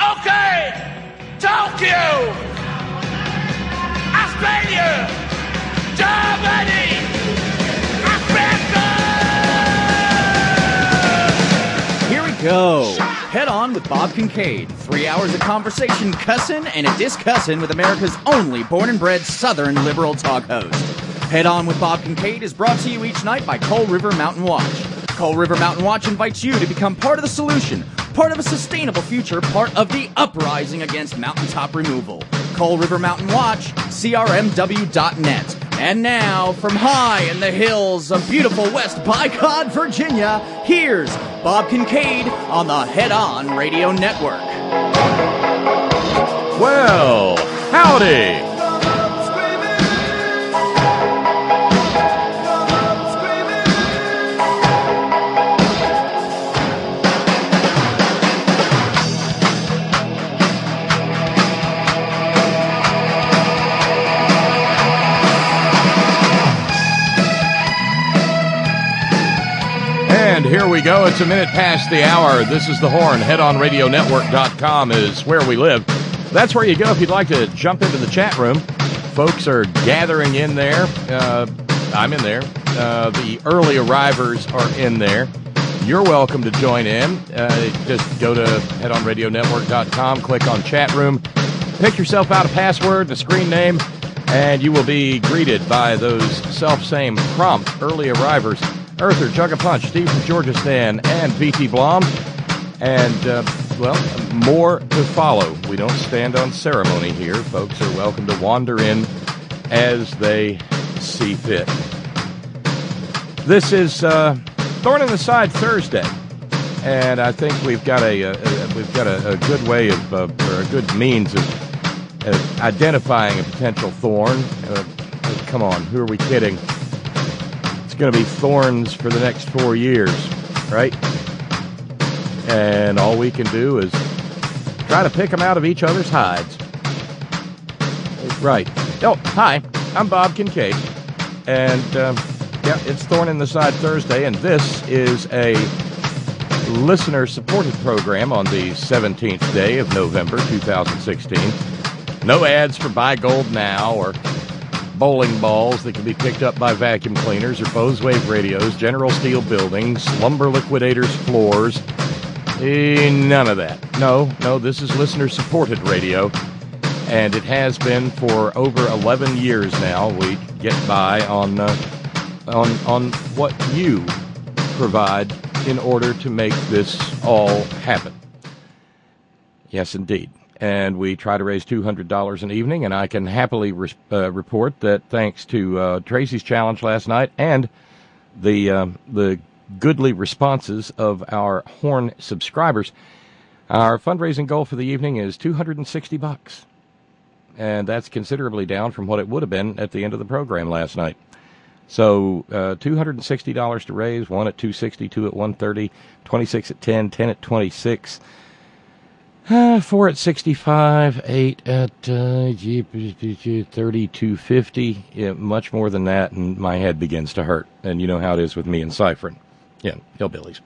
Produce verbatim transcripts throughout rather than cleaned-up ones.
Okay, Tokyo, Australia, Germany, Africa! Here we go. Head On with Bob Kincaid. Three hours of conversation, cussin' and a discussin' with America's only born and bred Southern liberal talk host. Head On with Bob Kincaid is brought to you each night by Coal River Mountain Watch. Coal River Mountain Watch invites you to become part of the solution, part of a sustainable future, part of the uprising against mountaintop removal. Coal River Mountain Watch, C R M W dot net. And now, from high in the hills of beautiful West Bicod, Virginia, here's Bob Kincaid on the Head On Radio Network. Well, howdy. And here we go. It's a minute past the hour. This is The Horn. head on radio network dot com is where we live. That's where you go if you'd like to jump into the chat room. Folks are gathering in there. Uh, I'm in there. Uh, the early arrivers are in there. You're welcome to join in. Uh, just go to head on radio network dot com, click on chat room, pick yourself out a password, a screen name, and you will be greeted by those self-same prompt early arrivers. Earther, Jug a Punch, Steve from Georgistan, and V T Blom. And, uh, well, more to follow. We don't stand on ceremony here. Folks are welcome to wander in as they see fit. This is uh, Thorn in the Side Thursday, and I think we've got a, a, a we've got a, a good way of, uh, or a good means of uh, identifying a potential thorn. Uh, come on, who are we kidding? Going to be thorns for the next four years, right? And all we can do is try to pick them out of each other's hides. Right. Oh, hi, I'm Bob Kincaid, and um, yeah, it's Thorn in the Side Thursday, and this is a listener-supported program on the seventeenth day of November, two thousand sixteen. No ads for Buy Gold Now or bowling balls that can be picked up by vacuum cleaners or Bose Wave radios, General Steel buildings, Lumber Liquidators floors. Eh, none of that. No, no, this is listener-supported radio, and it has been for over eleven years now. We get by on uh, on on what you provide in order to make this all happen. Yes, indeed. And we try to raise two hundred dollars an evening, and I can happily re- uh, report that thanks to uh, Tracy's challenge last night and the uh, the goodly responses of our Horn subscribers, our fundraising goal for the evening is two hundred sixty bucks, and that's considerably down from what it would have been at the end of the program last night. So uh, two hundred sixty dollars to raise, one at two sixty, two at one thirty, twenty-six at ten, ten at twenty-six. Uh, four at sixty-five, eight at uh, thirty-two fifty. Yeah, much more than that, and my head begins to hurt. And you know how it is with me and Cyphrin. Yeah, hillbillies.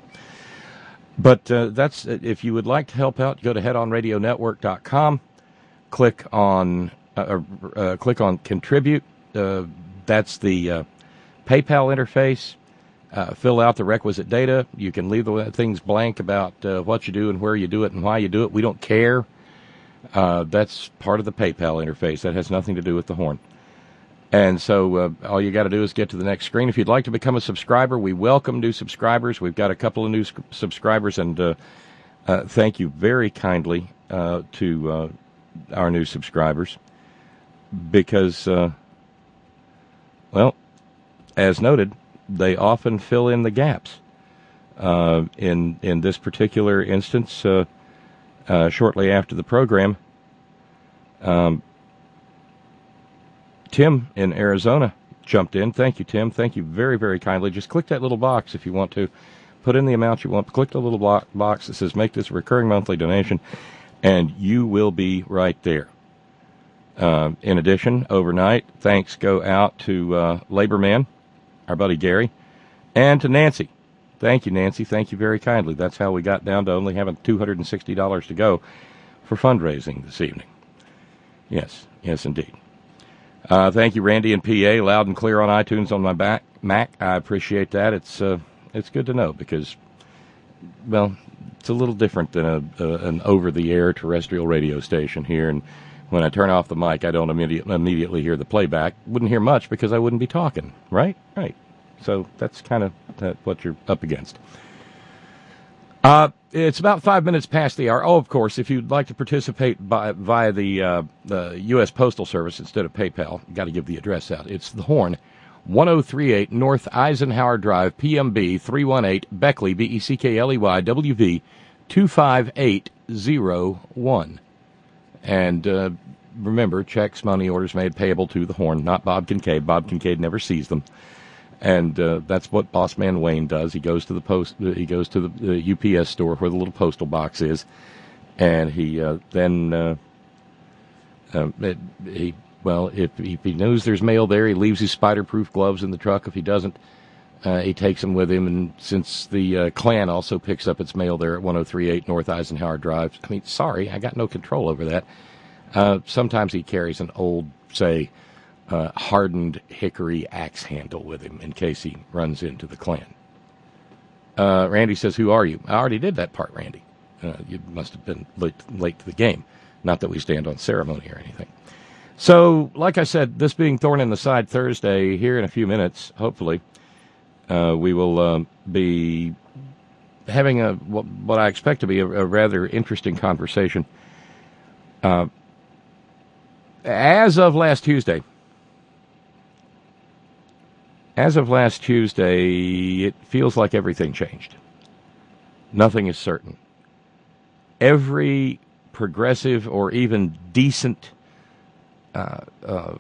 But uh, that's if you would like to help out, go to head on radio network dot com. Click on uh, uh, click on contribute. Uh, that's the uh, PayPal interface. Uh, fill out the requisite data. You can leave the things blank about uh, what you do and where you do it and why you do it. We don't care. Uh, that's part of the PayPal interface. That has nothing to do with the Horn. And so uh, all you got to do is get to the next screen. If you'd like to become a subscriber, we welcome new subscribers. We've got a couple of new sc- subscribers, and uh, uh, thank you very kindly uh, to uh, our new subscribers because, uh, well, as noted, they often fill in the gaps. Uh, in in this particular instance, uh, uh, shortly after the program, um, Tim in Arizona jumped in. Thank you, Tim. Thank you very, very kindly. Just click that little box if you want to. Put in the amount you want. Click the little block box that says make this a recurring monthly donation, and you will be right there. Uh, in addition, overnight, thanks go out to uh, Labor Man, our buddy Gary, and to Nancy. Thank you, Nancy. Thank you very kindly. That's how we got down to only having two hundred sixty dollars to go for fundraising this evening. Yes, yes, indeed. Uh, thank you, Randy and P A, loud and clear on iTunes on my back, Mac. I appreciate that. It's uh, it's good to know because, well, it's a little different than a, a an over-the-air terrestrial radio station here. And when I turn off the mic, I don't immediate, immediately hear the playback. Wouldn't hear much because I wouldn't be talking, right? Right. So that's kind of that, what you're up against. Uh, it's about five minutes past the hour. Oh, of course, if you'd like to participate by, via the, uh, the U S Postal Service instead of PayPal, you've got to give the address out. It's The Horn, ten thirty-eight North Eisenhower Drive, P M B three one eight, Beckley, B E C K L E Y, W V two five eight zero one. And uh, remember, checks, money orders made payable to The Horn, not Bob Kincaid. Bob Kincaid never sees them. And uh, that's what Boss Man Wayne does. He goes to the post. Uh, he goes to the, the U P S store where the little postal box is, and he uh, then uh, uh, it, he well, if, if he knows there's mail there, he leaves his spider-proof gloves in the truck. If he doesn't, uh, he takes them with him. And since the uh, Klan also picks up its mail there at ten thirty-eight North Eisenhower Drive, I mean, sorry, I got no control over that. Uh, sometimes he carries an old, say, Uh, hardened hickory axe handle with him in case he runs into the Klan. Uh, Randy says, who are you? I already did that part, Randy. Uh, you must have been late, late to the game. Not that we stand on ceremony or anything. So, like I said, this being Thorn in the Side Thursday, here in a few minutes, hopefully, uh, we will uh, be having a what, what I expect to be a, a rather interesting conversation. Uh, as of last Tuesday, As of last Tuesday, it feels like everything changed. Nothing is certain. Every progressive or even decent uh, uh,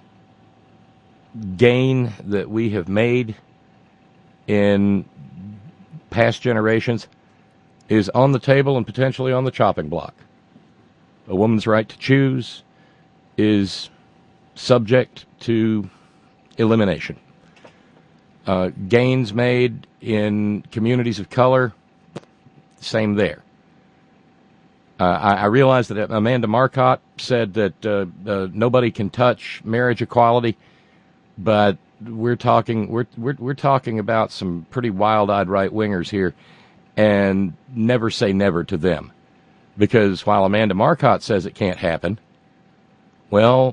gain that we have made in past generations is on the table and potentially on the chopping block. A woman's right to choose is subject to elimination. Uh, gains made in communities of color, same there. Uh, I, I realize that Amanda Marcotte said that uh, uh, nobody can touch marriage equality, but we're talking we're we're we're talking about some pretty wild-eyed right-wingers here, and never say never to them, because while Amanda Marcotte says it can't happen, well,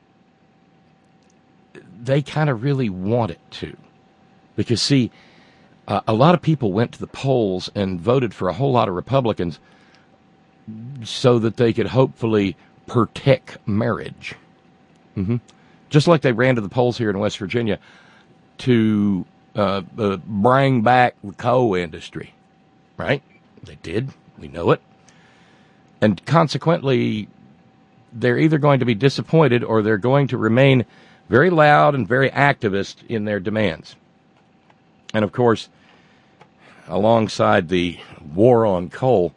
they kind of really want it to. Because, see, uh, a lot of people went to the polls and voted for a whole lot of Republicans so that they could hopefully protect marriage. Mm-hmm. Just like they ran to the polls here in West Virginia to uh, uh, bring back the coal industry. Right? They did. We know it. And consequently, they're either going to be disappointed or they're going to remain very loud and very activist in their demands. And, of course, alongside the war on coal,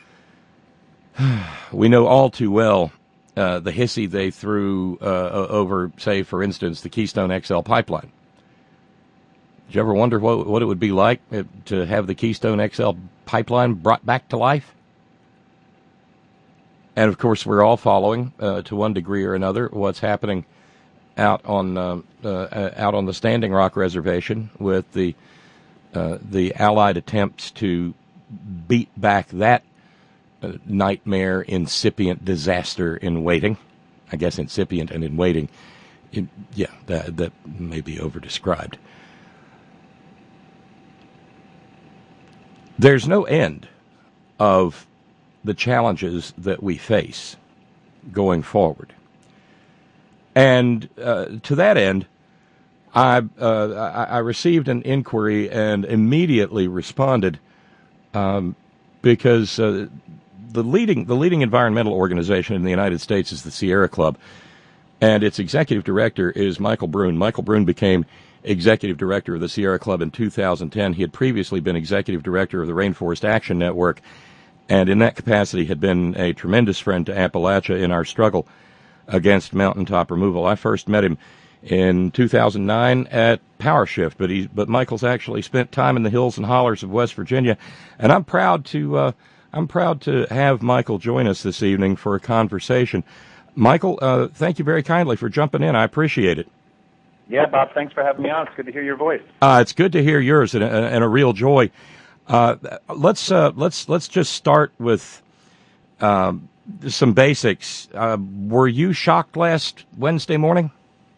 we know all too well uh, the hissy they threw uh, over, say, for instance, the Keystone X L pipeline. Did you ever wonder what, what it would be like to have the Keystone X L pipeline brought back to life? And, of course, we're all following, uh, to one degree or another, what's happening out on uh, uh, out on the Standing Rock Reservation with the uh, the Allied attempts to beat back that uh, nightmare, incipient disaster in waiting. I guess incipient and in waiting, it, yeah, that that may be overdescribed. There's no end of the challenges that we face going forward. And uh, to that end, I, uh, I I received an inquiry and immediately responded um, because uh, the leading the leading environmental organization in the United States is the Sierra Club, and its executive director is Michael Brune. Michael Brune became executive director of the Sierra Club in two thousand ten. He had previously been executive director of the Rainforest Action Network, and in that capacity had been a tremendous friend to Appalachia in our struggle against mountaintop removal. I first met him in two thousand nine at Power Shift, but he, but Michael's actually spent time in the hills and hollers of West Virginia, and I'm proud to uh, I'm proud to have Michael join us this evening for a conversation. Michael, uh, thank you very kindly for jumping in. I appreciate it. Yeah, Bob, thanks for having me on. It's good to hear your voice. Uh, it's good to hear yours, and, and a real joy. Uh, let's uh, let's let's just start with um, some basics. Uh, were you shocked last Wednesday morning?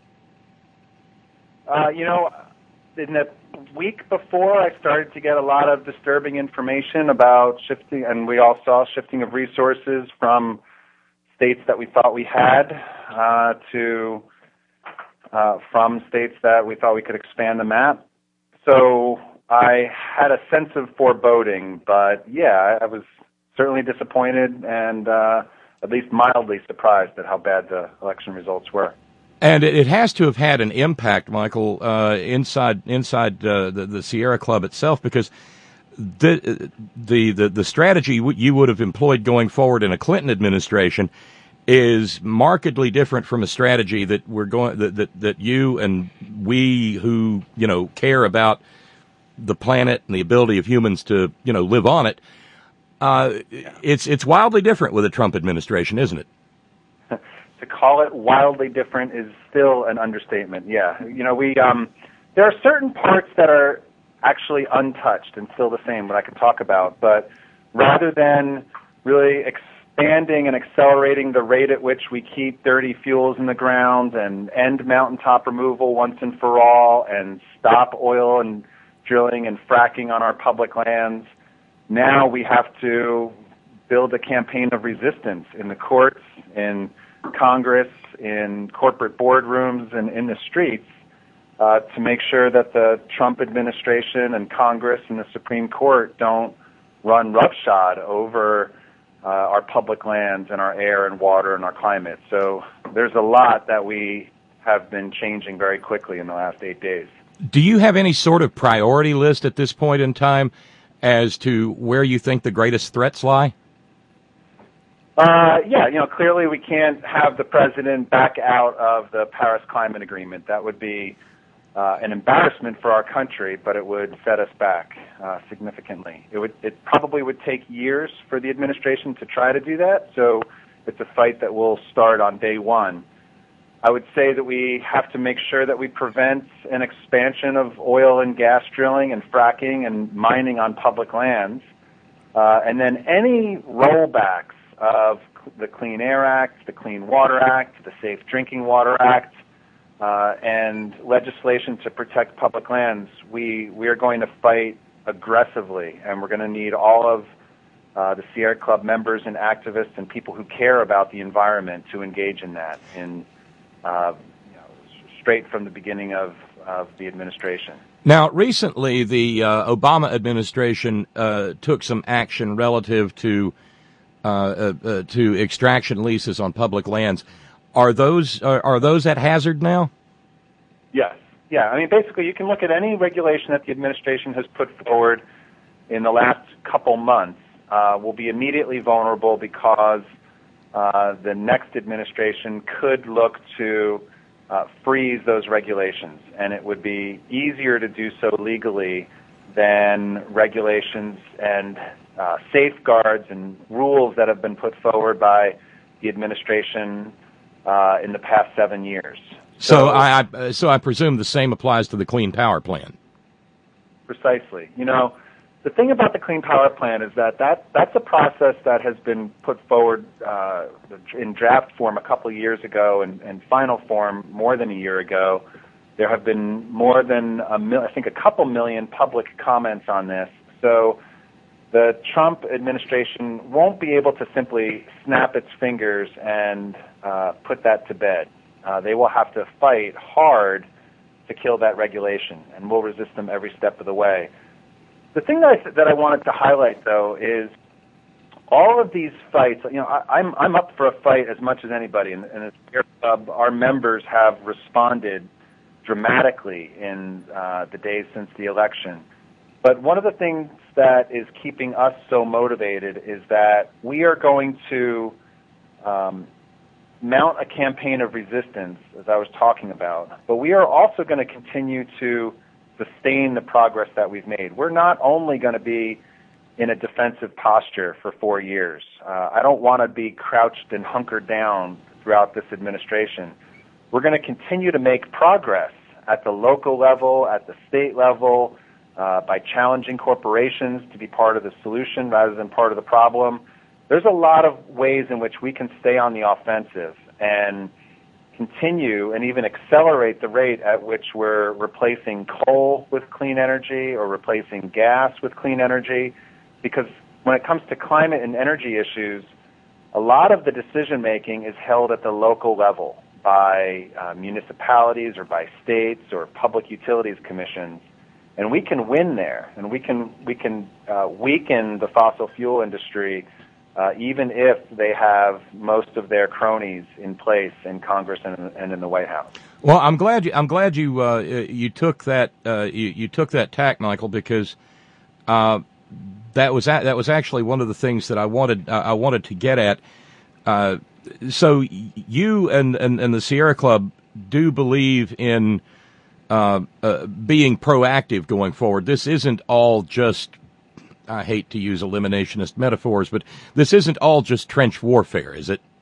Uh, you know, in the week before, I started to get a lot of disturbing information about shifting, and we all saw shifting of resources from states that we thought we had uh, to uh, from states that we thought we could expand the map. So I had a sense of foreboding, but yeah, I was certainly disappointed and uh, at least mildly surprised at how bad the election results were. And it has to have had an impact, Michael, uh, inside inside uh, the, the Sierra Club itself, because the the the, the strategy you would have employed going forward in a Clinton administration is markedly different from a strategy that we're going that, that that you and we who you know care about the planet and the ability of humans to you know live on it. Uh, it's it's wildly different with a Trump administration, isn't it? To call it wildly different is still an understatement. Yeah, you know we um, there are certain parts that are actually untouched and still the same that I could talk about, but rather than really expanding and accelerating the rate at which we keep dirty fuels in the ground and end mountaintop removal once and for all and stop oil and drilling and fracking on our public lands, now we have to build a campaign of resistance in the courts, in Congress, in corporate boardrooms, and in the streets uh, to make sure that the Trump administration and Congress and the Supreme Court don't run roughshod over uh, our public lands and our air and water and our climate. So there's a lot that we have been changing very quickly in the last eight days. Do you have any sort of priority list at this point in time as to where you think the greatest threats lie? Uh, yeah, you know, clearly we can't have the president back out of the Paris Climate Agreement. That would be uh, an embarrassment for our country, but it would set us back uh, significantly. It would, it probably would take years for the administration to try to do that, so it's a fight that will start on day one. I would say that we have to make sure that we prevent an expansion of oil and gas drilling and fracking and mining on public lands, uh, and then any rollbacks of the Clean Air Act, the Clean Water Act, the Safe Drinking Water Act, uh, and legislation to protect public lands, we, we are going to fight aggressively, and we're going to need all of uh, the Sierra Club members and activists and people who care about the environment to engage in that, in, uh, you know, straight from the beginning of, of the administration. Now, recently, the uh, Obama administration uh, took some action relative to Uh, uh, uh, to extraction leases on public lands. Are those are, are those at hazard now? Yes. Yeah. I mean, basically, you can look at any regulation that the administration has put forward in the last couple months uh, will be immediately vulnerable because uh, the next administration could look to uh, freeze those regulations, and it would be easier to do so legally than regulations and Uh, safeguards and rules that have been put forward by the administration uh, in the past seven years. So, so I, I so I presume the same applies to the Clean Power Plan. Precisely. You know, the thing about the Clean Power Plan is that, that that's a process that has been put forward uh, in draft form a couple of years ago and, and final form more than a year ago. There have been more than, a mil- I think, a couple million public comments on this. So the Trump administration won't be able to simply snap its fingers and uh, put that to bed. Uh, they will have to fight hard to kill that regulation, and we'll resist them every step of the way. The thing that I, that I wanted to highlight, though, is all of these fights. You know, I, I'm I'm up for a fight as much as anybody, and, and uh, our members have responded dramatically in uh, the days since the election. But one of the things that is keeping us so motivated is that we are going to um, mount a campaign of resistance, as I was talking about, but we are also going to continue to sustain the progress that we've made. We're not only going to be in a defensive posture for four years. Uh, I don't want to be crouched and hunkered down throughout this administration. We're going to continue to make progress at the local level, at the state level, uh, by challenging corporations to be part of the solution rather than part of the problem. There's a lot of ways in which we can stay on the offensive and continue and even accelerate the rate at which we're replacing coal with clean energy or replacing gas with clean energy. Because when it comes to climate and energy issues, a lot of the decision-making is held at the local level by uh, municipalities or by states or public utilities commissions. And we can win there, and we can we can uh, weaken the fossil fuel industry uh, even if they have most of their cronies in place in Congress and, and in the White House. Well, I'm glad you I'm glad you uh, you took that uh, you, you took that tack, Michael, because uh, that was a, that was actually one of the things that I wanted uh, I wanted to get at. Uh, so you and, and and the Sierra Club do believe in uh, uh, being proactive going forward. This isn't all just, I hate to use eliminationist metaphors, but this isn't all just trench warfare, is it?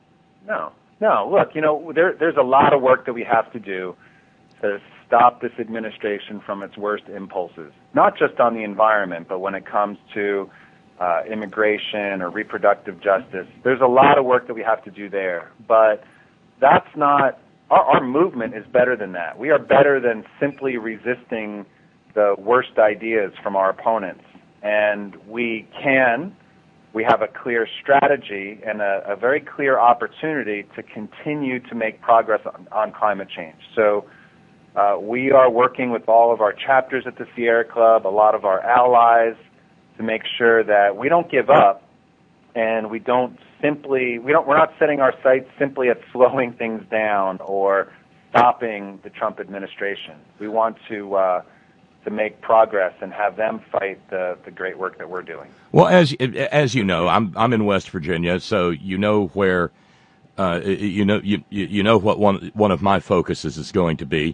No, no. Look, you know, there, there's a lot of work that we have to do to stop this administration from its worst impulses, not just on the environment, but when it comes to uh, immigration or reproductive justice. There's a lot of work that we have to do there, but that's not, our, our movement is better than that. We are better than simply resisting the worst ideas from our opponents. And we can, we have a clear strategy and a, a very clear opportunity to continue to make progress on, on climate change. So uh, we are working with all of our chapters at the Sierra Club, a lot of our allies, to make sure that we don't give up and we don't simply, we don't, we're not setting our sights simply at slowing things down or stopping the Trump administration. We want to uh, to make progress and have them fight the, the great work that we're doing. Well, as as you know, I'm I'm in West Virginia, so you know where uh, you know you you know what one one of my focuses is going to be.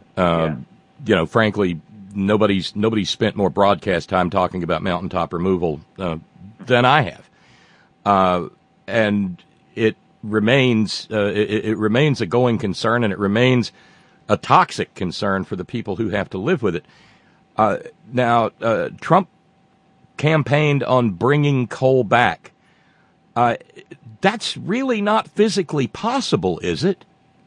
Um, yeah. You know, frankly, nobody's nobody's spent more broadcast time talking about mountaintop removal uh, than I have, uh, and it remains uh, it, it remains a going concern, and it remains a toxic concern for the people who have to live with it. Uh, now, uh, Trump campaigned on bringing coal back. Uh, that's really not physically possible, is it?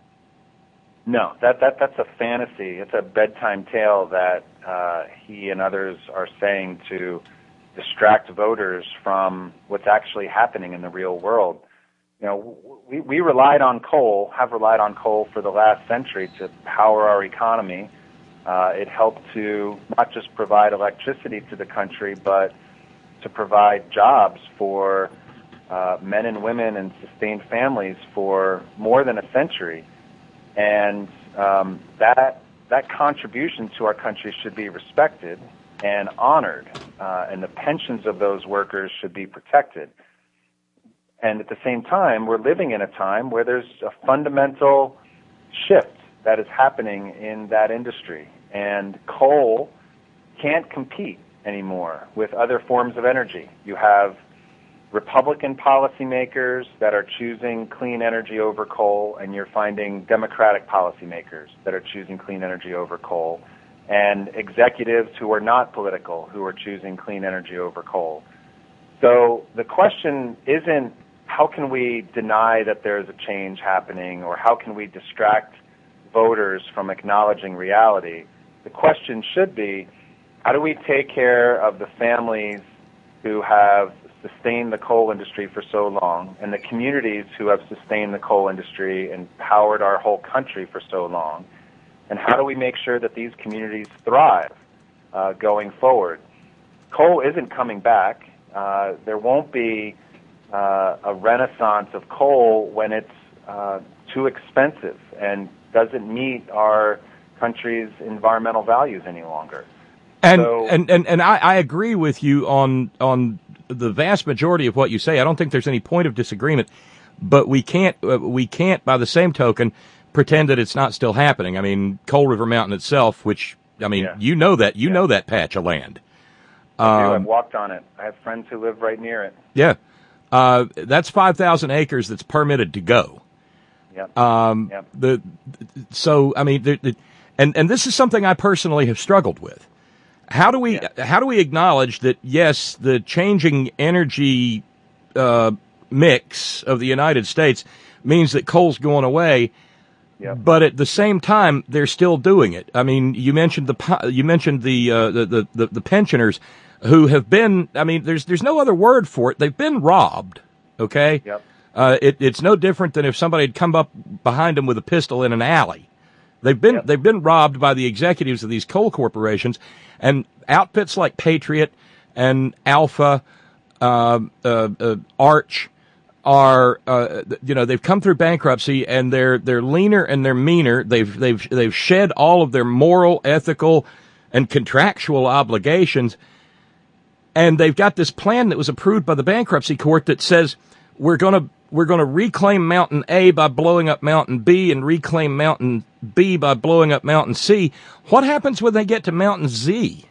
No, that, that that's a fantasy. It's a bedtime tale that uh, he and others are saying to distract voters from what's actually happening in the real world. You know, we, we relied on coal, have relied on coal for the last century to power our economy. Uh, it helped to not just provide electricity to the country, but to provide jobs for uh, men and women and sustained families for more than a century. And um, that that contribution to our country should be respected and honored, uh, and the pensions of those workers should be protected. And at the same time, we're living in a time where there's a fundamental shift that is happening in that industry. And coal can't compete anymore with other forms of energy. You have Republican policymakers that are choosing clean energy over coal, and you're finding Democratic policymakers that are choosing clean energy over coal, and executives who are not political who are choosing clean energy over coal. So the question isn't how can we deny that there's a change happening, or how can we distract voters from acknowledging reality. The question should be, how do we take care of the families who have sustained the coal industry for so long, and the communities who have sustained the coal industry and powered our whole country for so long, and how do we make sure that these communities thrive uh, going forward? Coal isn't coming back. Uh, there won't be uh, a renaissance of coal when it's uh, too expensive and doesn't meet our country's environmental values any longer. And so, and and, and I, I agree with you on on the vast majority of what you say. I don't think there's any point of disagreement, but we can't uh, we can't by the same token pretend that it's not still happening. I mean, Coal River Mountain itself, which I mean, yeah. you know that you yeah. know that patch of land. I do. Um, I've walked on it. I have friends who live right near it. Yeah. Uh, that's five thousand acres that's permitted to go. Yep. Um, yep. The, so, I mean, the, the, and, and this is something I personally have struggled with. How do we, yeah. how do we acknowledge that, yes, the changing energy, uh, mix of the United States means that coal's going away, yep. but at the same time, they're still doing it. I mean, you mentioned the, you mentioned the, uh, the, the, the, the pensioners who have been, I mean, there's, there's no other word for it. They've been robbed. Okay. Yep. Uh, it, it's no different than if somebody had come up behind them with a pistol in an alley. They've been, yep. they've been robbed by the executives of these coal corporations, and outfits like Patriot and Alpha, uh, uh, uh Arch are, uh, you know, they've come through bankruptcy, and they're, they're leaner and they're meaner. They've, they've, they've shed all of their moral, ethical, and contractual obligations. And they've got this plan that was approved by the bankruptcy court that says we're going to we're going to reclaim Mountain A by blowing up Mountain B and reclaim Mountain B by blowing up Mountain C. What happens when they get to Mountain Z?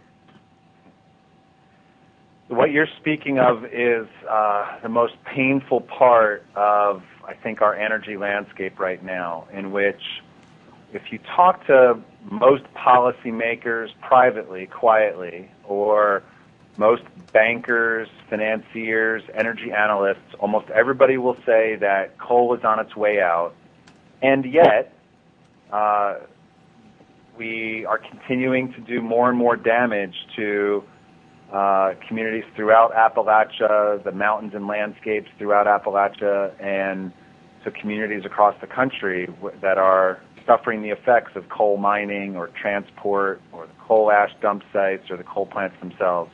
What you're speaking of is uh, the most painful part of, I think, our energy landscape right now, in which if you talk to most policymakers privately, quietly, or most bankers, financiers, energy analysts, almost everybody will say that coal is on its way out. And yet, uh, we are continuing to do more and more damage to uh, communities throughout Appalachia, the mountains and landscapes throughout Appalachia, and to communities across the country that are suffering the effects of coal mining or transport or the coal ash dump sites or the coal plants themselves.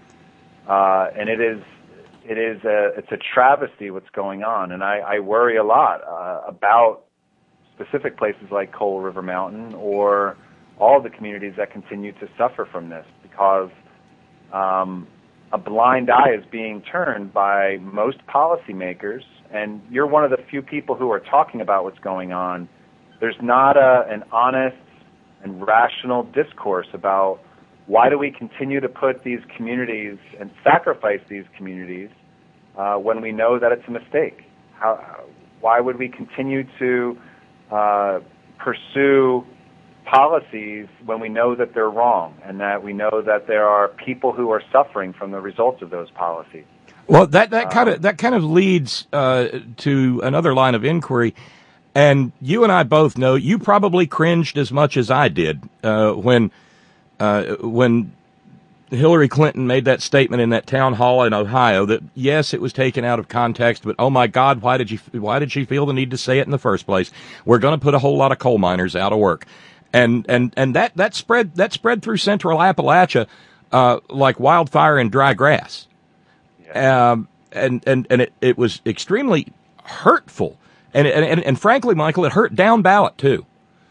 Uh, and it is, it is a, it's a travesty what's going on, and I, I worry a lot uh, about specific places like Coal River Mountain or all the communities that continue to suffer from this, because um, a blind eye is being turned by most policymakers, and you're one of the few people who are talking about what's going on. There's not a, an honest and rational discourse about why do we continue to put these communities and sacrifice these communities uh, when we know that it's a mistake? How, why would we continue to uh, pursue policies when we know that they're wrong and that we know that there are people who are suffering from the results of those policies? Well, that that kind of um, that kind of leads uh, to another line of inquiry, and you and I both know you probably cringed as much as I did uh, when. Uh, when Hillary Clinton made that statement in that town hall in Ohio that, yes, it was taken out of context, but oh my God, why did you, why did she feel the need to say it in the first place? We're going to put a whole lot of coal miners out of work. And, and, and that, that spread, that spread through central Appalachia, uh, like wildfire in dry grass. Yeah. Um, and, and, and it, it was extremely hurtful. And, and, and frankly, Michael, it hurt down ballot too.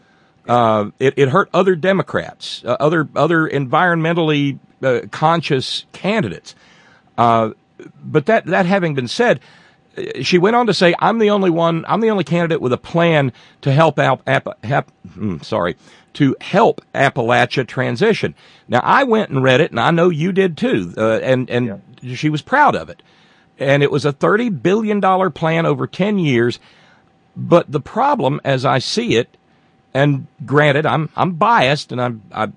Uh, it, it hurt other Democrats, uh, other other environmentally uh, conscious candidates. Uh, but that that having been said, she went on to say, "I'm the only one. I'm the only candidate with a plan to help out. App, App, mm, sorry, to help Appalachia transition." Now, I went and read it, and I know you did too. Uh, and and yeah. She was proud of it. And it was a thirty billion dollars plan over ten years. But the problem, as I see it. And granted, I'm I'm biased, and I'm, I,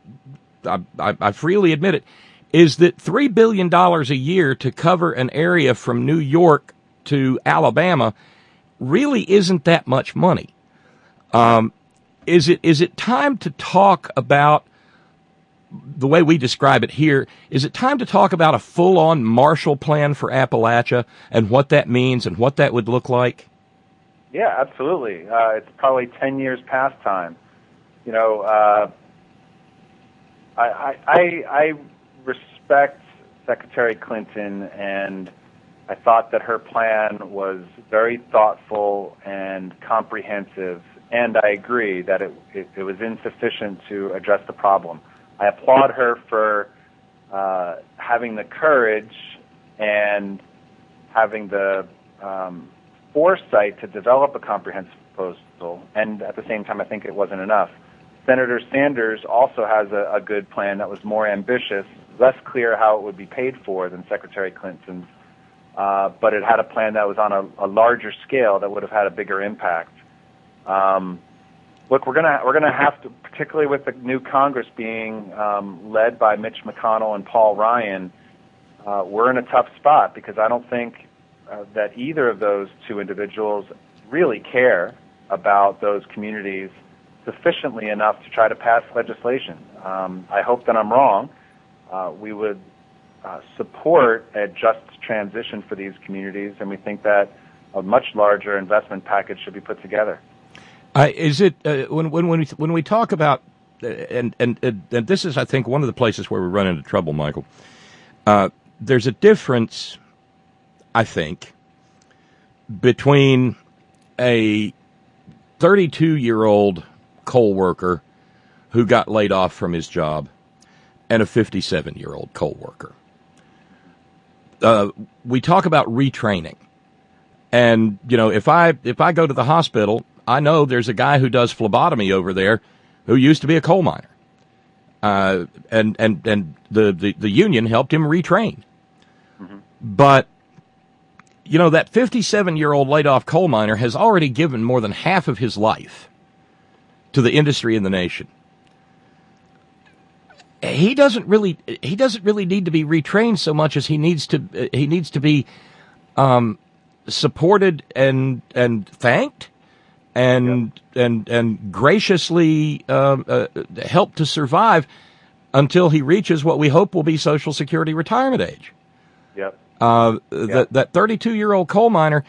I I freely admit it, is that three billion dollars a year to cover an area from New York to Alabama really isn't that much money. Um, is it is it time to talk about the way we describe it here? Is it time to talk about a full-on Marshall Plan for Appalachia and what that means and what that would look like? Yeah, absolutely. Uh, it's probably ten years past time. You know, uh, I, I, I, I respect Secretary Clinton, and I thought that her plan was very thoughtful and comprehensive, and I agree that it, it, it was insufficient to address the problem. I applaud her for uh, having the courage and having the um, foresight to develop a comprehensive proposal, and at the same time, I think it wasn't enough. Senator Sanders also has a, a good plan that was more ambitious, less clear how it would be paid for than Secretary Clinton's, uh, but it had a plan that was on a, a larger scale that would have had a bigger impact. Um, look, we're gonna we're gonna have to, particularly with the new Congress being um, led by Mitch McConnell and Paul Ryan, uh, we're in a tough spot because I don't think uh, that either of those two individuals really care about those communities sufficiently enough to try to pass legislation. Um, I hope that I'm wrong. Uh, we would uh, support a just transition for these communities, and we think that a much larger investment package should be put together. Uh, is it uh, when when when we, when we talk about uh, and, and and this is, I think, one of the places where we run into trouble, Michael. Uh, there's a difference, I think, between a thirty-two-year-old coal worker who got laid off from his job and a fifty-seven-year-old coal worker. Uh, we talk about retraining. And, you know, if I if I go to the hospital, I know there's a guy who does phlebotomy over there who used to be a coal miner. Uh, and and, and the, the, the union helped him retrain. Mm-hmm. But, you know, that fifty-seven-year-old laid-off coal miner has already given more than half of his life to the industry and the nation. He doesn't really he doesn't really need to be retrained so much as he needs to he needs to be um, supported and and thanked and yep. and and graciously um, uh, helped to survive until he reaches what we hope will be Social Security retirement age. Yep. Uh, yep. That that thirty-two-year-old coal miner,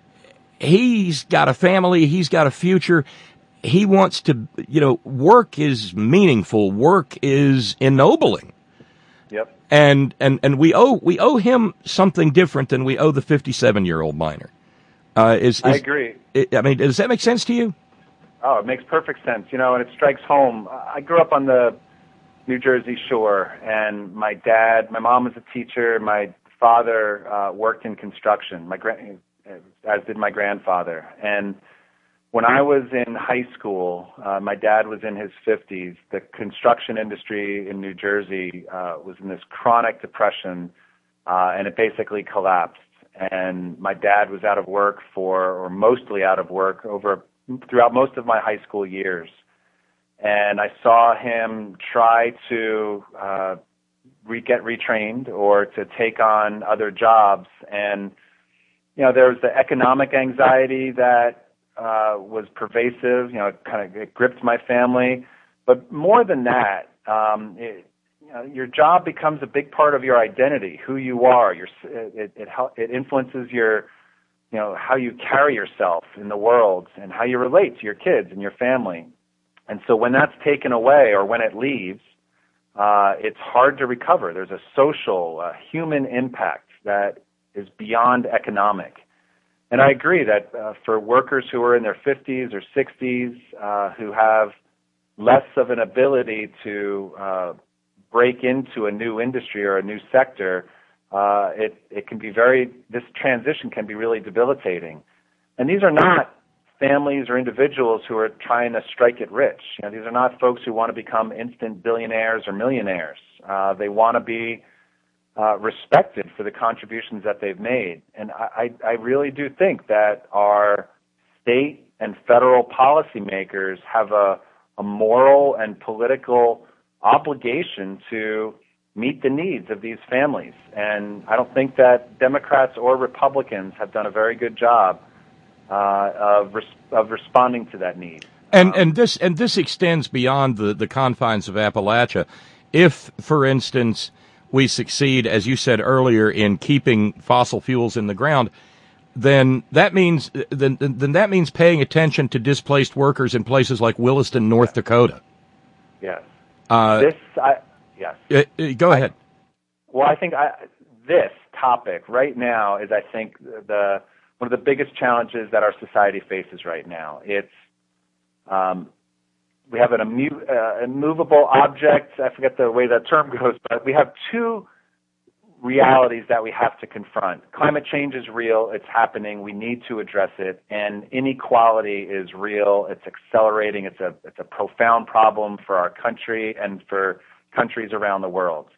he's got a family, he's got a future. He wants to, you know, work is meaningful. Work is ennobling. Yep. And and and we owe we owe him something different than we owe the fifty-seven-year-old miner. Uh, is, is I agree. It, I mean, does that make sense to you? Oh, it makes perfect sense. You know, and it strikes home. I grew up on the New Jersey shore, and my dad, my mom was a teacher. My father uh, worked in construction. My grand, as did my grandfather, and when I was in high school, uh, my dad was in his fifties. The construction industry in New Jersey uh, was in this chronic depression, uh, and it basically collapsed. And my dad was out of work for, or mostly out of work, over throughout most of my high school years. And I saw him try to uh, re- get retrained or to take on other jobs. And, you know, there was the economic anxiety that Uh, was pervasive. You know, it kind of it gripped my family. But more than that, um, it, you know, your job becomes a big part of your identity, who you are. Your it it, it influences your, you know, how you carry yourself in the world and how you relate to your kids and your family. And so when that's taken away or when it leaves, uh, it's hard to recover. There's a social, uh, human impact that is beyond economic. And I agree that uh, for workers who are in their fifties or sixties, uh, who have less of an ability to uh, break into a new industry or a new sector, uh, it, it can be very, this transition can be really debilitating. And these are not families or individuals who are trying to strike it rich. You know, these are not folks who want to become instant billionaires or millionaires. Uh, they want to be Uh, respected for the contributions that they've made. And I, I really do think that our state and federal policymakers have a, a moral and political obligation to meet the needs of these families. And I don't think that Democrats or Republicans have done a very good job uh, of res- of responding to that need. And um, and this and this extends beyond the, the confines of Appalachia. If, for instance, we succeed, as you said earlier, in keeping fossil fuels in the ground, then that means then then that means paying attention to displaced workers in places like Williston, North Dakota. Yes. Uh, this, I, yes. Uh, uh, go ahead. I, well, I think I, this topic right now is, I think, the one of the biggest challenges that our society faces right now. It's um, we have an immu- uh, immovable object. I forget the way that term goes, but we have two realities that we have to confront. Climate change is real. It's happening. We need to address it. And inequality is real. It's accelerating. It's a it's a profound problem for our country and for countries around the world.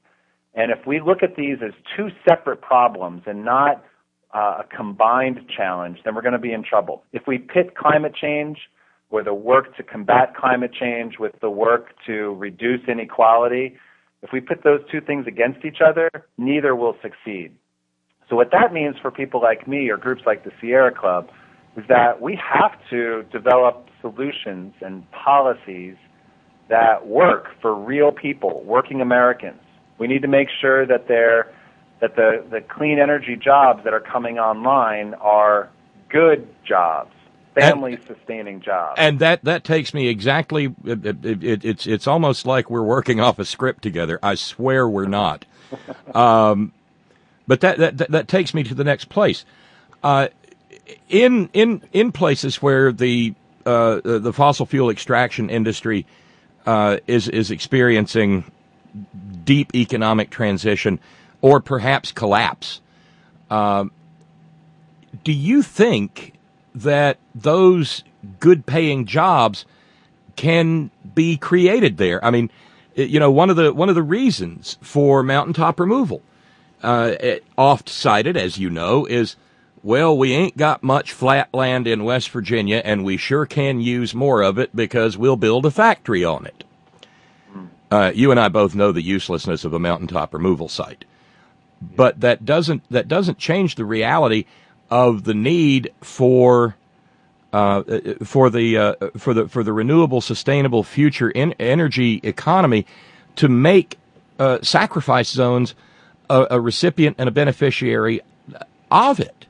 And if we look at these as two separate problems and not uh, a combined challenge, then we're going to be in trouble. If we pit climate change or the work to combat climate change with the work to reduce inequality, if we put those two things against each other, neither will succeed. So what that means for people like me or groups like the Sierra Club is that we have to develop solutions and policies that work for real people, working Americans. We need to make sure that they're, that the, the clean energy jobs that are coming online are good jobs, family-sustaining jobs. And that, that takes me exactly, it, it, it, it's it's almost like we're working off a script together. I swear we're not. um, but that, that, that takes me to the next place. Uh, in, in, in places where the, uh, the fossil fuel extraction industry uh, is, is experiencing deep economic transition or perhaps collapse, um, do you think that those good-paying jobs can be created there? I mean, you know, one of the one of the reasons for mountaintop removal, uh, oft cited, as you know, is, well, we ain't got much flat land in West Virginia, and we sure can use more of it because we'll build a factory on it. Uh, you and I both know the uselessness of a mountaintop removal site, but that doesn't that doesn't change the reality of the need for uh, for the uh, for the for the renewable, sustainable future in energy economy to make uh, sacrifice zones a, a recipient and a beneficiary of it.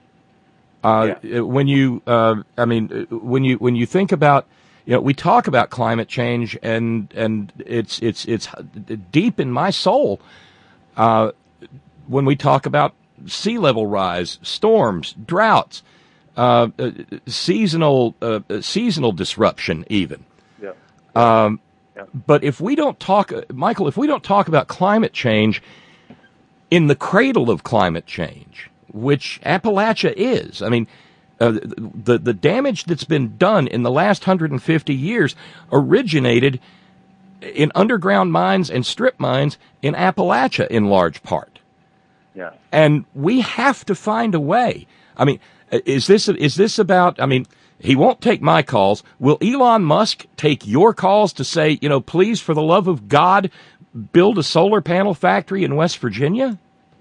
Uh, yeah. When you, uh, I mean, when you when you think about, you know, we talk about climate change, and and it's it's it's deep in my soul uh, when we talk about sea level rise, storms, droughts, uh, uh, seasonal uh, seasonal disruption, even. Yeah. Um, yeah. But if we don't talk, Michael, if we don't talk about climate change in the cradle of climate change, which Appalachia is, I mean. Uh, the the damage that's been done in the last one hundred fifty years originated in underground mines and strip mines in Appalachia in large part. Yeah. And we have to find a way. I mean, is this is this about, I mean, he won't take my calls. Will Elon Musk take your calls to say, you know, please, for the love of God, build a solar panel factory in West Virginia?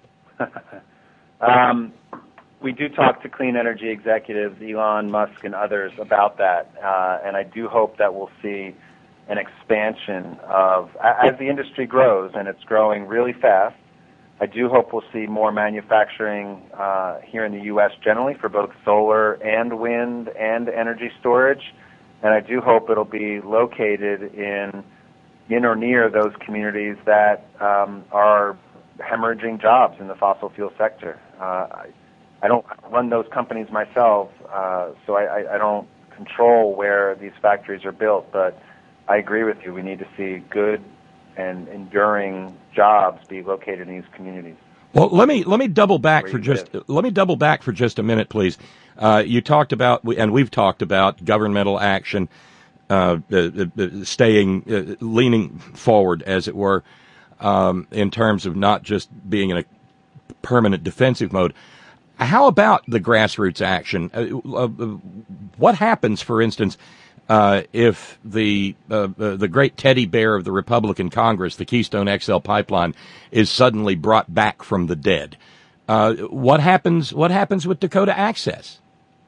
um We do talk to clean energy executives, Elon Musk and others, about that, uh, and I do hope that we'll see an expansion of, as the industry grows, and it's growing really fast, I do hope we'll see more manufacturing uh, here in the U S generally for both solar and wind and energy storage, and I do hope it'll be located in, in or near those communities that um, are hemorrhaging jobs in the fossil fuel sector. Uh, I, I don't run those companies myself, uh, so I, I, I don't control where these factories are built, but I agree with you. We need to see good and enduring jobs be located in these communities. Well, let me let me double back for just live. let me double back for just a minute, please. Uh, you talked about, and we've talked about governmental action, uh, uh, uh, staying, uh, leaning forward, as it were, um, in terms of not just being in a permanent defensive mode. How about the grassroots action? Uh, uh, what happens, for instance, uh, if the uh, uh, the great teddy bear of the Republican Congress, the Keystone X L pipeline, is suddenly brought back from the dead? Uh, what happens? What happens with Dakota Access?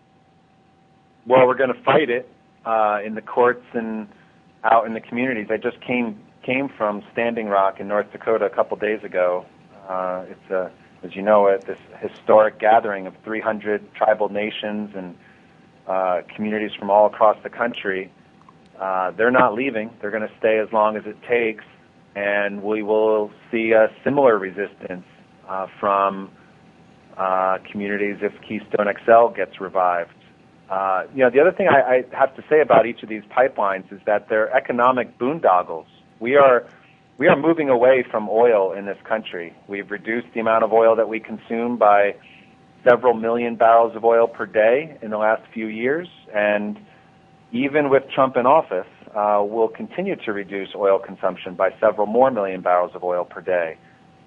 Well, we're going to fight it uh, in the courts and out in the communities. I just came came from Standing Rock in North Dakota a couple days ago. Uh, it's a As you know, at this historic gathering of three hundred tribal nations and uh, communities from all across the country, uh, they're not leaving. They're going to stay as long as it takes, and we will see a similar resistance uh, from uh, communities if Keystone X L gets revived. Uh, you know, the other thing I, I have to say about each of these pipelines is that they're economic boondoggles. We are We are moving away from oil in this country. We've reduced the amount of oil that we consume by several million barrels of oil per day in the last few years, and even with Trump in office, uh, we'll continue to reduce oil consumption by several more million barrels of oil per day.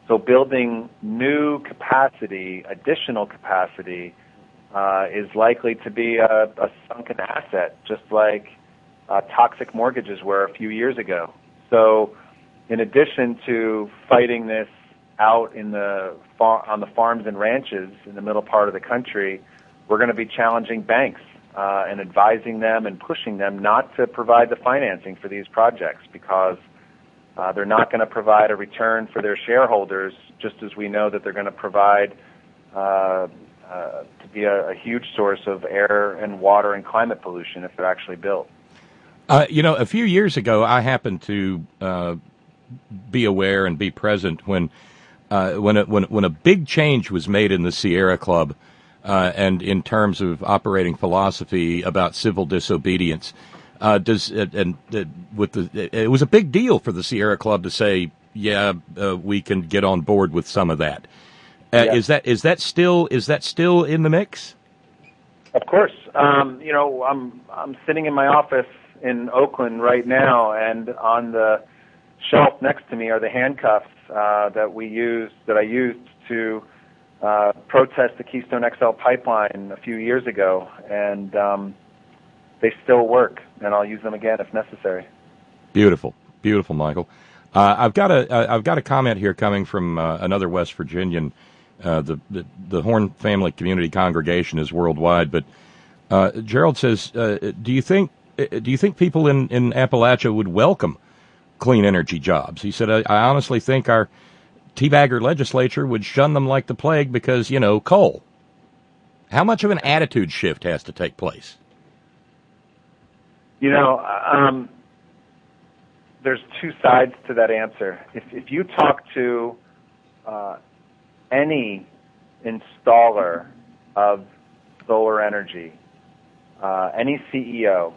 So building new capacity, additional capacity, uh, is likely to be a, a sunken asset, just like uh, toxic mortgages were a few years ago. So in addition to fighting this out in the far, on the farms and ranches in the middle part of the country, we're going to be challenging banks uh, and advising them and pushing them not to provide the financing for these projects, because uh, they're not going to provide a return for their shareholders, just as we know that they're going to provide uh, uh, to be a, a huge source of air and water and climate pollution if they're actually built. Uh, you know, a few years ago, I happened to uh, be aware and be present when uh, when a, when when a big change was made in the Sierra Club, uh, and in terms of operating philosophy about civil disobedience. Uh, does and, and uh, with the it was a big deal for the Sierra Club to say, yeah, uh, we can get on board with some of that. Uh, yeah. Is that is that still is that still in the mix? Of course. Um, you know, I'm I'm sitting in my office in Oakland right now, and on the shelf next to me are the handcuffs uh, that we used that I used to uh, protest the Keystone X L pipeline a few years ago, and um, they still work, and I'll use them again if necessary. Beautiful, beautiful, Michael. Uh, I've got a uh, I've got a comment here coming from uh, another West Virginian. Uh, the, the the Horn Family Community Congregation is worldwide, but uh, Gerald says, uh, do you think do you think people in, in Appalachia would welcome clean energy jobs? He said, I, I honestly think our teabagger legislature would shun them like the plague because, you know, coal. How much of an attitude shift has to take place? You know, um, there's two sides to that answer. If, if you talk to uh, any installer of solar energy, uh, any C E O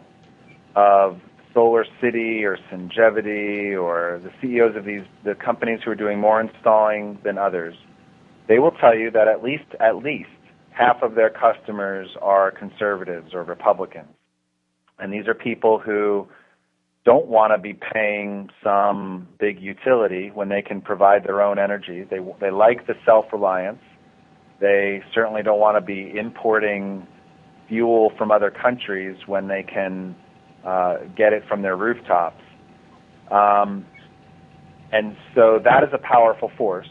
of Solar City or Singevity or the C E Os of these the companies who are doing more installing than others, they will tell you that at least at least half of their customers are conservatives or Republicans. And these are people who don't want to be paying some big utility when they can provide their own energy. They they like the self-reliance. They certainly don't want to be importing fuel from other countries when they can uh, get it from their rooftops. Um, and so that is a powerful force.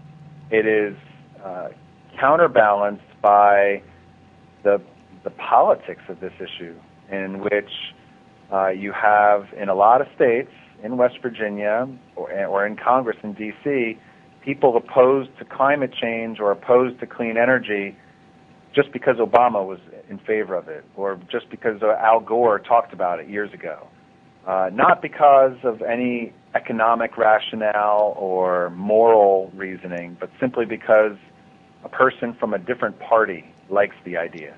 It is uh, counterbalanced by the the politics of this issue, in which uh, you have, in a lot of states, in West Virginia or, or in Congress in D C, people opposed to climate change or opposed to clean energy just because Obama was in favor of it, or just because Al Gore talked about it years ago. Uh, not because of any economic rationale or moral reasoning, but simply because a person from a different party likes the idea.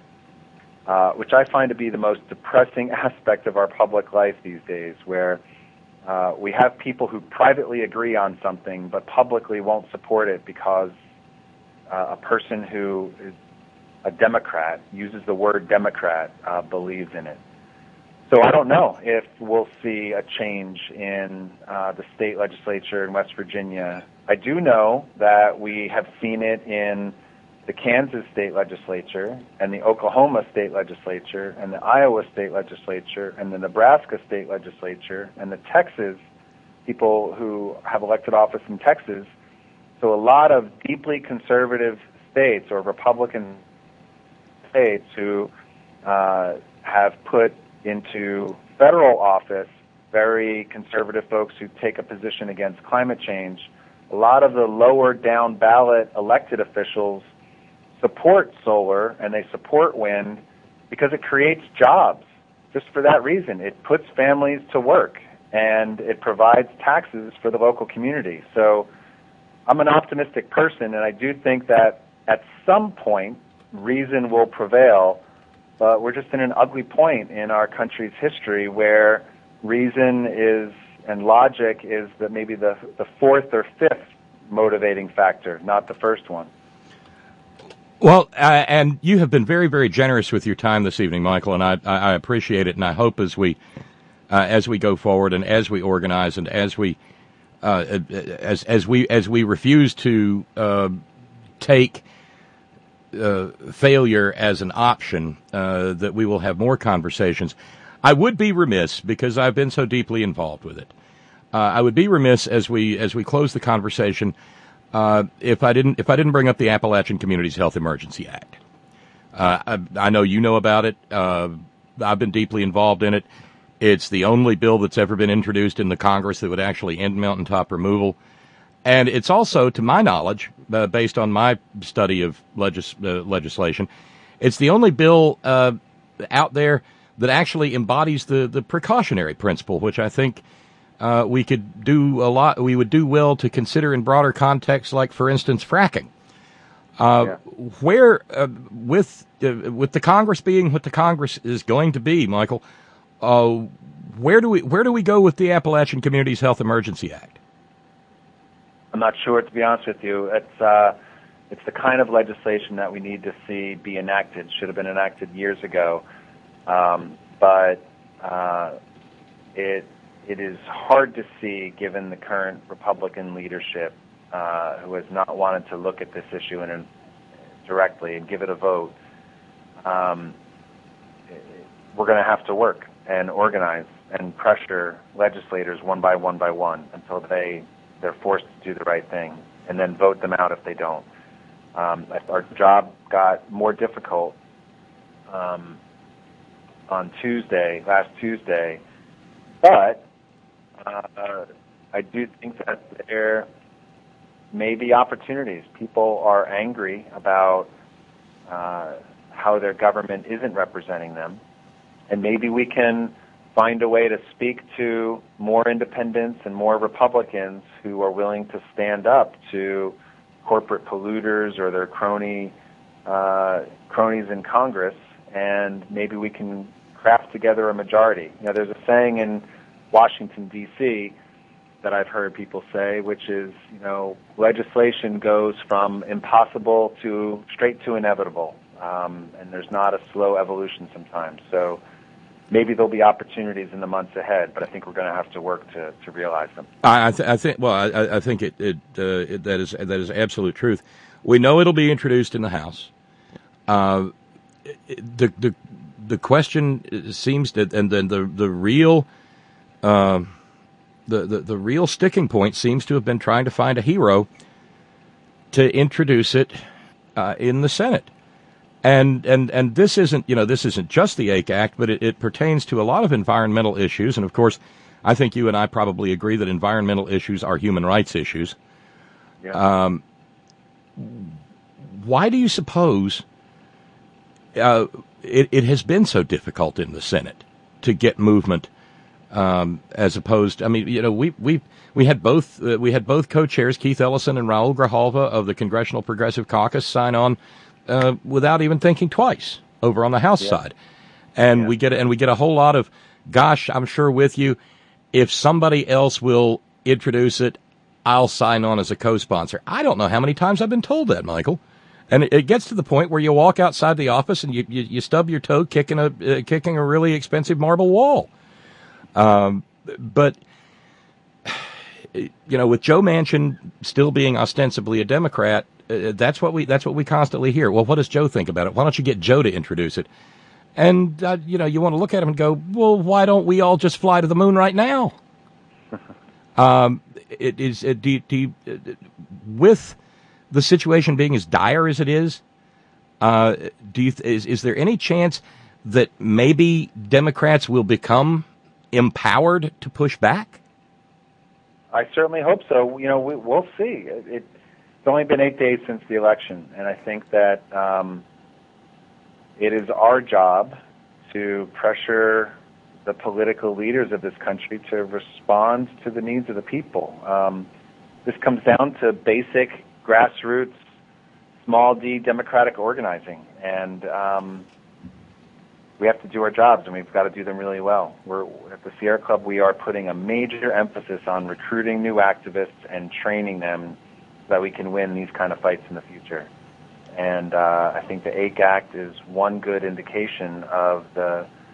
Uh, which I find to be the most depressing aspect of our public life these days, where uh, we have people who privately agree on something but publicly won't support it because uh, a person who is a Democrat, uses the word Democrat, uh, believes in it. So I don't know if we'll see a change in uh, the state legislature in West Virginia. I do know that we have seen it in the Kansas state legislature and the Oklahoma state legislature and the Iowa state legislature and the Nebraska state legislature and the Texas people who have elected office in Texas. So a lot of deeply conservative states or Republican states who uh, have put into federal office very conservative folks who take a position against climate change. A lot of the lower down ballot elected officials support solar and they support wind because it creates jobs. Just for that reason, it puts families to work and it provides taxes for the local community. So I'm an optimistic person, and I do think that at some point reason will prevail, but we're just in an ugly point in our country's history where reason is and logic is that maybe the the fourth or fifth motivating factor, not the first one. Well, uh, and you have been very, very generous with your time this evening, Michael, and I, I appreciate it. And I hope as we, uh, as we go forward, and as we organize, and as we uh, as as we as we refuse to uh, take uh, failure as an option, uh, that we will have more conversations. I would be remiss, because I've been so deeply involved with it. Uh, I would be remiss as we as we close the conversation uh, if I didn't if I didn't bring up the Appalachian Communities Health Emergency Act. Uh, I, I know you know about it. Uh, I've been deeply involved in it. It's the only bill that's ever been introduced in the Congress that would actually end mountaintop removal. And it's also, to my knowledge, uh, based on my study of legis- uh, legislation, it's the only bill uh, out there that actually embodies the, the precautionary principle, which I think uh, we could do a lot, we would do well to consider in broader contexts, like, for instance, fracking. Uh, yeah. Where, uh, with uh, with the Congress being what the Congress is going to be, Michael, uh, where do we where do we go with the Appalachian Communities Health Emergency Act? I'm not sure, to be honest with you. It's uh, it's the kind of legislation that we need to see be enacted. Should have been enacted years ago, um, but uh, it it is hard to see, given the current Republican leadership, Uh, who has not wanted to look at this issue in a, directly and give it a vote. Um, we're going to have to work and organize and pressure legislators one by one by one until they, they're forced to do the right thing, and then vote them out if they don't. Um, our job got more difficult um, on Tuesday, last Tuesday, but uh, I do think that there may be opportunities. People are angry about uh, how their government isn't representing them, and maybe we can find a way to speak to more independents and more Republicans who are willing to stand up to corporate polluters or their crony uh, cronies in Congress, and maybe we can craft together a majority. You know, there's a saying in Washington, D C that I've heard people say, which is, you know, legislation goes from impossible to straight to inevitable, um, and there's not a slow evolution sometimes. So maybe there'll be opportunities in the months ahead, but I think we're going to have to work to, to realize them. I, th- I think. Well, I, I think it, it, uh, it that is that is absolute truth. We know it'll be introduced in the House. Uh, the the the question seems that, and then the the real. Uh, The, the the real sticking point seems to have been trying to find a hero to introduce it uh, in the Senate, and and and this isn't you know this isn't just the A C E Act, but it, it pertains to a lot of environmental issues, and of course, I think you and I probably agree that environmental issues are human rights issues. Yeah. Um, why do you suppose uh, it, it has been so difficult in the Senate to get movement? Um, as opposed, I mean, you know, we we we had both uh, we had both co-chairs, Keith Ellison and Raul Grijalva of the Congressional Progressive Caucus, sign on uh, without even thinking twice over on the House yeah. side, and yeah. we get and we get a whole lot of, gosh, I'm sure with you, if somebody else will introduce it, I'll sign on as a co-sponsor. I don't know how many times I've been told that, Michael, and it, it gets to the point where you walk outside the office and you you, you stub your toe kicking a uh, kicking a really expensive marble wall. Um, but, you know, with Joe Manchin still being ostensibly a Democrat, uh, that's what we that's what we constantly hear. Well, what does Joe think about it? Why don't you get Joe to introduce it? And, uh, you know, you want to look at him and go, well, why don't we all just fly to the moon right now? um, it is uh, do, do, uh, with the situation being as dire as it is, uh, do you th- is, is there any chance that maybe Democrats will become empowered to push back? I certainly hope so. You know, we, we'll see. It, it's only been eight days since the election, and I think that um, it is our job to pressure the political leaders of this country to respond to the needs of the people. Um, this comes down to basic grassroots, small d democratic organizing, and um, we have to do our jobs, and we've got to do them really well. We're at the Sierra Club. We are putting a major emphasis on recruiting new activists and training them so that we can win these kind of fights in the future. And uh, I think the A C E Act is one good indication of the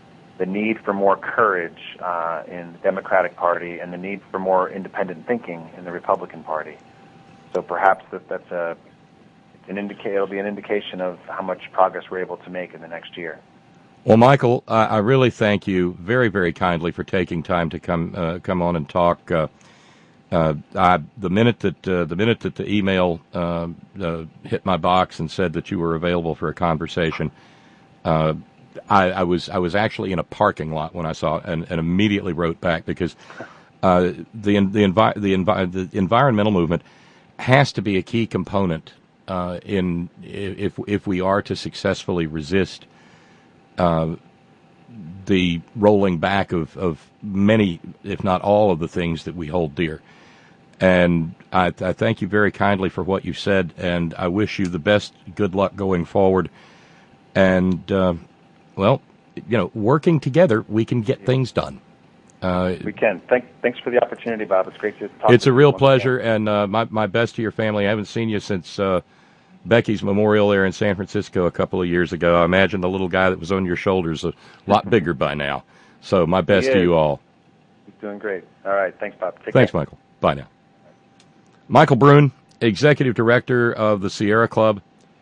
the need for more courage uh, in the Democratic Party and the need for more independent thinking in the Republican Party. So perhaps that, that's a, an indica- it'll be an indication of how much progress we're able to make in the next year. Well, Michael, uh, I really thank you very, very kindly for taking time to come uh, come on and talk. Uh, uh, I, the minute that uh, the minute that the email uh, uh, hit my box and said that you were available for a conversation, uh, I, I was I was actually in a parking lot when I saw it, and, and immediately wrote back because uh, the the, envi- the, envi- the environmental movement has to be a key component uh, in if if we are to successfully resist Uh, the rolling back of, of many, if not all, of the things that we hold dear. And I, I thank you very kindly for what you said, and I wish you the best good luck going forward. And, uh, well, you know, working together, we can get things done. Uh, we can. Thank, thanks for the opportunity, Bob. It's great to talk It's to a you real once pleasure, again. and uh, my, my best to your family. I haven't seen you since uh, Becky's memorial there in San Francisco a couple of years ago. I imagine the little guy that was on your shoulders a lot bigger by now. So my best He to is. you all. He's doing great. All right. Thanks, Bob. Take Thanks, care. Michael. Bye now. Michael Brune, Executive Director of the Sierra Club.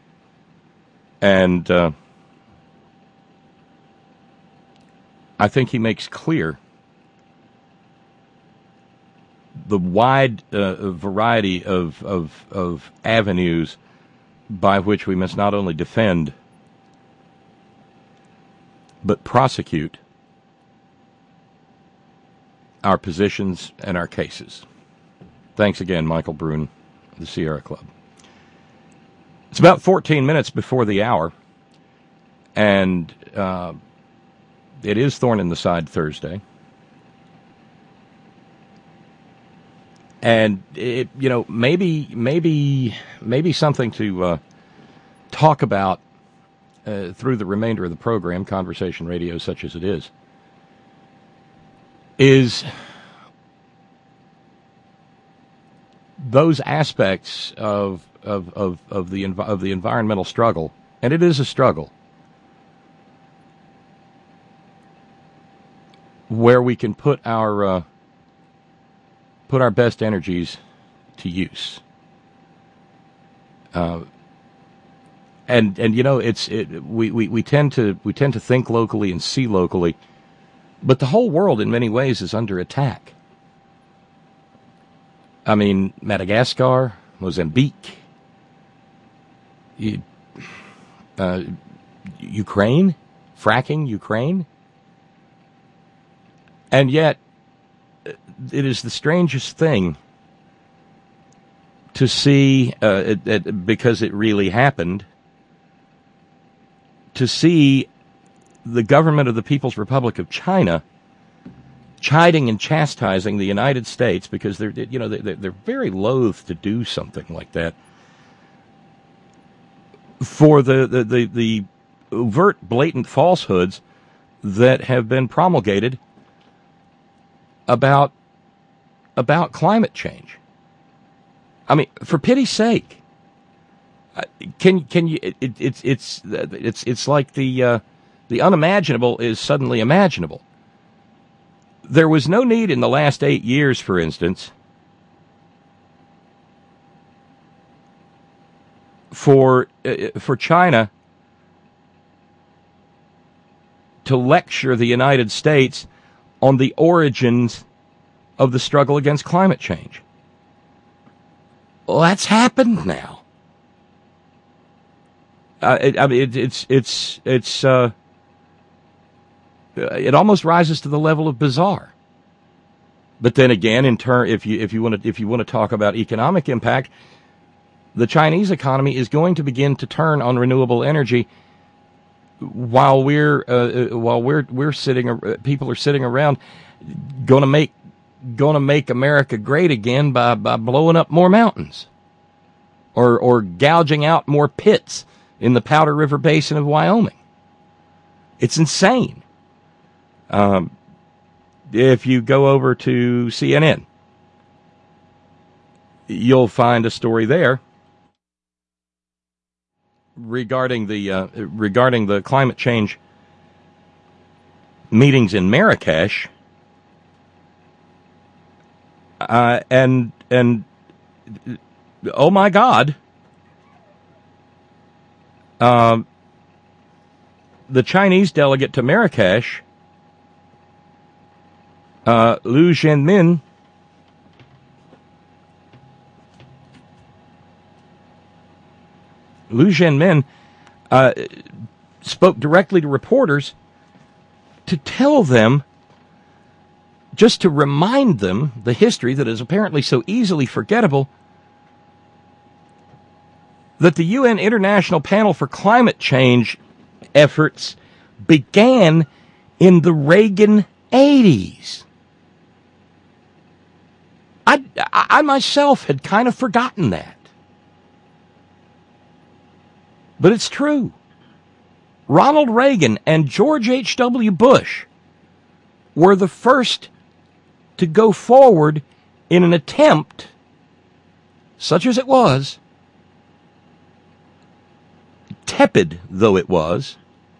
And uh, I think he makes clear the wide uh, variety of, of of avenues by which we must not only defend but prosecute our positions and our cases. Thanks again, Michael Brune, the Sierra Club. It's about fourteen minutes before the hour, and uh, it is Thorn in the Side Thursday. And it, you know, maybe, maybe, maybe something to uh, talk about uh, through the remainder of the program, Conversation Radio, such as it is, is those aspects of of of, of the env- of the environmental struggle, and it is a struggle, where we can put our uh, put our best energies to use. Uh, and and you know, it's it, we, we, we tend to we tend to think locally and see locally, but the whole world in many ways is under attack. I mean, Madagascar, Mozambique, you, uh, Ukraine, fracking Ukraine, and yet it is the strangest thing to see, uh, it, it, because it really happened, to see the government of the People's Republic of China chiding and chastising the United States because they're, you know, they're, they're very loath to do something like that for the, the, the, the overt, blatant falsehoods that have been promulgated about about climate change. I mean, for pity's sake, can can you? It, it, it's it's it's it's like the uh, the unimaginable is suddenly imaginable. There was no need in the last eight years, for instance, for uh, for China to lecture the United States on the origins of the struggle against climate change. Well, that's happened now. Uh, it, I mean, it, it's it's it's uh, it almost rises to the level of bizarre. But then again, in turn, if you if you want to if you want to talk about economic impact, the Chinese economy is going to begin to turn on renewable energy while we're uh, while we're we're sitting uh, people are sitting around going to make going to make America great again by, by blowing up more mountains or or gouging out more pits in the Powder River Basin of Wyoming. It's insane. Um, if you go over to C N N, you'll find a story there regarding the uh, regarding the climate change meetings in Marrakesh, uh, and and oh my God, uh, the Chinese delegate to Marrakesh, uh, Liu Zhenmin, Liu Zhenmin uh, spoke directly to reporters to tell them, just to remind them the history that is apparently so easily forgettable, that the U N International Panel for Climate Change efforts began in the Reagan eighties. I, I myself had kind of forgotten that. But it's true. Ronald Reagan and George H W Bush were the first to go forward in an attempt, such as it was, tepid though it was,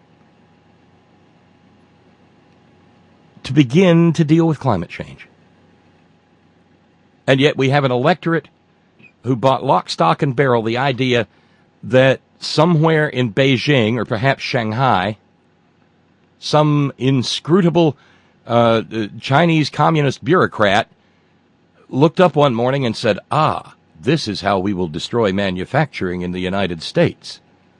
to begin to deal with climate change. And yet we have an electorate who bought lock, stock, and barrel the idea that somewhere in Beijing, or perhaps Shanghai, some inscrutable uh, Chinese communist bureaucrat looked up one morning and said, ah, this is how we will destroy manufacturing in the United States,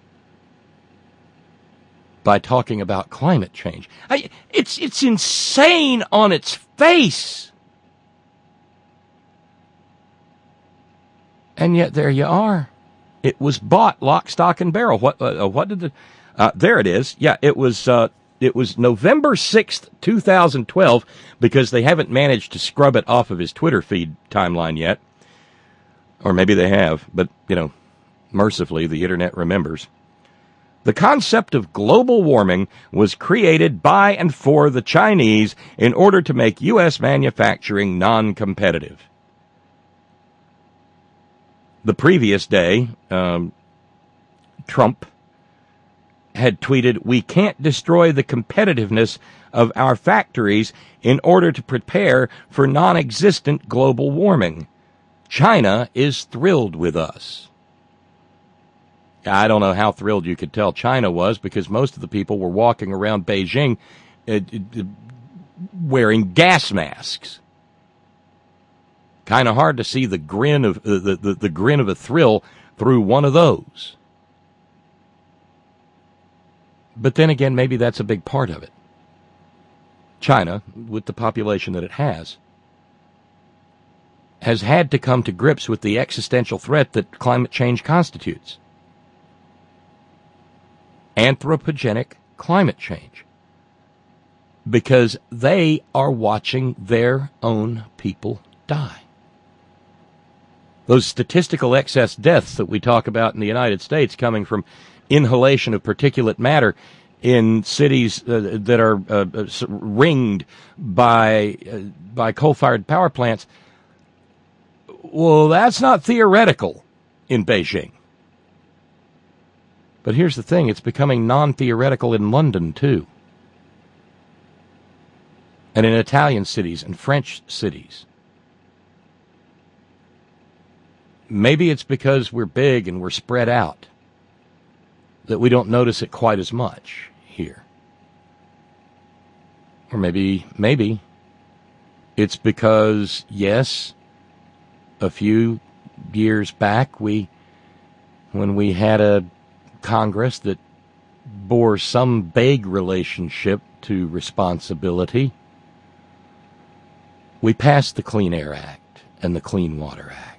by talking about climate change. I, it's, it's insane on its face. And yet there you are. It was bought lock, stock, and barrel. What? Uh, what did the? Uh, there it is. Yeah, it was. Uh, it was November sixth, two thousand twelve, because they haven't managed to scrub it off of his Twitter feed timeline yet, or maybe they have. But you know, mercifully, the internet remembers. The concept of global warming was created by and for the Chinese in order to make U S manufacturing non-competitive. The previous day, um, Trump had tweeted, "We can't destroy the competitiveness of our factories in order to prepare for non-existent global warming. China is thrilled with us." I don't know how thrilled you could tell China was, because most of the people were walking around Beijing uh, uh, wearing gas masks. Kind of hard to see the grin of uh, the, the the grin of a thrill through one of those. But then again, maybe that's a big part of it. China, with the population that it has, has had to come to grips with the existential threat that climate change constitutes. Anthropogenic climate change. Because they are watching their own people die. Those statistical excess deaths that we talk about in the United States coming from inhalation of particulate matter in cities uh, that are uh, ringed by uh, by coal-fired power plants, well, that's not theoretical in Beijing. But here's the thing, it's becoming non-theoretical in London, too. And in Italian cities and French cities. Maybe it's because we're big and we're spread out that we don't notice it quite as much here. Or maybe, maybe it's because, yes, a few years back, we, when we had a Congress that bore some vague relationship to responsibility, we passed the Clean Air Act and the Clean Water Act.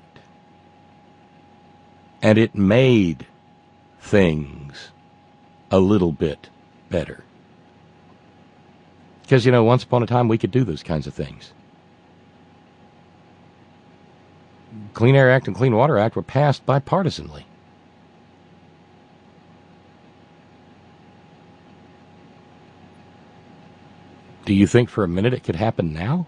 And it made things a little bit better. Because, you know, once upon a time we could do those kinds of things. Clean Air Act and Clean Water Act were passed bipartisanly. Do you think for a minute it could happen now?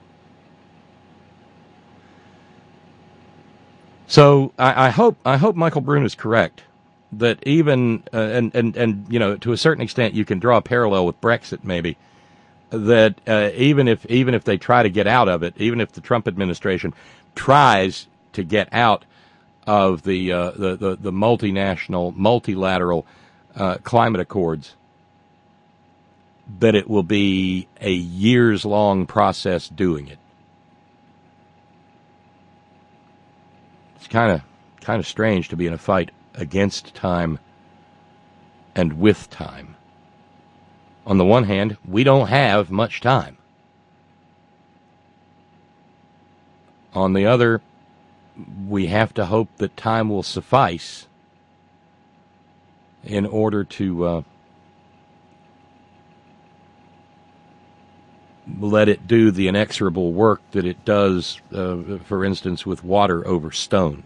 So I, I hope I hope Michael Brune is correct that even uh, and and and you know, to a certain extent you can draw a parallel with Brexit maybe, that uh, even if even if they try to get out of it, even if the Trump administration tries to get out of the uh, the, the the multinational, multilateral uh, climate accords, that it will be a years-long process doing it. It's kind of kind of strange to be in a fight against time and with time. On the one hand, we don't have much time. On the other, we have to hope that time will suffice in order to uh, let it do the inexorable work that it does, uh, for instance, with water over stone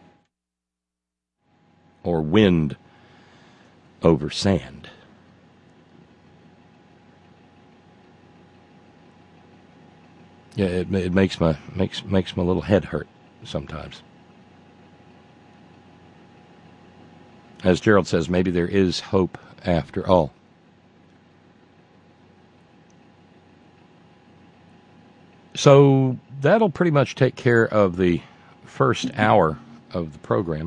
or wind over sand. Yeah, it, it makes my makes makes my little head hurt sometimes. As Gerald says, maybe there is hope after all. So that'll pretty much take care of the first hour of the program.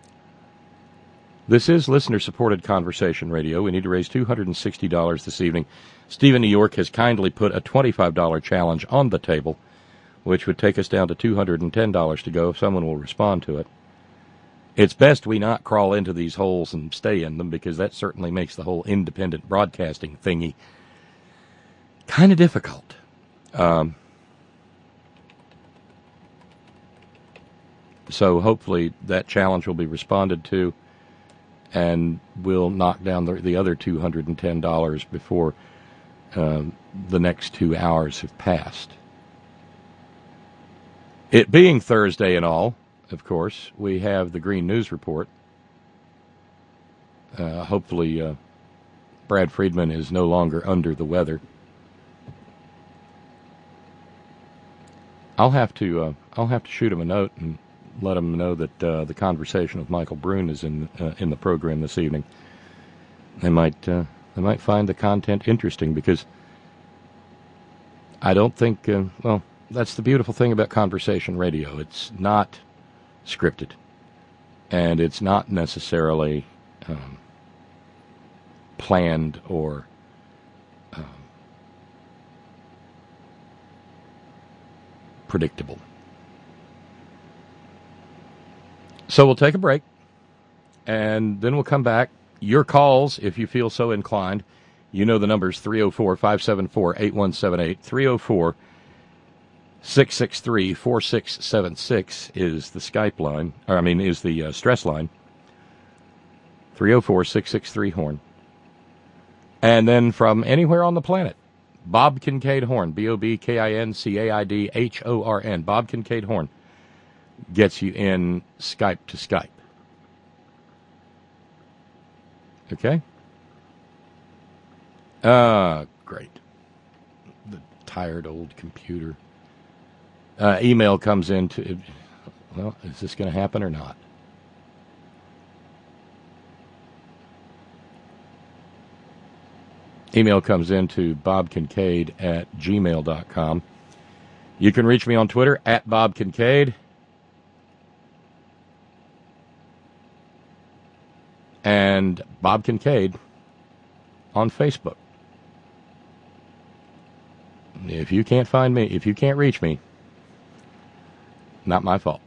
This is listener-supported conversation radio. We need to raise two hundred sixty dollars this evening. Stephen New York has kindly put a twenty-five dollars challenge on the table, which would take us down to two hundred ten dollars to go if someone will respond to it. It's best we not crawl into these holes and stay in them, because that certainly makes the whole independent broadcasting thingy kind of difficult. Um, so hopefully that challenge will be responded to, and we'll knock down the, the other two hundred ten dollars before um, the next two hours have passed. It being Thursday and all, of course, we have the Green News Report. Uh, hopefully, uh, Brad Friedman is no longer under the weather. I'll have to uh, I'll have to shoot him a note and let him know that uh, the conversation with Michael Brune is in uh, in the program this evening. They might uh, they might find the content interesting, because I don't think uh, well, that's the beautiful thing about conversation radio. It's not scripted, and it's not necessarily um, planned or um, predictable. So we'll take a break, and then we'll come back. Your calls, if you feel so inclined. You know the numbers: three oh four, five seven four, eight one seven eight, three oh four, six six three, four six seven six is the Skype line, or I mean, is the uh, stress line. three oh four, six six three, horn. And then from anywhere on the planet, Bob Kincaid Horn, B O B K I N C A I D H O R N, Bob Kincaid Horn, gets you in Skype to Skype. Okay? Ah, uh, great. The tired old computer. Uh, email comes in to, well, is this going to happen or not? Email comes in to bob kincaid at gmail dot com. You can reach me on Twitter at Bob Kincaid. And Bob Kincaid on Facebook. If you can't find me, if you can't reach me, not my fault.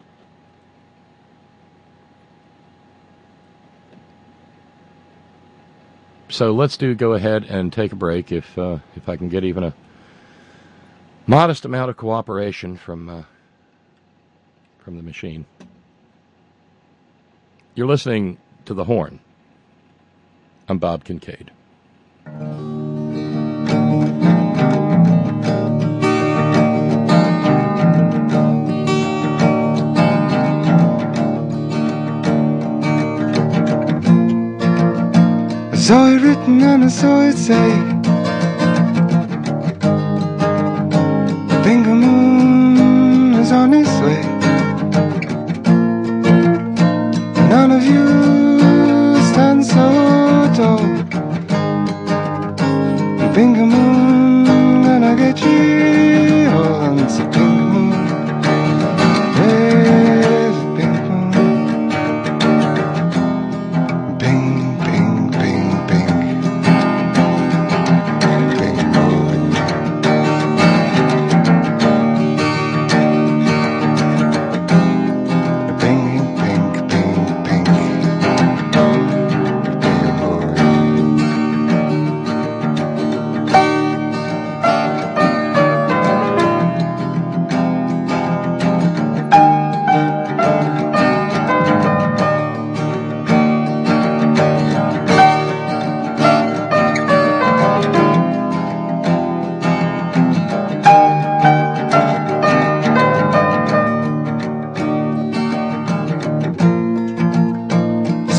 So let's do go ahead and take a break if uh, if I can get even a modest amount of cooperation from uh, from the machine. You're listening to The Horn. I'm Bob Kincaid. I saw it written and I saw it say, Bingo Moon is on its way. None of you stand so tall. Bingo Moon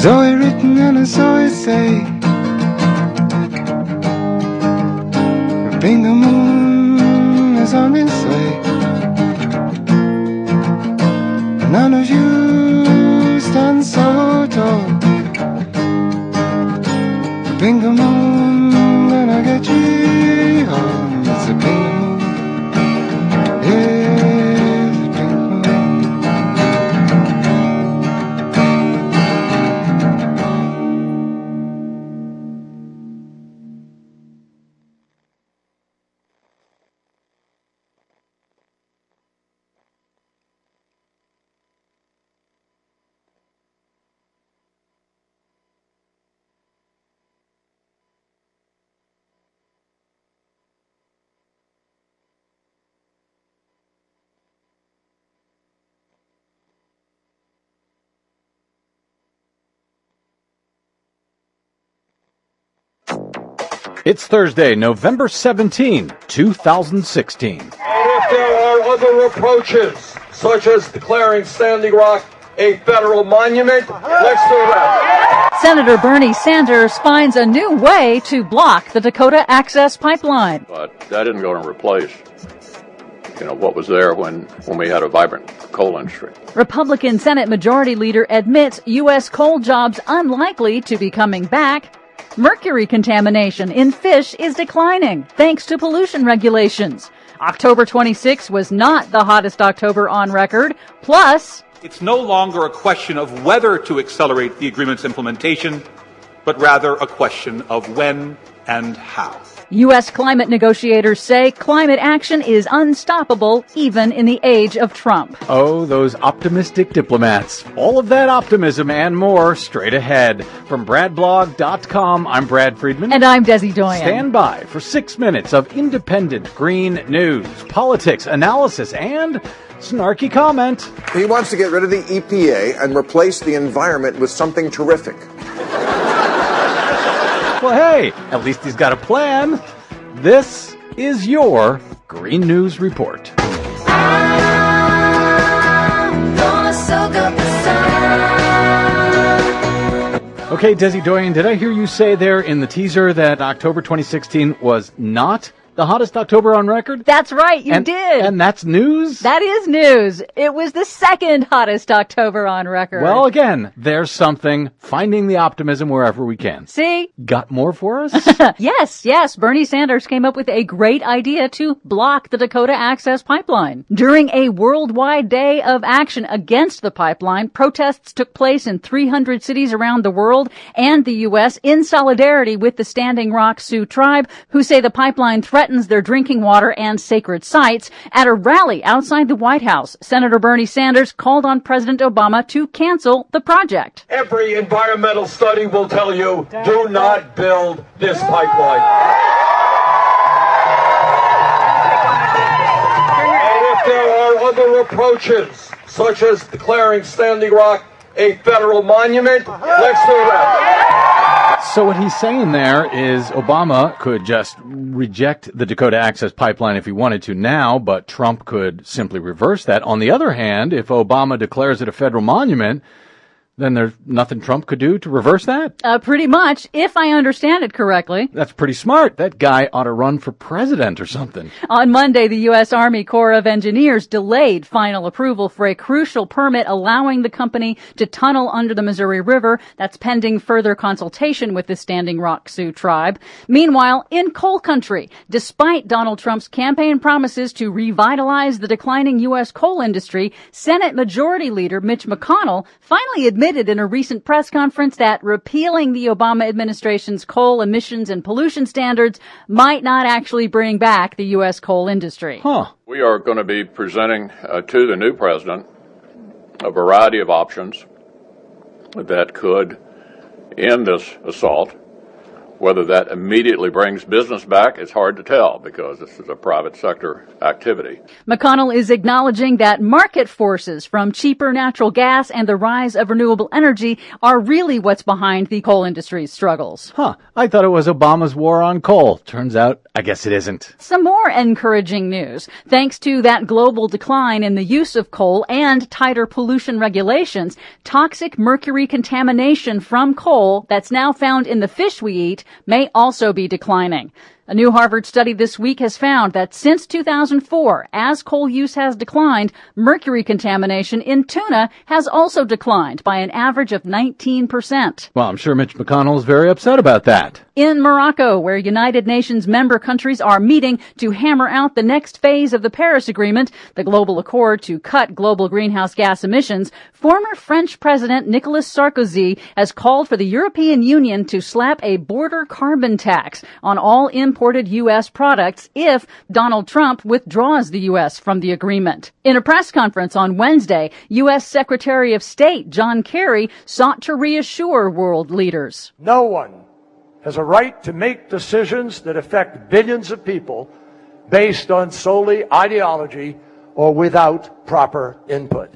Zoe written and a Zoe say. The Bingo Moon is on its way. None of you stand so tall. The Bingo Moon gonna get you home. It's a Bingo Moon. Yeah, the Bingo Moon. It's Thursday, November seventeenth, twenty sixteen. And if there are other approaches, such as declaring Standing Rock a federal monument, let's do that. Senator Bernie Sanders finds a new way to block the Dakota Access Pipeline. But that didn't go to replace, you know, what was there when, when we had a vibrant coal industry. Republican Senate Majority Leader admits U S coal jobs unlikely to be coming back. Mercury contamination in fish is declining thanks to pollution regulations. October twenty-sixth was not the hottest October on record. Plus, it's no longer a question of whether to accelerate the agreement's implementation, but rather a question of when and how. U S climate negotiators say climate action is unstoppable even in the age of Trump. Oh, those optimistic diplomats. All of that optimism and more straight ahead. From brad blog dot com, I'm Brad Friedman. And I'm Desi Doyen. Stand by for six minutes of independent green news, politics, analysis, and snarky comment. He wants to get rid of the E P A and replace the environment with something terrific. Well, hey, at least he's got a plan. This is your Green News Report. I'm gonna soak up the sun. Okay, Desi Doyen, did I hear you say there in the teaser that October twenty sixteen was not the hottest October on record? That's right, you and, did. And that's news? That is news. It was the second hottest October on record. Well, again, there's something. Finding the optimism wherever we can. See? Got more for us? Yes, yes. Bernie Sanders came up with a great idea to block the Dakota Access Pipeline. During a worldwide day of action against the pipeline, protests took place in three hundred cities around the world and the U S in solidarity with the Standing Rock Sioux tribe, who say the pipeline threatens their drinking water and sacred sites. At a rally outside the White House, Senator Bernie Sanders called on President Obama to cancel the project. Every environmental study will tell you, do not build this pipeline. And if there are other approaches, such as declaring Standing Rock a federal monument, let's do that. So what he's saying there is Obama could just reject the Dakota Access Pipeline if he wanted to now, but Trump could simply reverse that. On the other hand, if Obama declares it a federal monument, then there's nothing Trump could do to reverse that? Uh, pretty much, if I understand it correctly. That's pretty smart. That guy ought to run for president or something. On Monday, the U S Army Corps of Engineers delayed final approval for a crucial permit allowing the company to tunnel under the Missouri River. That's pending further consultation with the Standing Rock Sioux tribe. Meanwhile, in coal country, despite Donald Trump's campaign promises to revitalize the declining U S coal industry, Senate Majority Leader Mitch McConnell finally admitted in a recent press conference that repealing the Obama administration's coal emissions and pollution standards might not actually bring back the U S coal industry. Huh. We are going to be presenting uh, to the new president a variety of options that could end this assault Whether that immediately brings business back, it's hard to tell because this is a private sector activity. McConnell is acknowledging that market forces from cheaper natural gas and the rise of renewable energy are really what's behind the coal industry's struggles. Huh. I thought it was Obama's war on coal. Turns out, I guess it isn't. Some more encouraging news. Thanks to that global decline in the use of coal and tighter pollution regulations, toxic mercury contamination from coal that's now found in the fish we eat may also be declining. A new Harvard study this week has found that since two thousand four, as coal use has declined, mercury contamination in tuna has also declined by an average of nineteen percent. Well, I'm sure Mitch McConnell is very upset about that. In Morocco, where United Nations member countries are meeting to hammer out the next phase of the Paris Agreement, the global accord to cut global greenhouse gas emissions, former French President Nicolas Sarkozy has called for the European Union to slap a border carbon tax on all imported U S products if Donald Trump withdraws the U S from the agreement. In a press conference on Wednesday, U S Secretary of State John Kerry sought to reassure world leaders. No one has a right to make decisions that affect billions of people based on solely ideology or without proper input.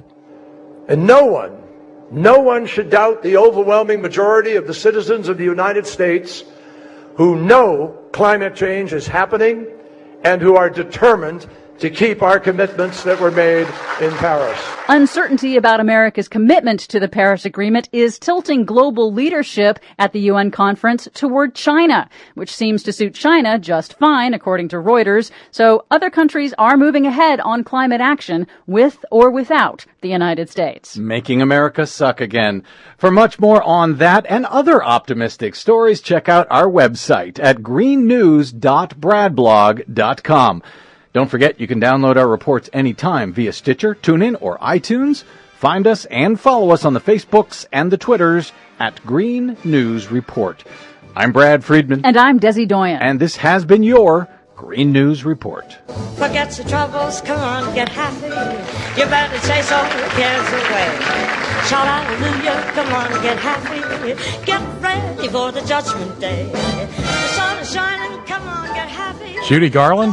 And no one, no one should doubt the overwhelming majority of the citizens of the United States who know climate change is happening and who are determined to keep our commitments that were made in Paris. Uncertainty about America's commitment to the Paris Agreement is tilting global leadership at the U N conference toward China, which seems to suit China just fine, according to Reuters. So other countries are moving ahead on climate action with or without the United States. Making America suck again. For much more on that and other optimistic stories, check out our website at green news dot bradblog dot com. Don't forget, you can download our reports anytime via Stitcher, TuneIn, or iTunes. Find us and follow us on the Facebooks and the Twitters at Green News Report. I'm Brad Friedman. And I'm Desi Doyen. And this has been your Green News Report. Forget your troubles, come on, get happy. You better chase all your cares away. Shout hallelujah, come on, get happy. Get ready for the judgment day. The sun is shining, come on, get happy. Judy Garland?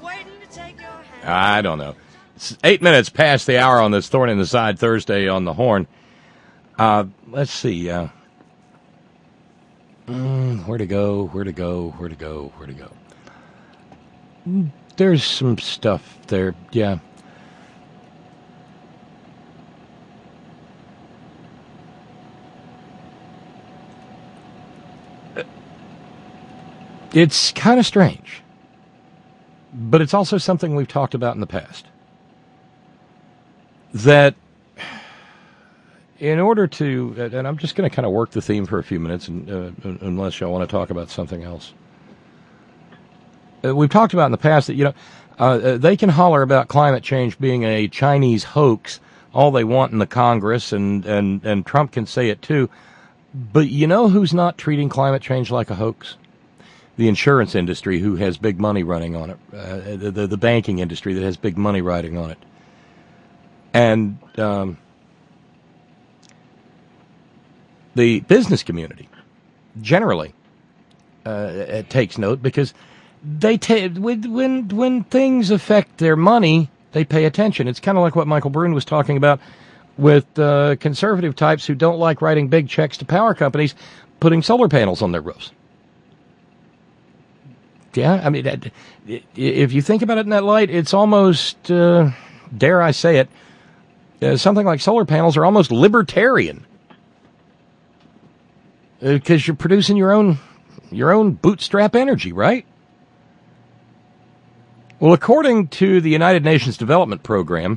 I don't know. It's eight minutes past the hour on this Thorn in the Side Thursday on the Horn. Uh, let's see. Uh, mm, where to go, where to go, where to go, where to go. There's some stuff there, yeah. It's kind of strange. But it's also something we've talked about in the past. That in order to, and I'm just going to kind of work the theme for a few minutes, and, uh, unless y'all want to talk about something else. Uh, we've talked about in the past that, you know, uh, they can holler about climate change being a Chinese hoax all they want in the Congress, and, and, and Trump can say it too. But you know who's not treating climate change like a hoax? The insurance industry, who has big money running on it, uh, the, the the banking industry that has big money riding on it, and um, the business community generally uh, it takes note because they ta- when when when things affect their money, they pay attention. It's kind of like what Michael Brune was talking about with uh, conservative types who don't like writing big checks to power companies, putting solar panels on their roofs. Yeah, I mean, if you think about it in that light, it's almost, uh, dare I say it, uh, something like solar panels are almost libertarian. Because uh, you're producing your own, your own bootstrap energy, right? Well, according to the United Nations Development Program,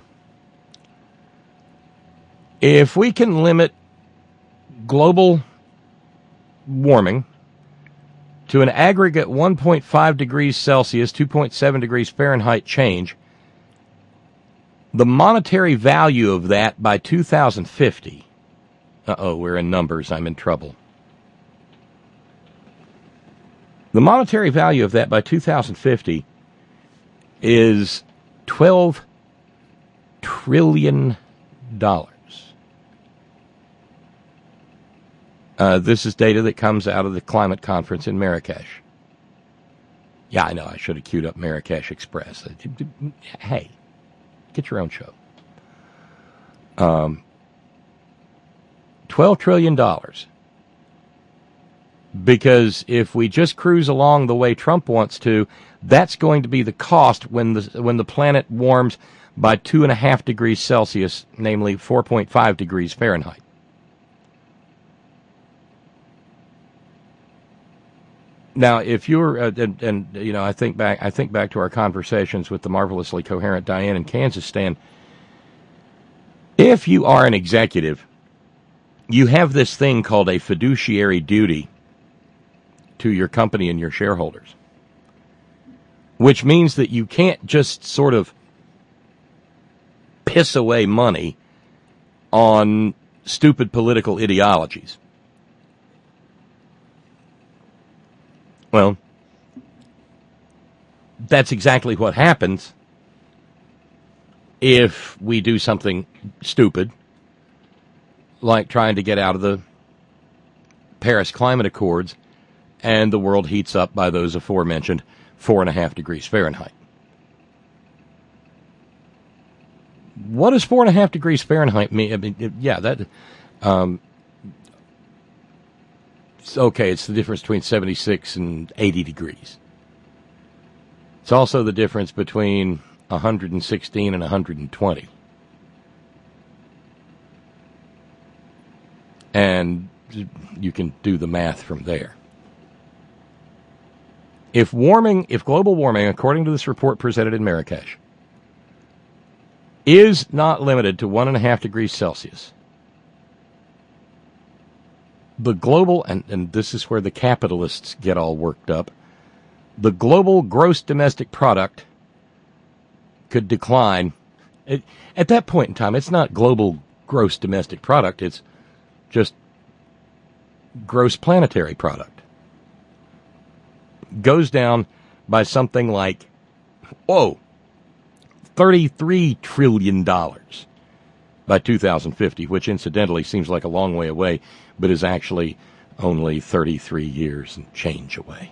if we can limit global warming to an aggregate one point five degrees Celsius, two point seven degrees Fahrenheit change, the monetary value of that by two thousand fifty, uh-oh, we're in numbers, I'm in trouble. The monetary value of that by two thousand fifty is twelve trillion dollars. Uh, this is data that comes out of the climate conference in Marrakesh. Yeah, I know, I should have queued up Marrakesh Express. Hey, get your own show. Um, twelve trillion dollars. Because if we just cruise along the way Trump wants to, that's going to be the cost when the when the planet warms by two and a half degrees Celsius, namely four point five degrees Fahrenheit. Now, if you're, uh, and, and you know, I think back, I think back to our conversations with the marvelously coherent Diane in Kansas, Stan. If you are an executive, you have this thing called a fiduciary duty to your company and your shareholders, which means that you can't just sort of piss away money on stupid political ideologies. Well, that's exactly what happens if we do something stupid, like trying to get out of the Paris Climate Accords, and the world heats up by those aforementioned four and a half degrees Fahrenheit. What does four and a half degrees Fahrenheit mean? I mean, it, yeah, that. Um, it's okay, it's the difference between seventy-six and eighty degrees. It's also the difference between one hundred sixteen and one hundred twenty. And you can do the math from there. If warming, if global warming, according to this report presented in Marrakesh, is not limited to one and a half degrees Celsius, the global, and, and this is where the capitalists get all worked up, the global gross domestic product could decline. It, at that point in time, it's not global gross domestic product, it's just gross planetary product. Goes down by something like, whoa, thirty-three trillion dollars by two thousand fifty, which incidentally seems like a long way away, but is actually only thirty-three years and change away.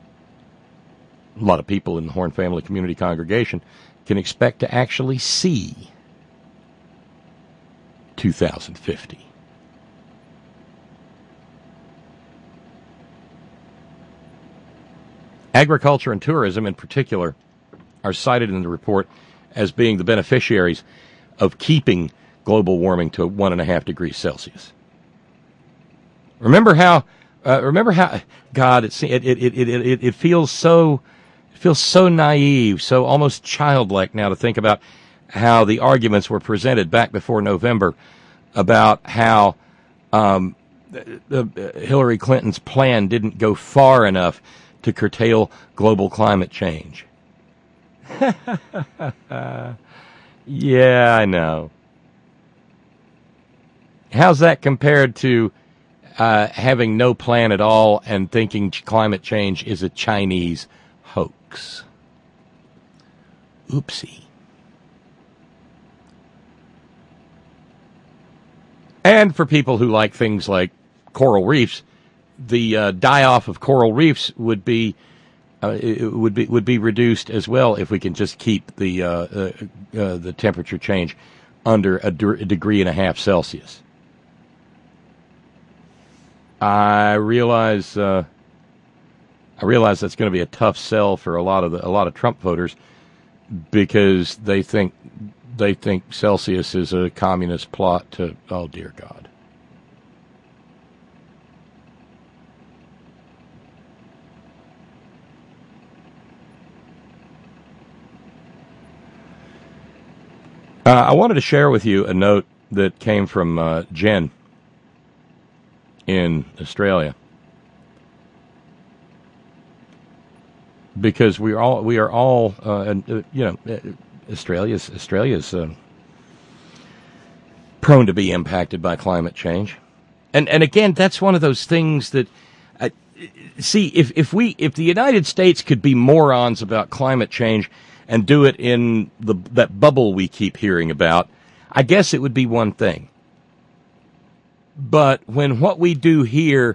A lot of people in the Horn Family Community Congregation can expect to actually see two thousand fifty. Agriculture and tourism in particular are cited in the report as being the beneficiaries of keeping global warming to one and a half degrees Celsius. Remember how, uh, remember how, God, it, it, it, it, it, it feels so, it feels so naive, so almost childlike now to think about how the arguments were presented back before November about how um, the, the, Hillary Clinton's plan didn't go far enough to curtail global climate change. Yeah, I know. How's that compared to uh, having no plan at all and thinking climate change is a Chinese hoax? Oopsie. And for people who like things like coral reefs, the uh, die-off of coral reefs would be uh, it would be would be reduced as well if we can just keep the uh, uh, uh, the temperature change under a, de- a degree and a half Celsius. I realize uh, I realize that's going to be a tough sell for a lot of the, a lot of Trump voters because they think they think Celsius is a communist plot to, oh dear God. Uh, I wanted to share with you a note that came from uh, Jen in Australia, because we are all we are all uh, and uh, you know Australia's Australia's uh, prone to be impacted by climate change, and and again that's one of those things that uh, see if if we if the United States could be morons about climate change and do it in the that bubble we keep hearing about, I guess it would be one thing. But when what we do here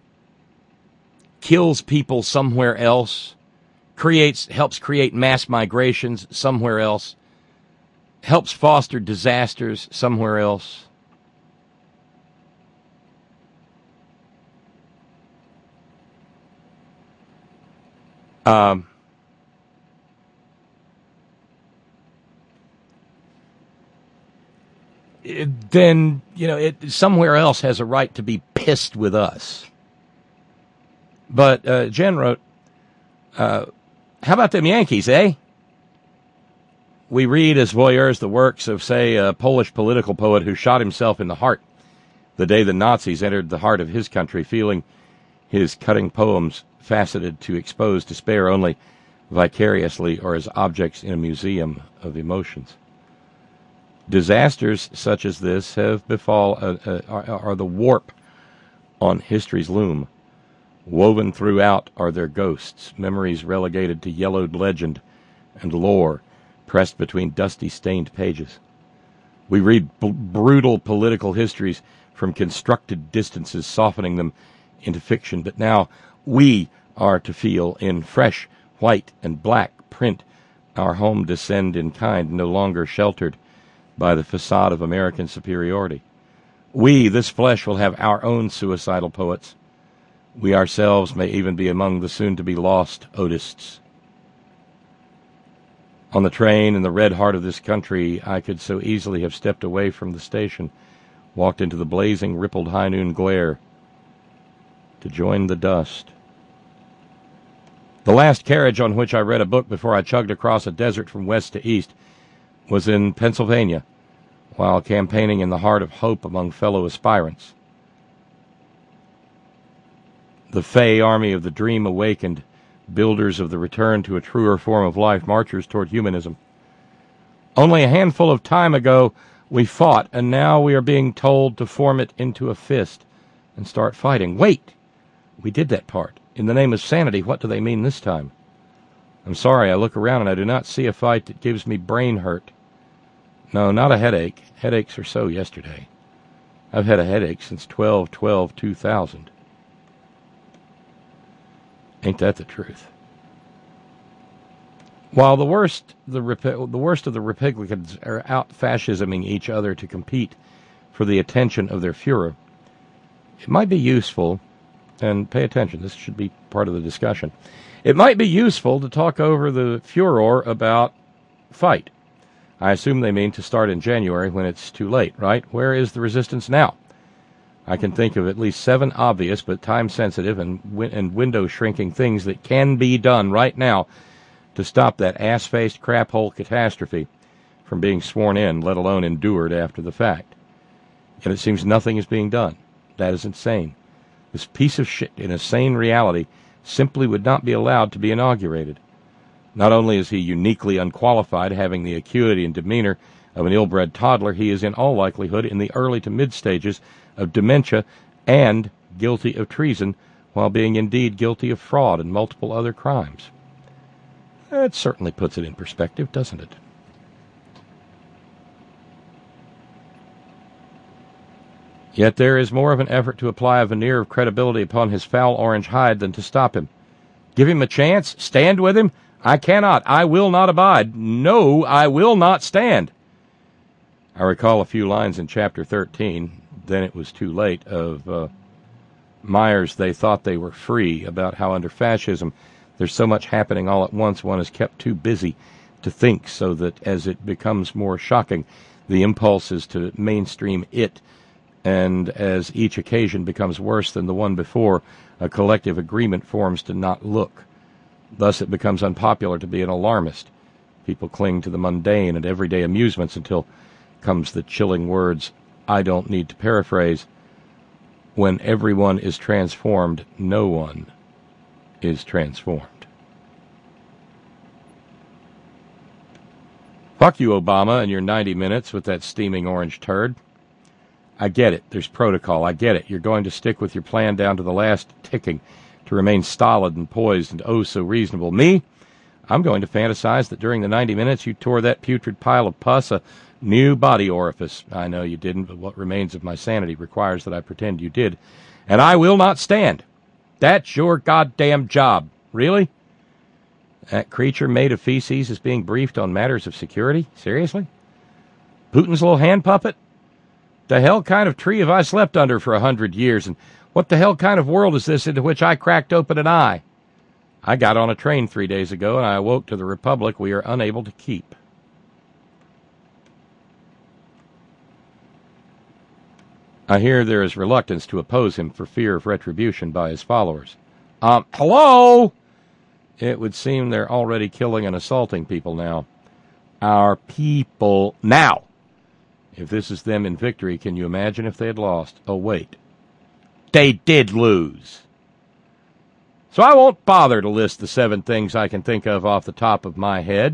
kills people somewhere else, creates helps create mass migrations somewhere else, helps foster disasters somewhere else, um, it, then, you know, it somewhere else has a right to be pissed with us. But uh, Jen wrote, uh, how about them Yankees, eh? We read as voyeurs the works of, say, a Polish political poet who shot himself in the heart the day the Nazis entered the heart of his country, feeling his cutting poems faceted to expose despair only vicariously or as objects in a museum of emotions. Disasters such as this have befall uh, uh, are, are the warp on history's loom. Woven throughout are their ghosts, memories relegated to yellowed legend and lore, pressed between dusty, stained pages. We read b- brutal political histories from constructed distances, softening them into fiction, but now we are to feel in fresh white and black print our home descend in kind, no longer sheltered by the facade of American superiority. We, this flesh, will have our own suicidal poets. We ourselves may even be among the soon-to-be lost odists. On the train in the red heart of this country, I could so easily have stepped away from the station, walked into the blazing, rippled high-noon glare, to join the dust. The last carriage on which I read a book before I chugged across a desert from west to east was in Pennsylvania, while campaigning in the heart of hope among fellow aspirants. The Fey army of the dream awakened, builders of the return to a truer form of life, marchers toward humanism. Only a handful of time ago we fought, and now we are being told to form it into a fist and start fighting. Wait! We did that part. In the name of sanity, what do they mean this time? I'm sorry, I look around and I do not see a fight that gives me brain hurt. No, not a headache. Headaches are so yesterday. I've had a headache since twelve twelve two thousand. Ain't that the truth? While the worst the, the worst of the Republicans are out fascisming each other to compete for the attention of their Fuhrer, it might be useful, and pay attention, this should be part of the discussion, it might be useful to talk over the furor about fight. I assume they mean to start in January when it's too late, right? Where is the resistance now? I can think of at least seven obvious but time-sensitive and, wi- and window-shrinking things that can be done right now to stop that ass-faced crap-hole catastrophe from being sworn in, let alone endured after the fact. Yet it seems nothing is being done. That is insane. This piece of shit in a sane reality simply would not be allowed to be inaugurated. Not only is he uniquely unqualified, having the acuity and demeanor of an ill-bred toddler, he is in all likelihood in the early to mid-stages of dementia and guilty of treason, while being indeed guilty of fraud and multiple other crimes. It certainly puts it in perspective, doesn't it? Yet there is more of an effort to apply a veneer of credibility upon his foul orange hide than to stop him. Give him a chance? Stand with him? I cannot. I will not abide. No, I will not stand. I recall a few lines in chapter thirteen, then it was too late, of uh, Myers' They Thought They Were Free, about how under fascism there's so much happening all at once one is kept too busy to think, so that as it becomes more shocking, the impulse is to mainstream it, and as each occasion becomes worse than the one before, a collective agreement forms to not look. Thus it becomes unpopular to be an alarmist. People cling to the mundane and everyday amusements until comes the chilling words, I don't need to paraphrase, when everyone is transformed, no one is transformed. Fuck you, Obama, and your ninety minutes with that steaming orange turd. I get it. There's protocol. I get it. You're going to stick with your plan down to the last ticking to remain stolid and poised and oh so reasonable. Me? I'm going to fantasize that during the ninety minutes you tore that putrid pile of pus a new body orifice. I know you didn't, but what remains of my sanity requires that I pretend you did. And I will not stand. That's your goddamn job. Really? That creature made of feces is being briefed on matters of security? Seriously? Putin's little hand puppet? The hell kind of tree have I slept under for a hundred years, and what the hell kind of world is this into which I cracked open an eye? I got on a train three days ago, and I awoke to the republic we are unable to keep. I hear there is reluctance to oppose him for fear of retribution by his followers. Um, hello? It would seem they're already killing and assaulting people now. Our people now. If this is them in victory, can you imagine if they had lost? Oh, wait. They did lose. So I won't bother to list the seven things I can think of off the top of my head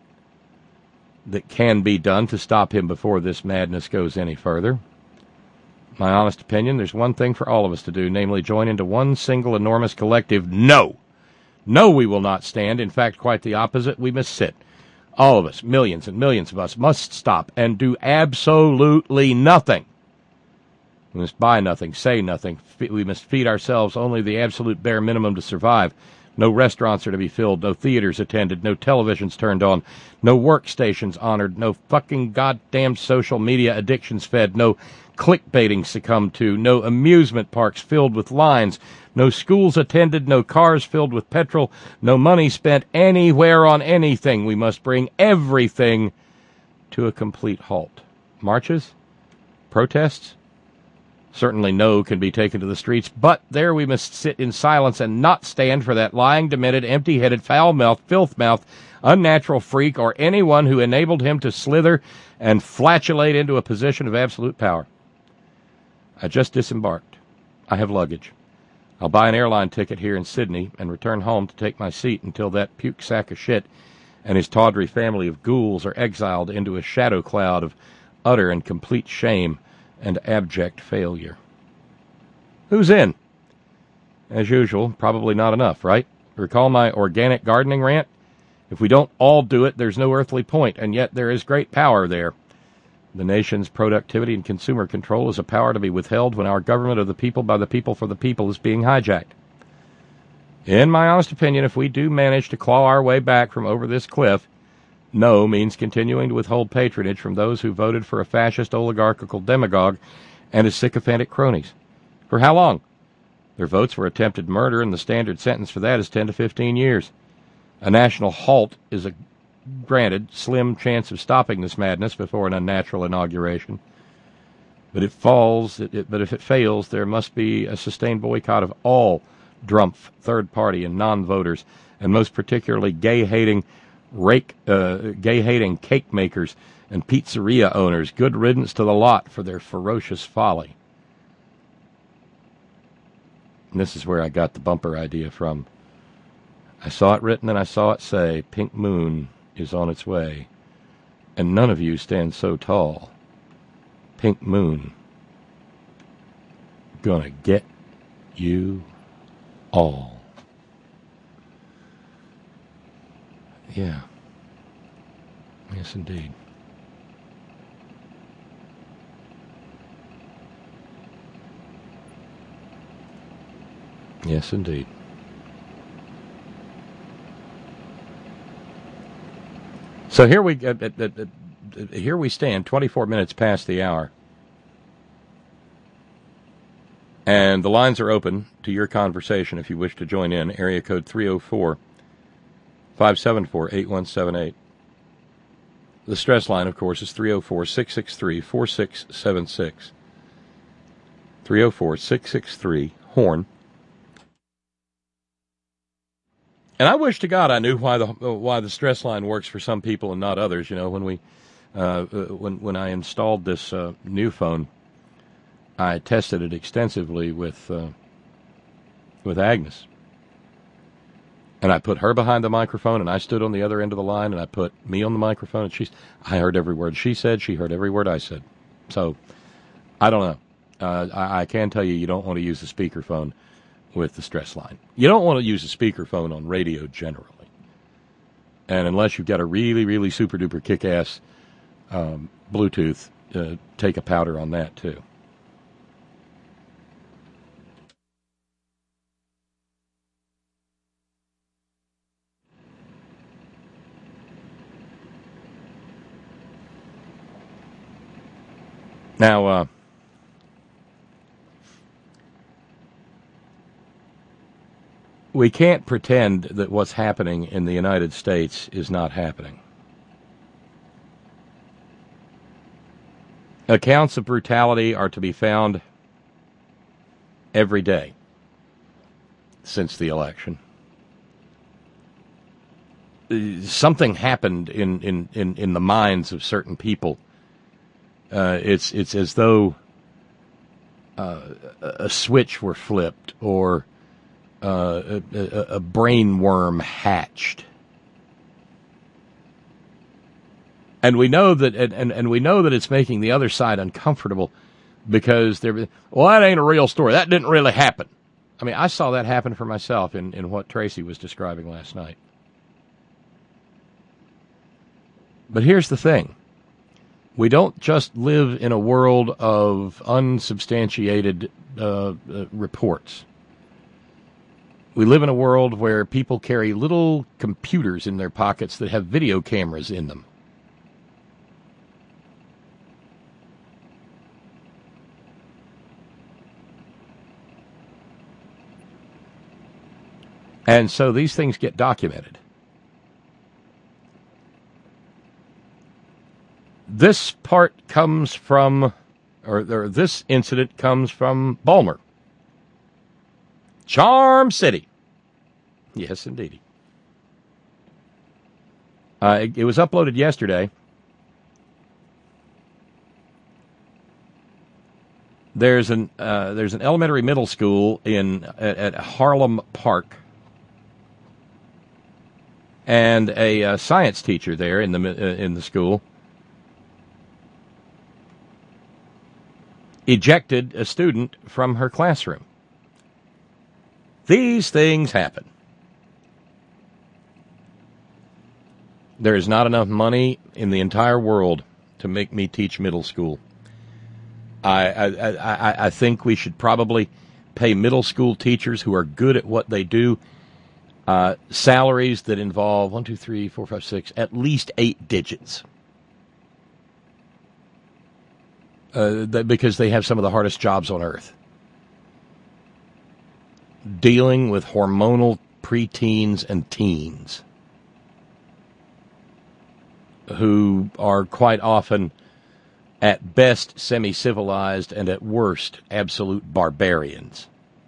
that can be done to stop him before this madness goes any further. My honest opinion, there's one thing for all of us to do, namely join into one single enormous collective no. No, we will not stand. In fact, quite the opposite. We must sit. All of us, millions and millions of us, must stop and do absolutely nothing. We must buy nothing, say nothing. We must feed ourselves only the absolute bare minimum to survive. No restaurants are to be filled, no theaters attended, no televisions turned on, no workstations honored, no fucking goddamn social media addictions fed, no clickbaiting succumbed to, no amusement parks filled with lines, no schools attended, no cars filled with petrol, no money spent anywhere on anything. We must bring everything to a complete halt. Marches? Protests? Certainly no can be taken to the streets, but there we must sit in silence and not stand for that lying, demented, empty-headed, foul-mouthed, filth-mouthed, unnatural freak or anyone who enabled him to slither and flatulate into a position of absolute power. I just disembarked. I have luggage. I'll buy an airline ticket here in Sydney and return home to take my seat until that puke sack of shit and his tawdry family of ghouls are exiled into a shadow cloud of utter and complete shame and abject failure. Who's in? As usual, probably not enough, right? Recall my organic gardening rant? If we don't all do it, there's no earthly point, and yet there is great power there. The nation's productivity and consumer control is a power to be withheld when our government of the people, by the people, for the people is being hijacked. In my honest opinion, if we do manage to claw our way back from over this cliff, no means continuing to withhold patronage from those who voted for a fascist oligarchical demagogue and his sycophantic cronies. For how long? Their votes were attempted murder, and the standard sentence for that is ten to fifteen years. A national halt is a granted slim chance of stopping this madness before an unnatural inauguration. But it falls. It, it, but if it fails, there must be a sustained boycott of all Drumpf, third-party, and non-voters, and most particularly gay-hating, rake, uh, gay-hating cake makers and pizzeria owners. Good riddance to the lot for their ferocious folly. And this is where I got the bumper idea from. I saw it written and I saw it say, Pink Moon is on its way, and none of you stand so tall. Pink Moon gonna get you all. Yeah. Yes, indeed. Yes, indeed. So here we uh, uh, uh, uh, here we stand, twenty-four minutes past the hour, and the lines are open to your conversation if you wish to join in. Area code three oh four, five seven four, eight one seven eight. The stress line, of course, is three oh four, six six three, four six seven six. three oh four, six six three, HORN. And I wish to God I knew why the why the stress line works for some people and not others. You know, when we uh, when when I installed this uh, new phone, I tested it extensively with uh, with Agnes, and I put her behind the microphone, and I stood on the other end of the line, and I put me on the microphone, and she's I heard every word she said, she heard every word I said. So I don't know. Uh, I, I can tell you, you don't want to use the speakerphone with the stress line. You don't want to use a speakerphone on radio generally. And unless you've got a really, really super-duper kick-ass um, Bluetooth, uh, take a powder on that, too. Now, uh, we can't pretend that what's happening in the United States is not happening. Accounts of brutality are to be found every day since the election. Something happened in, in, in, in the minds of certain people. Uh, it's it's as though uh, a switch were flipped or uh, a, a, a brain worm hatched. And we know that, and, and, and we know that it's making the other side uncomfortable because they're, well, that ain't a real story. That didn't really happen. I mean, I saw that happen for myself in, in what Tracy was describing last night. But here's the thing. We don't just live in a world of unsubstantiated uh, uh, reports. We live in a world where people carry little computers in their pockets that have video cameras in them. And so these things get documented. This part comes from, or, or this incident comes from Balmer. Charm City. Yes, indeed. Uh, it, it was uploaded yesterday. There's an uh, there's an elementary middle school in at, at Harlem Park, and a uh, science teacher there in the uh, in the school ejected a student from her classroom. These things happen. There is not enough money in the entire world to make me teach middle school. I, I, I, I think we should probably pay middle school teachers who are good at what they do uh, salaries that involve one, two, three, four, five, six, at least eight digits. Uh, that, because they have some of the hardest jobs on earth. Dealing with hormonal preteens and teens who are quite often, at best, semi-civilized and at worst, absolute barbarians.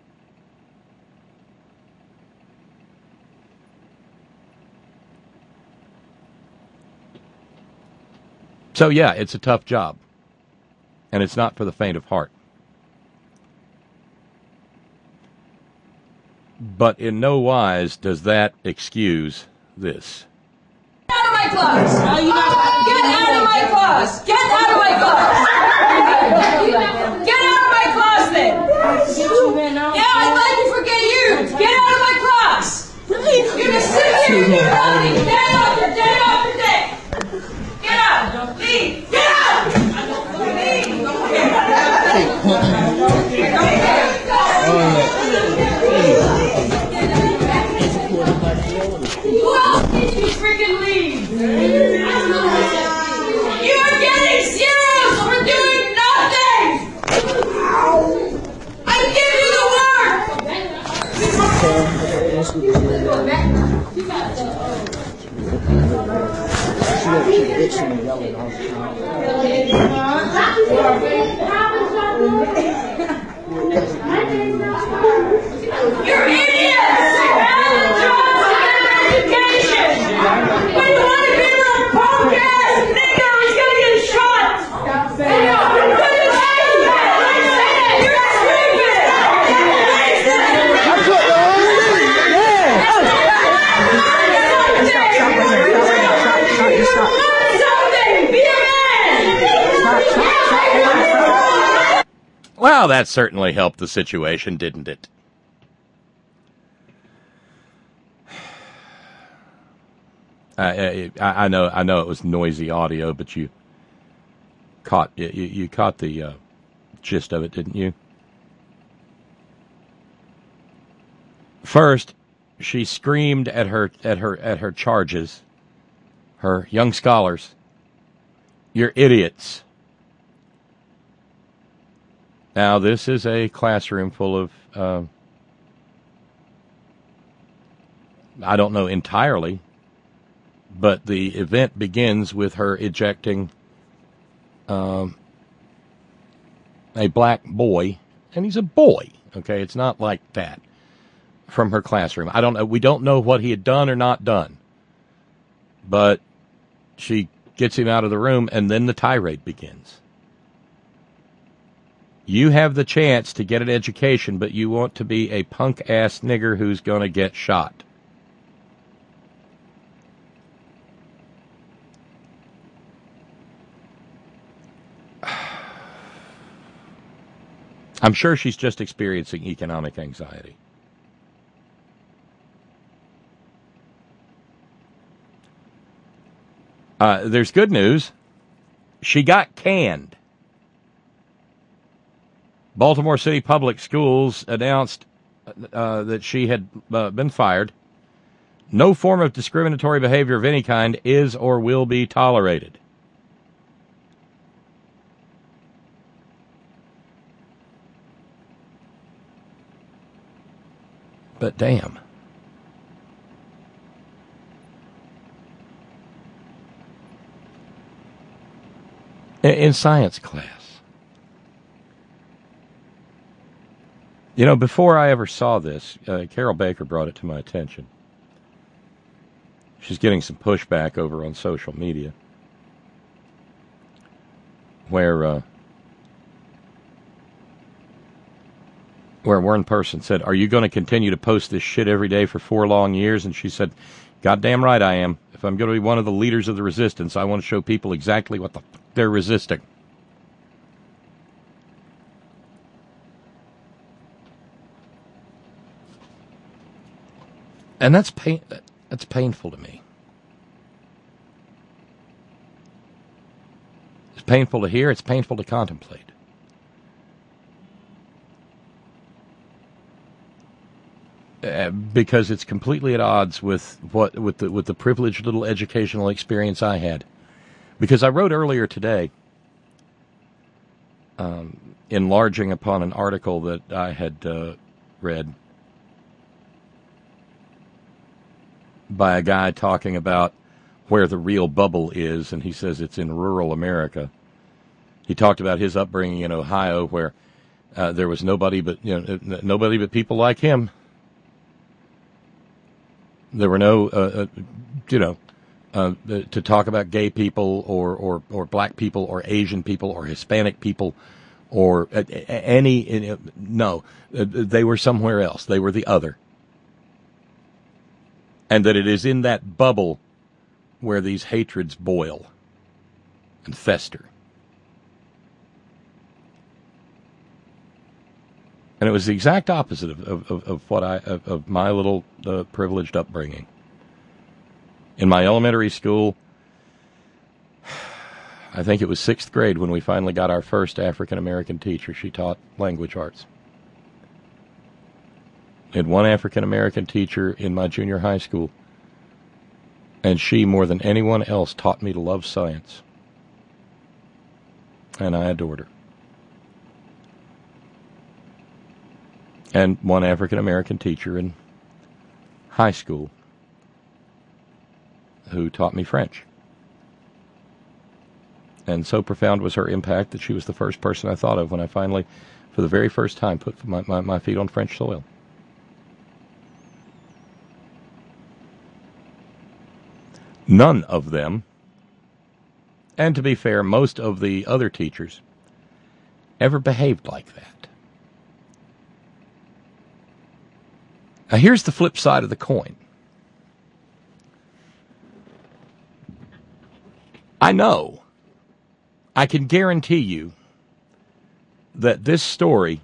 So, yeah, it's a tough job. And it's not for the faint of heart. But in no wise does that excuse this. Get out of my class! No, you're not. Get out of my class! Get out of my class! Get out of my class then! Yeah, I'd like to forget you! Get out of my class! You're gonna sit here and do nothing! Get up! You're dead off your day! Get out! Leave! Get out! Leave! Who else did you freaking leave? You're getting zeros for doing nothing! I give you the You're idiots! Education! When you want to be a real punk ass nigger, he's gonna get shot! You're stupid! Well, that certainly helped the situation, didn't it? I, I, I know, I know it was noisy audio, but you caught you, you caught the uh, gist of it, didn't you? First, she screamed at her at her at her charges, her young scholars. You're idiots. Now, this is a classroom full of, uh, I don't know entirely, but the event begins with her ejecting um, a black boy, and he's a boy, okay? It's not like that, from her classroom. I don't know. We don't know what he had done or not done, but she gets him out of the room, and then the tirade begins. You have the chance to get an education, but you want to be a punk-ass nigger who's going to get shot. I'm sure she's just experiencing economic anxiety. Uh, there's good news. She got canned. Baltimore City Public Schools announced uh, that she had uh, been fired. No form of discriminatory behavior of any kind is or will be tolerated. But damn. In science class. You know, before I ever saw this, uh, Carol Baker brought it to my attention. She's getting some pushback over on social media, where uh, where one person said, "Are you going to continue to post this shit every day for four long years?" And she said, "Goddamn right I am. If I'm going to be one of the leaders of the resistance, I want to show people exactly what the fuck they're resisting." And that's pain. That's painful to me. It's painful to hear. It's painful to contemplate. Uh, because it's completely at odds with what with the with the privileged little educational experience I had. Because I wrote earlier today, um, enlarging upon an article that I had uh, read by a guy talking about where the real bubble is, and he says it's in rural America. He talked about his upbringing in Ohio, where uh, there was nobody but you know nobody but people like him. There were no, uh, uh, you know, uh, to talk about gay people or, or, or black people or Asian people or Hispanic people or uh, any, uh, no, uh, they were somewhere else. They were the other. And that it is in that bubble where these hatreds boil and fester. And it was the exact opposite of, of, of what I of, of my little uh, privileged upbringing. In my elementary school, I think it was sixth grade when we finally got our first African American teacher. She taught language arts. I had one African American teacher in my junior high school, and she, more than anyone else, taught me to love science. And I adored her. And one African-American teacher in high school who taught me French. And so profound was her impact that she was the first person I thought of when I finally, for the very first time, put my, my, my feet on French soil. None of them, and to be fair, most of the other teachers, ever behaved like that. Now, here's the flip side of the coin. I know, I can guarantee you that this story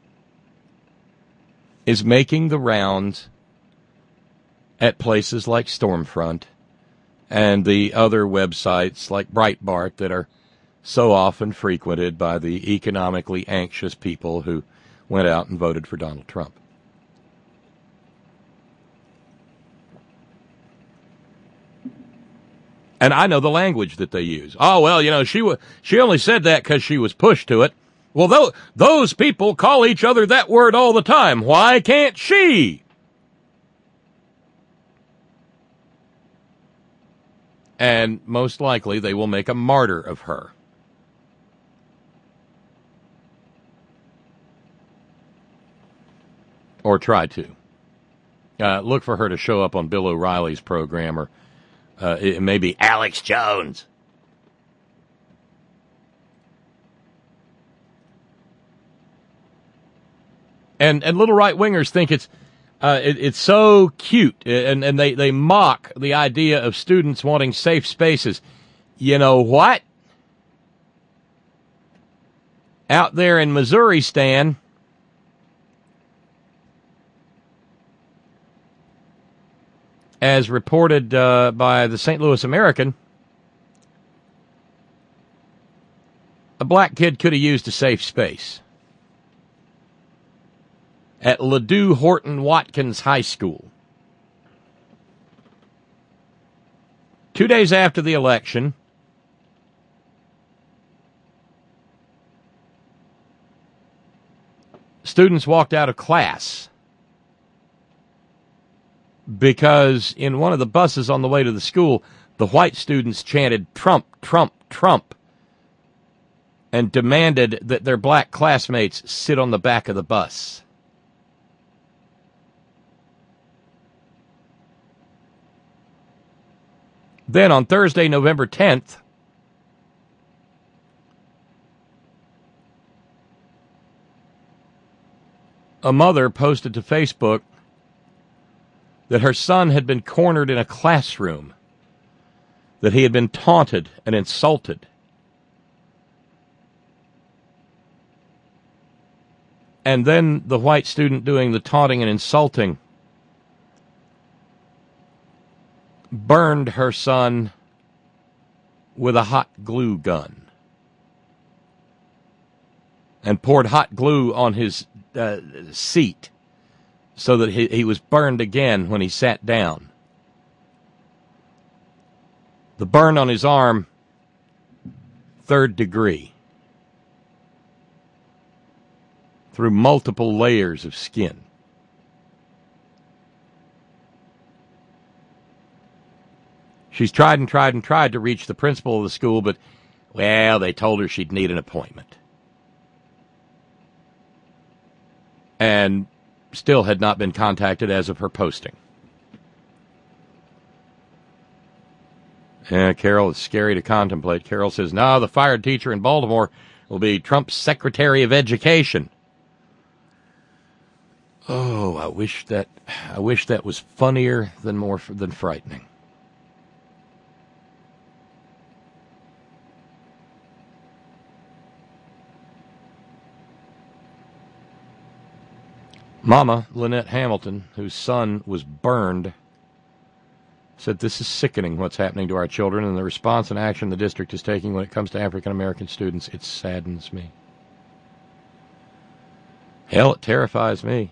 is making the rounds at places like Stormfront and the other websites like Breitbart that are so often frequented by the economically anxious people who went out and voted for Donald Trump. And I know the language that they use. Oh, well, you know, she w- she only said that because she was pushed to it. Well, th- those people call each other that word all the time. Why can't she? And most likely they will make a martyr of her. Or try to. Uh, look for her to show up on Bill O'Reilly's program, or uh, it may be Alex Jones. And and little right-wingers think it's uh, it, it's so cute, and, and they, they mock the idea of students wanting safe spaces. You know what? Out there in Missouri, Stan, as reported uh, by the Saint Louis American, a black kid could have used a safe space at Ladue Horton Watkins High School. Two days after the election, students walked out of class because in one of the buses on the way to the school, the white students chanted Trump, Trump, Trump, and demanded that their black classmates sit on the back of the bus. Then on Thursday, November tenth, a mother posted to Facebook that her son had been cornered in a classroom, that he had been taunted and insulted. And then the white student doing the taunting and insulting burned her son with a hot glue gun and poured hot glue on his uh, seat so that he, he was burned again when he sat down. The burn on his arm, third degree, through multiple layers of skin. She's tried and tried and tried to reach the principal of the school, but, well, they told her she'd need an appointment. And still had not been contacted as of her posting. Yeah, Carol, it's scary to contemplate. Carol says, no, the fired teacher in Baltimore will be Trump's Secretary of Education. Oh, I wish that I wish that was funnier than more than frightening. Mama, Lynette Hamilton, whose son was burned, said this is sickening what's happening to our children and the response and action the district is taking when it comes to African American students. It saddens me. Hell, it terrifies me.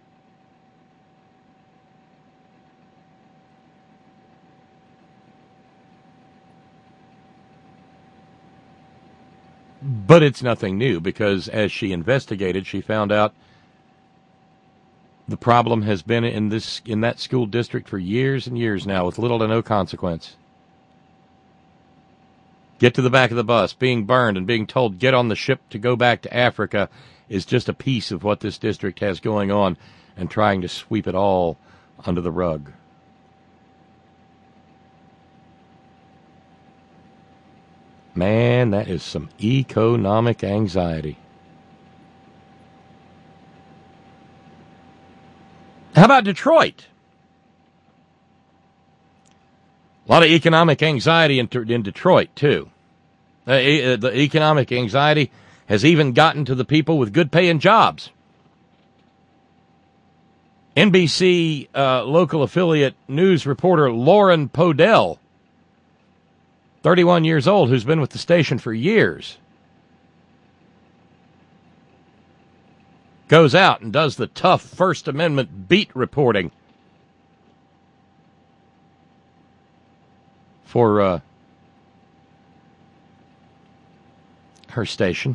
But it's nothing new because as she investigated, she found out the problem has been in this in that school district for years and years now with little to no consequence. Get to the back of the bus, being burned and being told get on the ship to go back to Africa is just a piece of what this district has going on and trying to sweep it all under the rug. Man, that is some economic anxiety. How about Detroit? A lot of economic anxiety in, in Detroit, too. Uh, e- the economic anxiety has even gotten to the people with good-paying jobs. N B C uh, local affiliate news reporter Lauren Podell thirty-one years old, who's been with the station for years, goes out and does the tough First Amendment beat reporting for uh, her station.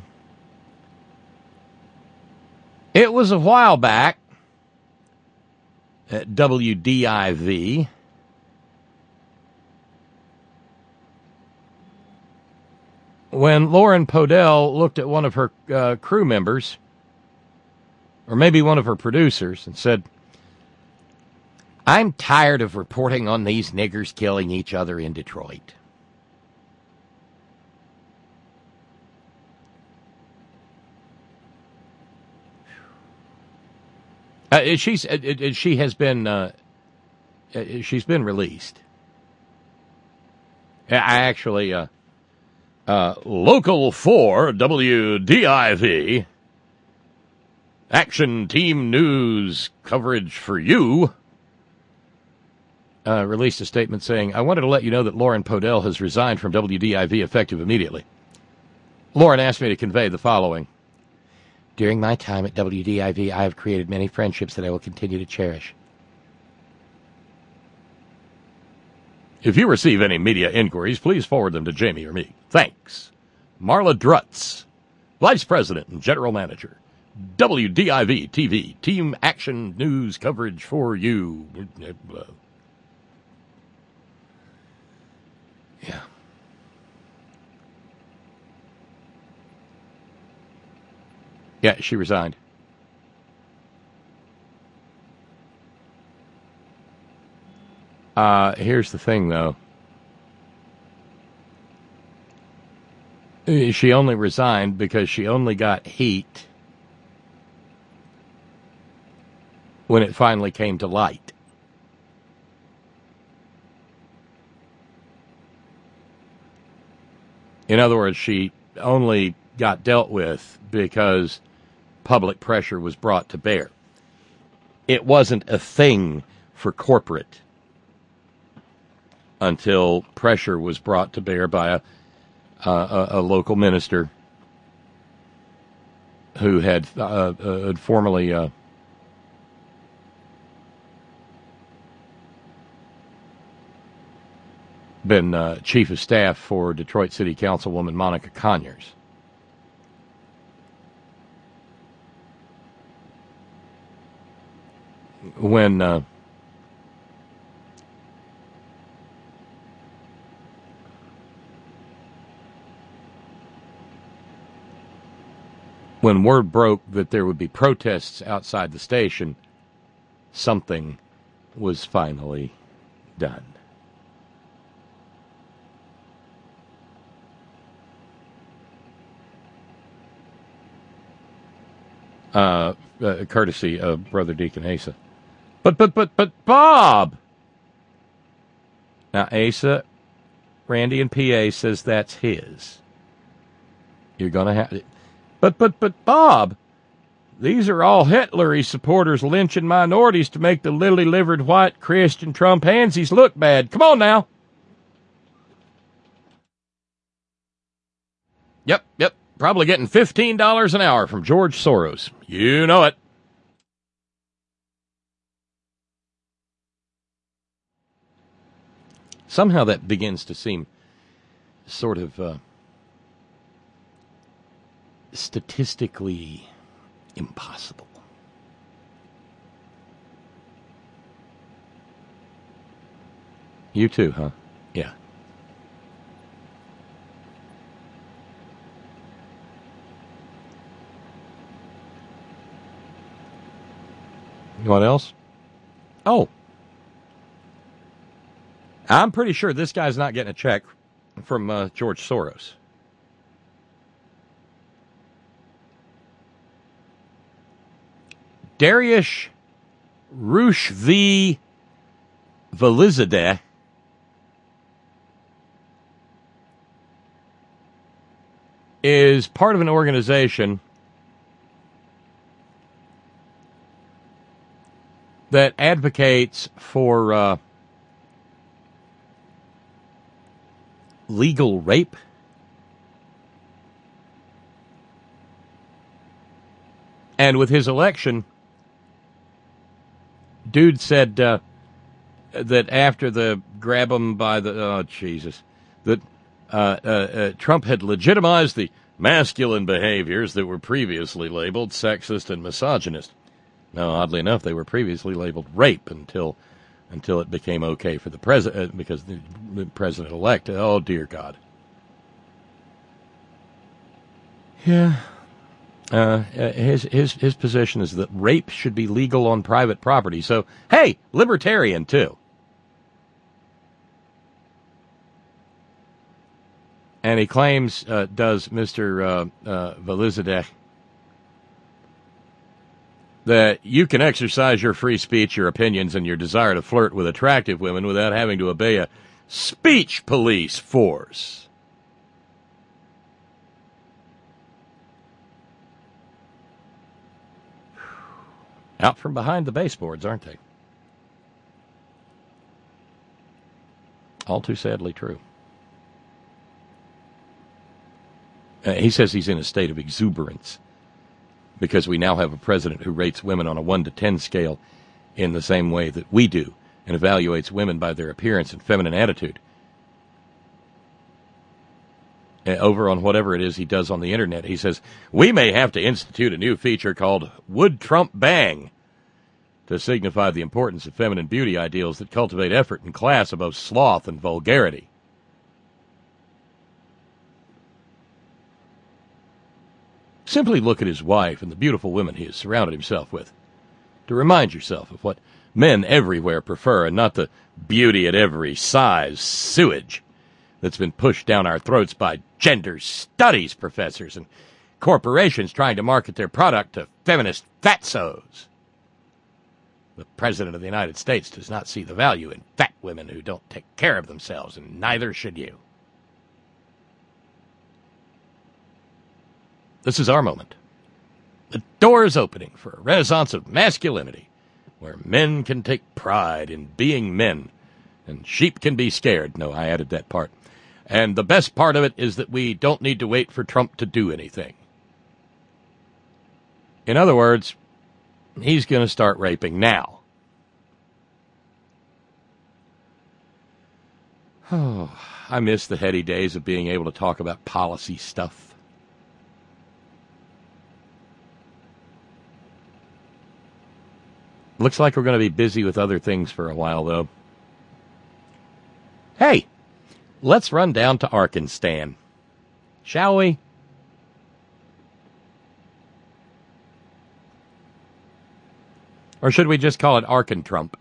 It was a while back at W D I V. When Lauren Podell looked at one of her uh, crew members, or maybe one of her producers, and said, "I'm tired of reporting on these niggers killing each other in Detroit." Uh, she's uh, uh, she has been uh, uh, she's been released. I actually uh, uh, local four W D I V action team news coverage for you. Uh, released a statement saying, "I wanted to let you know that Lauren Podell has resigned from W D I V effective immediately. Lauren asked me to convey the following. During my time at W D I V, I have created many friendships that I will continue to cherish. If you receive any media inquiries, please forward them to Jamie or me. Thanks. Marla Drutz, Vice President and General Manager, W D I V T V, Team Action News Coverage for you." Yeah. Yeah, she resigned. Uh, here's the thing, though. She only resigned because she only got heat when it finally came to light. In other words, she only got dealt with because public pressure was brought to bear. It wasn't a thing for corporate until pressure was brought to bear by a, uh, a, a local minister who had, uh, uh, had formerly uh, been uh, chief of staff for Detroit City Councilwoman Monica Conyers. When uh, when word broke that there would be protests outside the station, something was finally done. Uh, uh, courtesy of Brother Deacon Asa. But, but, but, but, Bob! Now, Asa, Randy and P A says that's his. You're going to have... But, but, but, Bob, these are all Hitlery supporters lynching minorities to make the lily-livered white Christian Trumpansies look bad. Come on now. Yep, yep. Probably getting fifteen dollars an hour from George Soros. You know it. Somehow that begins to seem sort of uh, statistically impossible. You too, huh? Yeah. What else? Oh. I'm pretty sure this guy's not getting a check from uh, George Soros. Dariush Rushvi Velizadeh is part of an organization that advocates for uh, legal rape? And with his election, dude said uh, that after the grab him by the, oh, Jesus, that uh, uh, uh, Trump had legitimized the masculine behaviors that were previously labeled sexist and misogynist. Now, oddly enough, they were previously labeled rape until until it became okay for the president, because the, the president-elect, oh, dear God. Yeah. Uh, his his his position is that rape should be legal on private property. So, hey, libertarian, too. And he claims, uh, does Mister Uh, uh, Velizadeh, that you can exercise your free speech, your opinions, and your desire to flirt with attractive women without having to obey a speech police force. Out from behind the baseboards, aren't they? All too sadly true. Uh, he says he's in a state of exuberance because we now have a president who rates women on a one to ten scale in the same way that we do and evaluates women by their appearance and feminine attitude. Uh, over on whatever it is he does on the internet, he says, we may have to institute a new feature called Would Trump Bang to signify the importance of feminine beauty ideals that cultivate effort and class above sloth and vulgarity. Simply look at his wife and the beautiful women he has surrounded himself with to remind yourself of what men everywhere prefer and not the beauty at every size sewage that's been pushed down our throats by gender studies professors and corporations trying to market their product to feminist fatsos. The President of the United States does not see the value in fat women who don't take care of themselves, and neither should you. This is our moment. The door is opening for a renaissance of masculinity, where men can take pride in being men, and sheep can be scared. No, I added that part. And the best part of it is that we don't need to wait for Trump to do anything. In other words, he's going to start raping now. Oh, I miss the heady days of being able to talk about policy stuff. Looks like we're going to be busy with other things for a while, though. Hey, let's run down to Arkansas, shall we? Or should we just call it Arkan-Trump?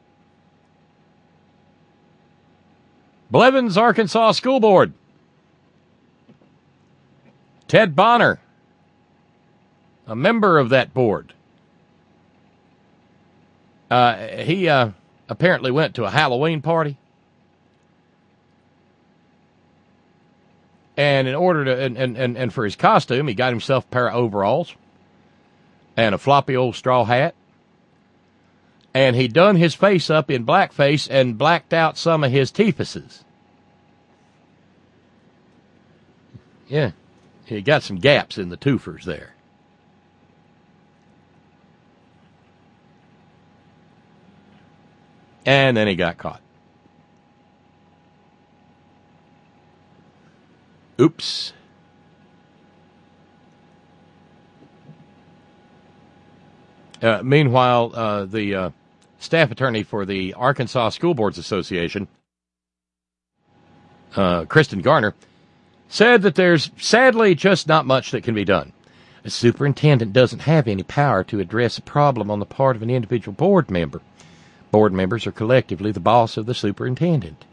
Blevins, Arkansas School Board. Ted Bonner, a member of that board. Uh, he uh, apparently went to a Halloween party. And in order to, and, and, and, and for his costume, he got himself a pair of overalls and a floppy old straw hat. And he done his face up in blackface and blacked out some of his teethuses. Yeah, he got some gaps in the twofers there. And then he got caught. Oops. Uh, meanwhile, uh, the uh, staff attorney for the Arkansas School Boards Association, uh, Kristen Garner, said that there's sadly just not much that can be done. A superintendent doesn't have any power to address a problem on the part of an individual board member. Board members are collectively the boss of the superintendent.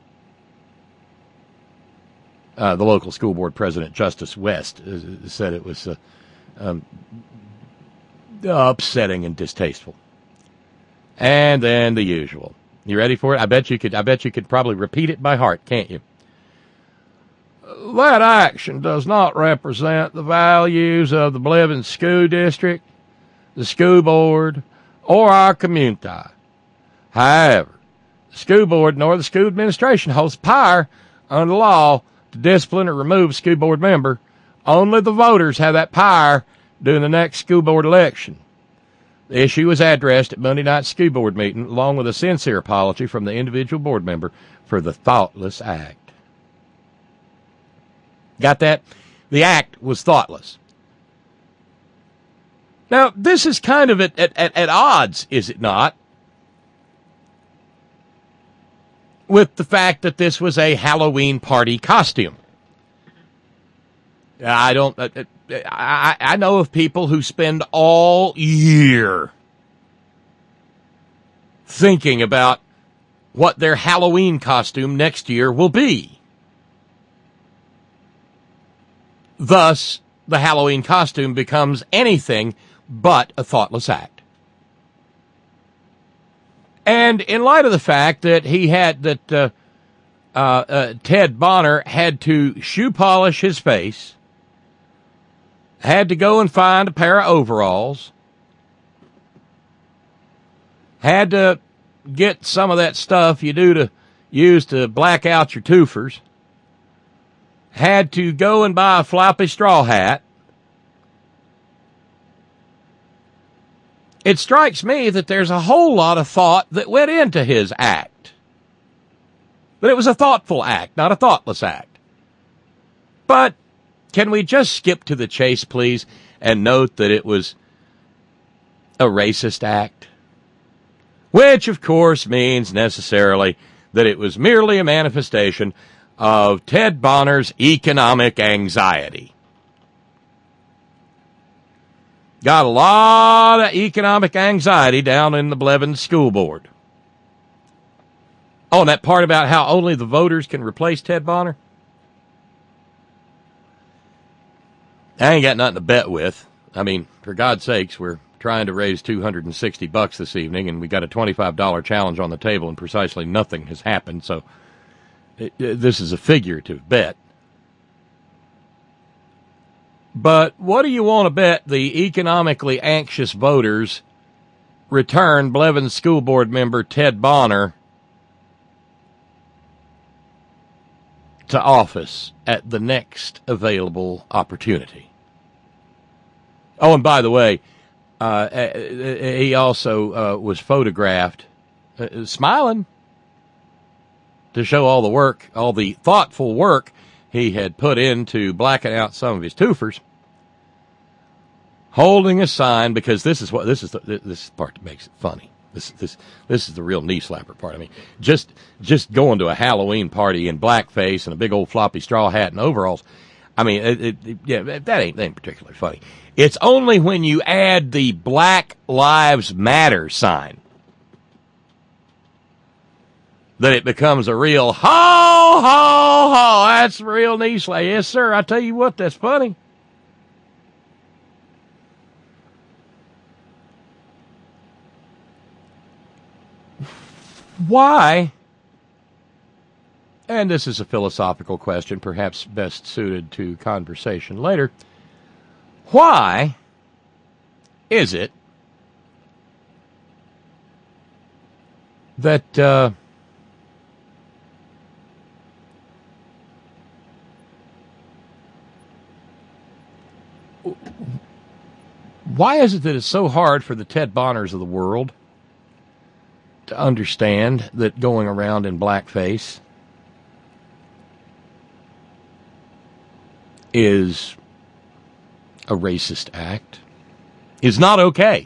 Uh, the local school board president, Justice West, uh, said it was uh, um, upsetting and distasteful. And then the usual. You ready for it? I bet you could. I bet you could probably repeat it by heart, can't you? That action does not represent the values of the Blevins School District, the school board, or our community. However, the school board nor the school administration holds power under law to discipline or remove a school board member. Only the voters have that power during the next school board election. The issue was addressed at Monday night's school board meeting, along with a sincere apology from the individual board member for the thoughtless act. Got that? The act was thoughtless. Now, this is kind of at, at, at odds, is it not, with the fact that this was a Halloween party costume. I don't, uh, I, I know of people who spend all year thinking about what their Halloween costume next year will be. Thus, the Halloween costume becomes anything but a thoughtless act. And in light of the fact that he had, that uh, uh, uh, Ted Bonner had to shoe polish his face, had to go and find a pair of overalls, had to get some of that stuff you do to use to black out your twofers, had to go and buy a floppy straw hat. It strikes me that there's a whole lot of thought that went into his act. But it was a thoughtful act, not a thoughtless act. But can we just skip to the chase, please, and note that it was a racist act? Which, of course, means necessarily that it was merely a manifestation of Ted Bonner's economic anxiety. Got a lot of economic anxiety down in the Blevins School Board. Oh, and that part about how only the voters can replace Ted Bonner? I ain't got nothing to bet with. I mean, for God's sakes, we're trying to raise two hundred sixty bucks this evening, and we got a twenty-five dollars challenge on the table, and precisely nothing has happened, so it, it, this is a figurative bet. But what do you want to bet the economically anxious voters return Blevins School Board member Ted Bonner to office at the next available opportunity? Oh, and by the way, uh, he also uh, was photographed uh, smiling to show all the work, all the thoughtful work he had put into blacking out some of his twofers, holding a sign, because this is what this is the, this is the part that makes it funny. This this this is the real knee slapper part. I mean, just just going to a Halloween party in blackface and a big old floppy straw hat and overalls. I mean, it, it, it, yeah, that ain't, that ain't particularly funny. It's only when you add the Black Lives Matter sign that it becomes a real ho ho ho. That's real knee slap. Yes, sir. I tell you what, that's funny. Why, and this is a philosophical question, perhaps best suited to conversation later, why is it that uh, why is it that it's so hard for the Ted Bonners of the world to understand that going around in blackface is a racist act, is not okay?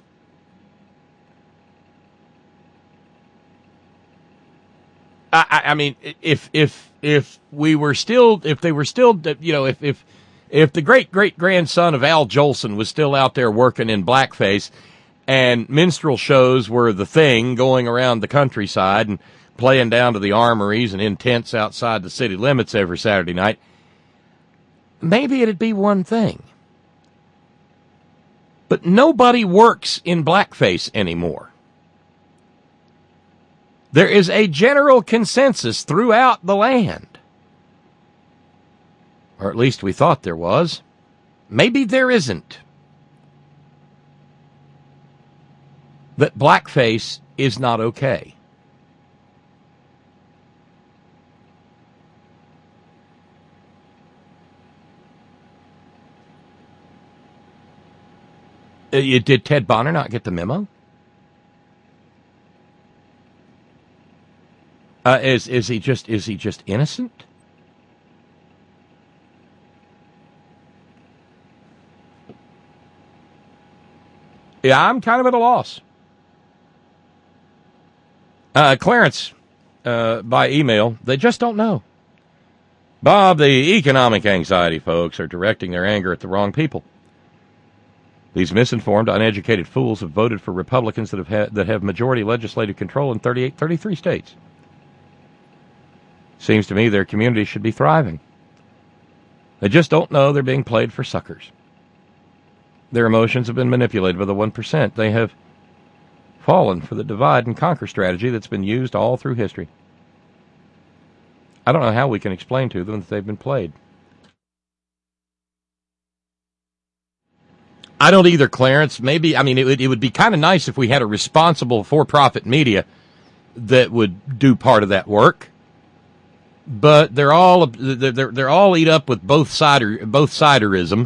I, I, I mean, if if if we were still, if they were still, you know, if if if the great great grandson of Al Jolson was still out there working in blackface, and minstrel shows were the thing going around the countryside and playing down to the armories and in tents outside the city limits every Saturday night, maybe it'd be one thing. But nobody works in blackface anymore. There is a general consensus throughout the land, or at least we thought there was. Maybe there isn't. That blackface is not okay. Uh, you, did Ted Bonner not get the memo? Uh, is is he just is he just innocent? Yeah, I'm kind of at a loss. Uh, Clarence, uh, by email, they just don't know. Bob, the economic anxiety folks are directing their anger at the wrong people. These misinformed, uneducated fools have voted for Republicans that have ha- that have majority legislative control in thirty-eight, thirty-three states. Seems to me their community should be thriving. They just don't know they're being played for suckers. Their emotions have been manipulated by the one percent. They have fallen for the divide and conquer strategy that's been used all through history. I don't know how we can explain to them that they've been played. I don't either, Clarence. Maybe, I mean, it would, it would be kind of nice if we had a responsible for-profit media that would do part of that work. But they're all they're they're all eat up with both sider both siderism.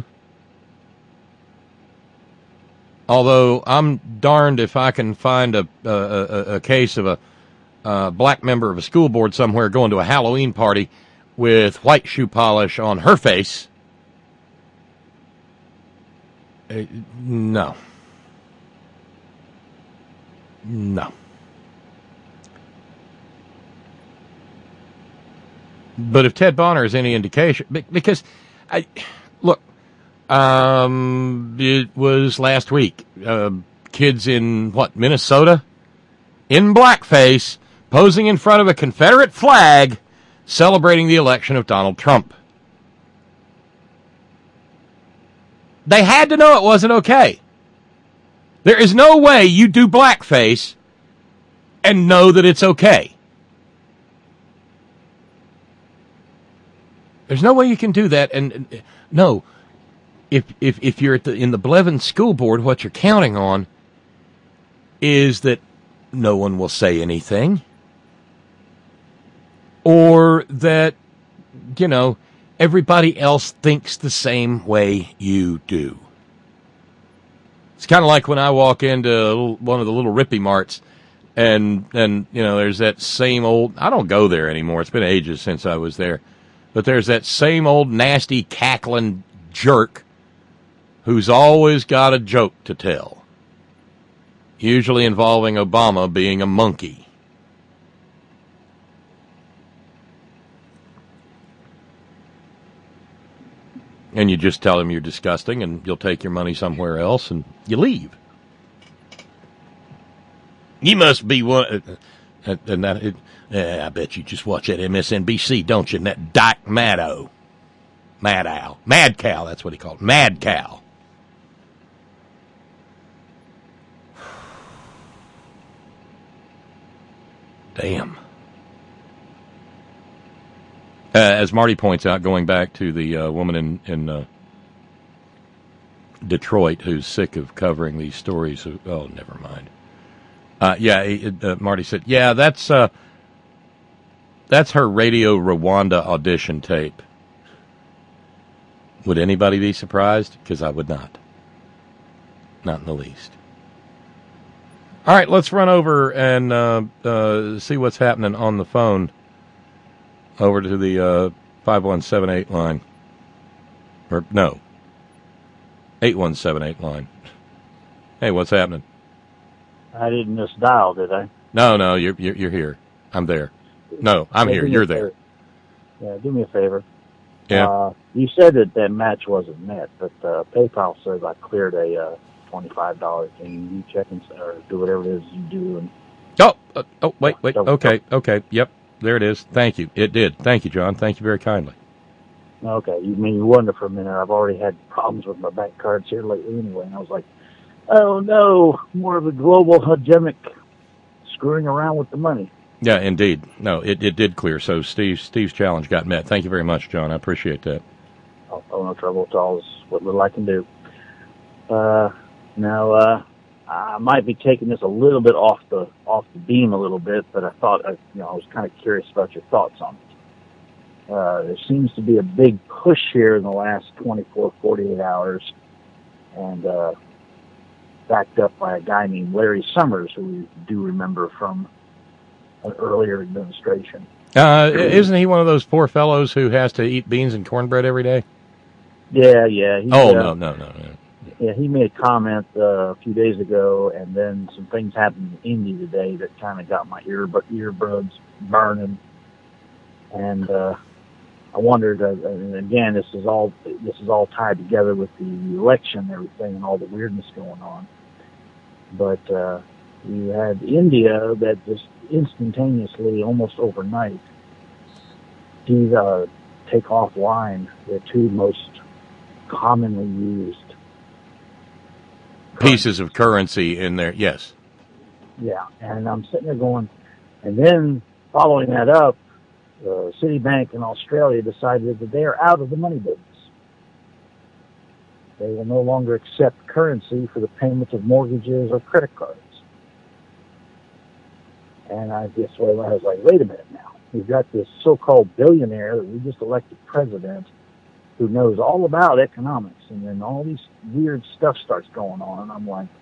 Although I'm darned if I can find a a, a, a case of a, a black member of a school board somewhere going to a Halloween party with white shoe polish on her face. Uh, no, no. But if Ted Bonner is any indication, because, I, look, um, it was last week, uh, kids in, what, Minnesota? In blackface, posing in front of a Confederate flag, celebrating the election of Donald Trump. They had to know it wasn't okay. There is no way you do blackface and know that it's okay. There's no way you can do that. And, and no, if if if you're at the, in the Blevins School Board, what you're counting on is that no one will say anything, or that, you know, everybody else thinks the same way you do. It's kind of like when I walk into a little, one of the little Rippy Marts, and and you know, there's that same old. I don't go there anymore. It's been ages since I was there. But there's that same old nasty cackling jerk who's always got a joke to tell, usually involving Obama being a monkey. And you just tell him you're disgusting and you'll take your money somewhere else and you leave. You must be one... Uh, and that... It, Yeah, I bet you just watch that M S N B C, don't you? And that Dyke Maddow. Maddow. Mad Cow, that's what he called it. Mad Cow. Damn. Uh, as Marty points out, going back to the uh, woman in, in uh, Detroit who's sick of covering these stories. Of, oh, never mind. Uh, yeah, it, uh, Marty said, yeah, that's... Uh, That's her Radio Rwanda audition tape. Would anybody be surprised? Because I would not. Not in the least. All right, let's run over and uh, uh, see what's happening on the phone. Over to the uh, five one seven eight line. Or, no. eight one seven eight line. Hey, what's happening? I didn't miss dial, did I? No, no, you're, you're, you're here. I'm there. No, I'm yeah, here. You're there. Yeah, do me a favor. Yeah. Uh, you said that that match wasn't met, but uh, PayPal says I cleared a uh, twenty-five dollars. Can you check and or do whatever it is you do? And oh, uh, oh, wait, wait. Okay, okay. Yep, there it is. Thank you. It did. Thank you, John. Thank you very kindly. Okay, you mean you wonder for a minute. I've already had problems with my bank cards here lately anyway, and I was like, oh no, more of a global hegemonic screwing around with the money. Yeah, indeed. No, it, it did clear. So Steve, Steve's challenge got met. Thank you very much, John. I appreciate that. Oh, oh no trouble at all. It's what little I can do. Uh, now, uh, I might be taking this a little bit off the off the beam a little bit, but I thought, I, you know, I was kind of curious about your thoughts on it. Uh, there seems to be a big push here in the last twenty-four, forty-eight hours, and uh, backed up by a guy named Larry Summers, who we do remember from an earlier administration. Uh, isn't he one of those poor fellows who has to eat beans and cornbread every day? Yeah, yeah. He, Oh, uh, no, no, no, no. Yeah, he made a comment uh, a few days ago, and then some things happened in Indy today that kind of got my ear earbuds burning. And uh, I wondered, uh, and again, this is all this is all tied together with the election and everything, and all the weirdness going on. But uh, you had India that just instantaneously, almost overnight, did uh, take offline the two most commonly used pieces of currency in there, yes. Yeah, and I'm sitting there going, and then following that up, uh, Citibank in Australia decided that they are out of the money business. They will no longer accept currency for the payment of mortgages or credit cards. And I guess well, I was like, wait a minute now. We've got this so-called billionaire that we just elected president who knows all about economics, and then all these weird stuff starts going on, and I'm like,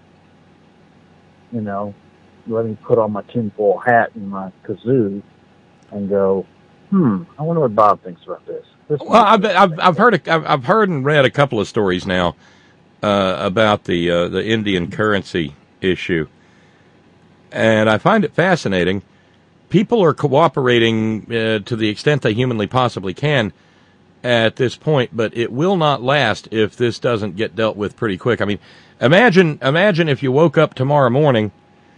you know, let me put on my tinfoil hat and my kazoo and go, hmm, I wonder what Bob thinks about this. this Well, I've, I've I've heard a, I've, I've heard and read a couple of stories now uh, about the uh, the Indian currency issue, and I find it fascinating. People are cooperating uh, to the extent they humanly possibly can at this point, but it will not last if this doesn't get dealt with pretty quick. I mean, imagine imagine if you woke up tomorrow morning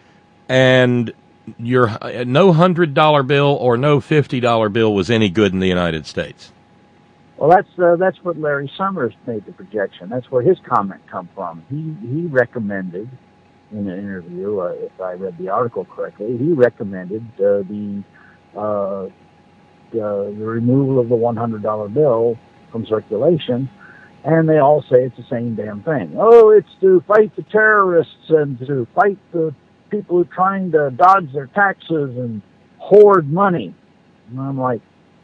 and your uh, no hundred dollar bill or no fifty dollar bill was any good in the United States. Well, that's uh, that's what Larry Summers made the projection. That's where his comment come from. He he recommended in an interview, uh, if I read the article correctly, he recommended uh, the uh, the removal of the one hundred dollar bill from circulation, and they all say it's the same damn thing. Oh, it's to fight the terrorists and to fight the people who are trying to dodge their taxes and hoard money. And I'm like,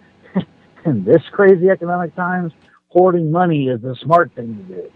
in this crazy economic times, hoarding money is the smart thing to do.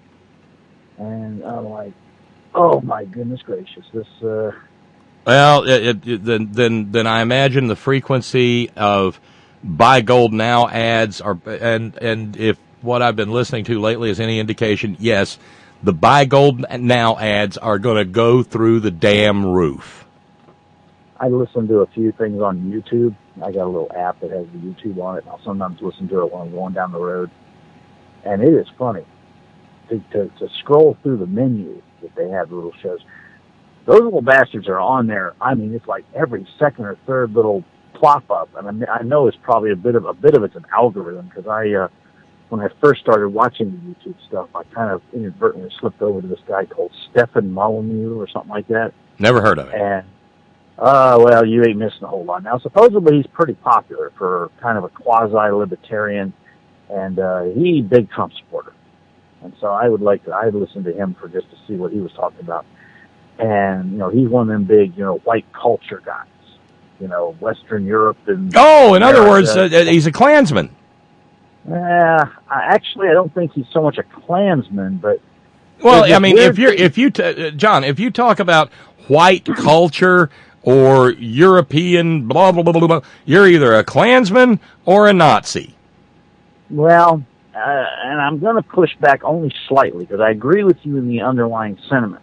And I'm like, oh my goodness gracious, this. Uh, Well, it, it, then then then I imagine the frequency of buy gold now ads are, and and if what I've been listening to lately is any indication, yes, the buy gold now ads are going to go through the damn roof. I listen to a few things on YouTube. I got a little app that has the YouTube on it, and I'll sometimes listen to it when I'm going down the road. And it is funny to, to, to scroll through the menu that they have, the little shows. Those little bastards are on there. I mean, it's like every second or third little plop up, and I, mean, I know it's probably a bit of a bit of it's an algorithm because I, uh, when I first started watching the YouTube stuff, I kind of inadvertently slipped over to this guy called Stefan Molyneux or something like that. Never heard of it. And uh, well, you ain't missing a whole lot. Now, supposedly he's pretty popular for kind of a quasi-libertarian, and uh, he big Trump supporter. And so I would like to, I'd listen to him for just to see what he was talking about. And, you know, he's one of them big, you know, white culture guys. You know, Western Europe and... Oh, in other words, uh, he's a Klansman. Yeah, I, actually, I don't think he's so much a Klansman, but... Well, I mean, if you're, if you, t- John, if you talk about white culture or European blah, blah, blah, blah, blah, you're either a Klansman or a Nazi. Well, uh, and I'm going to push back only slightly, because I agree with you in the underlying sentiment.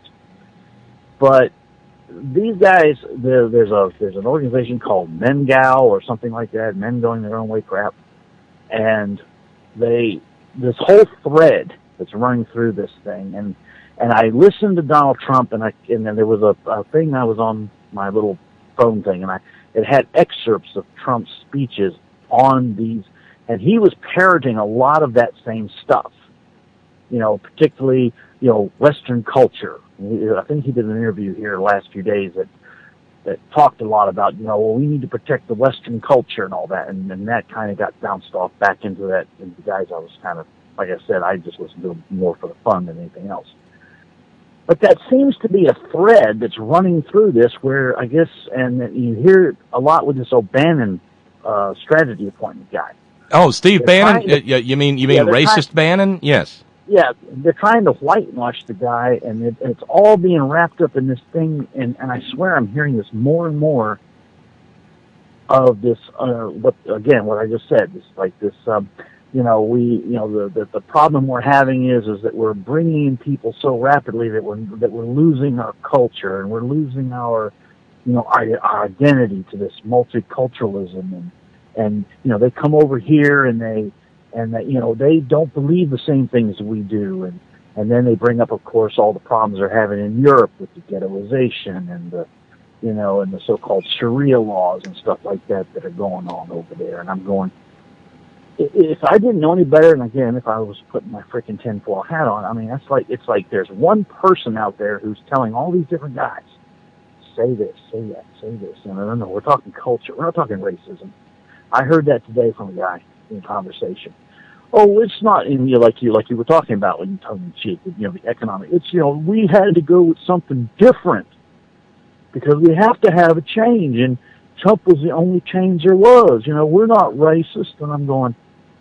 But these guys, there, there's a there's an organization called MenGao or something like that, Men Going Their Own Way crap, and they this whole thread that's running through this thing, and and I listened to Donald Trump, and I and then there was a, a thing I was on my little phone thing, and I it had excerpts of Trump's speeches on these, and he was parroting a lot of that same stuff, you know, particularly you know Western culture. I think he did an interview here the last few days that that talked a lot about, you know, well, we need to protect the Western culture and all that, and, and that kind of got bounced off back into that. And the guys I was kind of, like I said, I just listened to them more for the fun than anything else. But that seems to be a thread that's running through this where, I guess, and you hear a lot with this O'Bannon uh, strategy appointment guy. Oh, Steve They're Bannon? to, you mean you mean yeah, racist trying, Bannon? Yes. yeah, they're trying to whitewash the guy, and it, it's all being wrapped up in this thing. And, and I swear I'm hearing this more and more of this. Uh, what again? What I just said. It's like this. Um, you know, we. You know, the, the the problem we're having is is that we're bringing in people so rapidly that we're that we're losing our culture, and we're losing our, you know, our, our identity to this multiculturalism, and and you know, they come over here and they. And that, you know, they don't believe the same things we do. And, and then they bring up, of course, all the problems they're having in Europe with the ghettoization and the, you know, and the so-called Sharia laws and stuff like that that are going on over there. And I'm going, if I didn't know any better, and again, if I was putting my freaking tinfoil hat on, I mean, that's like, it's like there's one person out there who's telling all these different guys, say this, say that, say this. And I don't know, we're talking culture. We're not talking racism. I heard that today from a guy in conversation. Oh, it's not in you know, like you like you were talking about when you tongue in cheek, you know, the economic. It's you know, we had to go with something different because we have to have a change, and Trump was the only change there was. You know, we're not racist, and I'm going,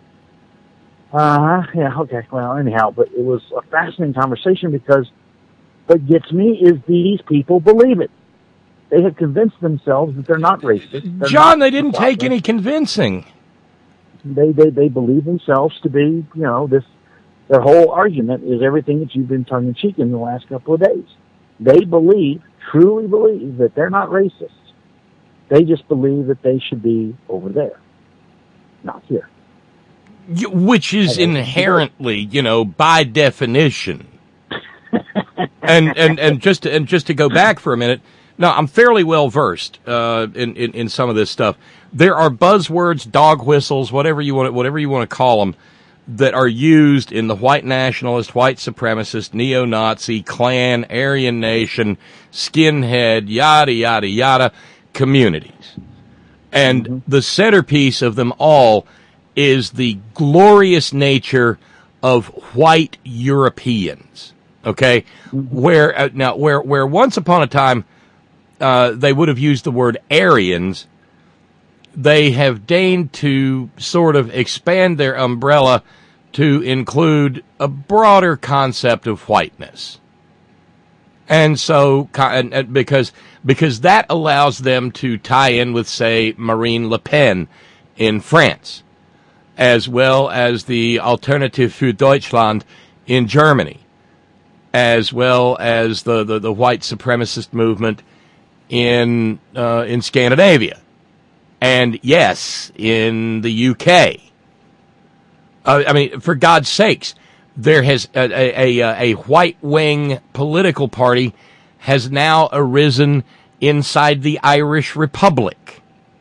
uh huh, yeah, okay, well, anyhow, but it was a fascinating conversation because what gets me is these people believe it. They have convinced themselves that they're not racist. They're John, not they didn't take any convincing. They, they they believe themselves to be, you know, this, their whole argument is everything that you've been tongue-in-cheek in the last couple of days. They believe, truly believe, that they're not racist. They just believe that they should be over there, not here. You, which is inherently, you know, by definition. and, and, and just to, and just to go back for a minute, now, I'm fairly well versed uh, in, in in some of this stuff. There are buzzwords, dog whistles, whatever you want, whatever you want to call them, that are used in the white nationalist, white supremacist, neo-Nazi, Klan, Aryan Nation, skinhead, yada yada yada communities, and mm-hmm. the centerpiece of them all is the glorious nature of white Europeans. Okay, mm-hmm. where uh, now where where once upon a time. Uh, they would have used the word Aryans. They have deigned to sort of expand their umbrella to include a broader concept of whiteness. And so, and, and because, because that allows them to tie in with, say, Marine Le Pen in France, as well as the Alternative für Deutschland in Germany, as well as the, the, the white supremacist movement in uh, in Scandinavia, and yes, in the U K. Uh, I mean, for God's sakes, there has a, a, a, a white wing political party has now arisen inside the Irish Republic.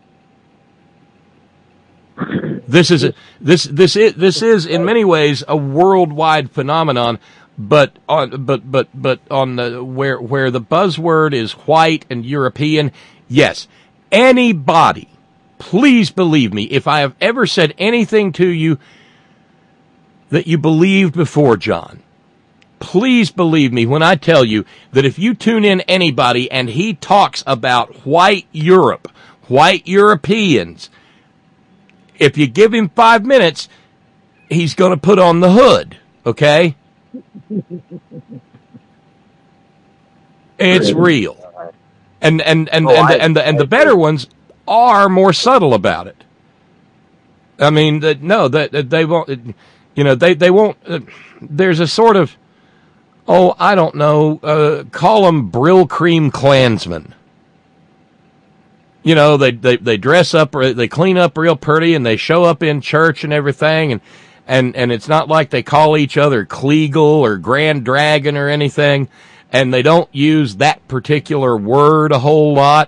This is a, this this is this is in many ways a worldwide phenomenon. But on, but, but, but on the, where, where the buzzword is white and European, yes, anybody, please believe me, if I have ever said anything to you that you believed before, John, please believe me when I tell you that if you tune in anybody and he talks about white Europe, white Europeans, if you give him five minutes, he's going to put on the hood, okay? It's real, and and and oh, and, I, the, and the and the better ones are more subtle about it. I mean, that no, that they won't. You know, they they won't. Uh, there's a sort of, oh, I don't know. Uh, call them Brill Cream Klansmen. You know, they they they dress up, or they clean up real pretty, and they show up in church and everything, and. And and it's not like they call each other Kleagle or Grand Dragon or anything, and they don't use that particular word a whole lot,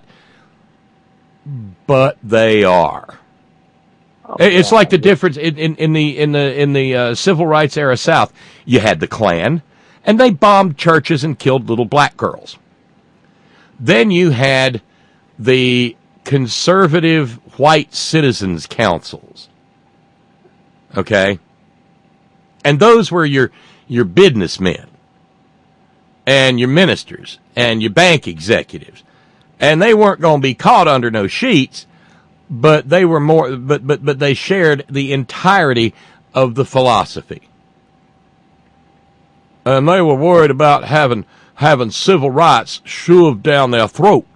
but they are. Oh, it's yeah. like the difference in, in, in the in the in the uh, civil rights era South. You had the Klan, and they bombed churches and killed little black girls. Then you had the conservative white citizens councils. Okay? And those were your your businessmen and your ministers and your bank executives. And they weren't going to be caught under no sheets, but they were more but but but they shared the entirety of the philosophy. and they were worried about having having civil rights shoved down their throats.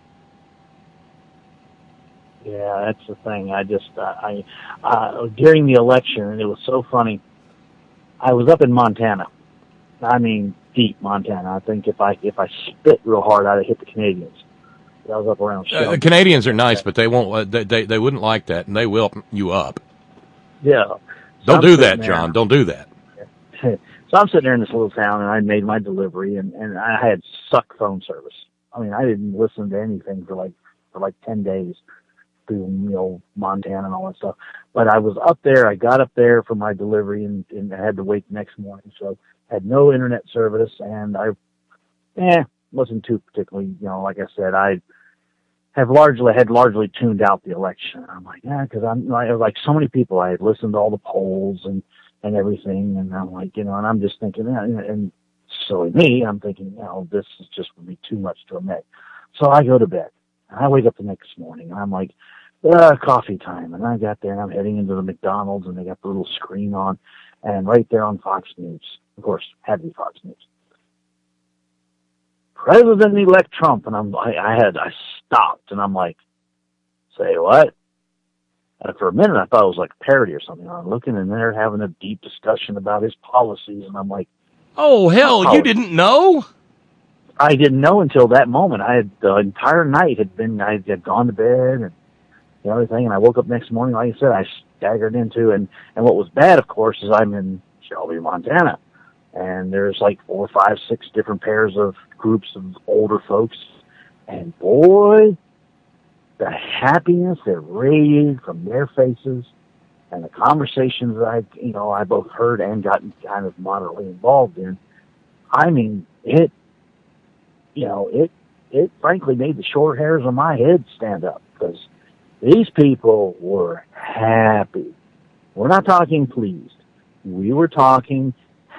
Yeah, that's the thing. I just, uh, I, uh, during the election, and it was so funny, I was up in Montana. I mean, deep Montana. I think if I, if I spit real hard, I'd have hit the Canadians. I was up around Uh, the Canadians are nice, but they won't, uh, they, they, they wouldn't like that, and they will you up. Yeah. So Don't I'm do that, there. John. Don't do that. So I'm sitting there in this little town, and I made my delivery, and, and I had suck phone service. I mean, I didn't listen to anything for like, for like ten days. Through, you know, Montana and all that stuff. But I was up there, I got up there for my delivery and, and I had to wait the next morning. So I had no internet service and I, eh, wasn't too particularly, you know, like I said, I have largely, had largely tuned out the election. I'm like, yeah, cause I'm I, like so many people, I had listened to all the polls and, and everything. And I'm like, you know, and I'm just thinking, yeah, and silly me, I'm thinking, you know, this is just going to be too much to admit. So I go to bed. I wake up the next morning and I'm like, uh, coffee time. And I got there and I'm heading into the McDonald's and they got the little screen on and right there on Fox News, of course, had to be Fox News. President-elect Trump. And I'm, I, I had, I stopped and I'm like, say what? And for a minute I thought it was like a parody or something. I'm looking and they're having a deep discussion about his policies and I'm like, oh, hell, oh, you didn't know? I didn't know until that moment. I had the entire night had been, I had gone to bed and you know, everything. And I woke up next morning, like I said, I staggered into, and, and what was bad, of course, is I'm in Shelby, Montana. And there's like four, five, six different pairs of groups of older folks. And boy, the happiness that radiated from their faces and the conversations that I, you know, I both heard and gotten kind of moderately involved in. I mean, it, you know, it, it frankly made the short hairs on my head stand up because these people were happy. We're not talking pleased. We were talking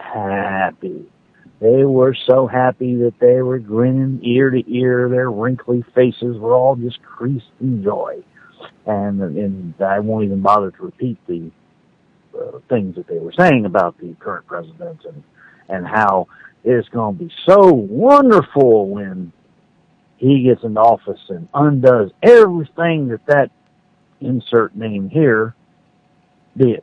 happy. They were so happy that they were grinning ear to ear. Their wrinkly faces were all just creased in joy. And, and I won't even bother to repeat the uh, things that they were saying about the current president and, and how it's going to be so wonderful when he gets into office and undoes everything that that insert name here did.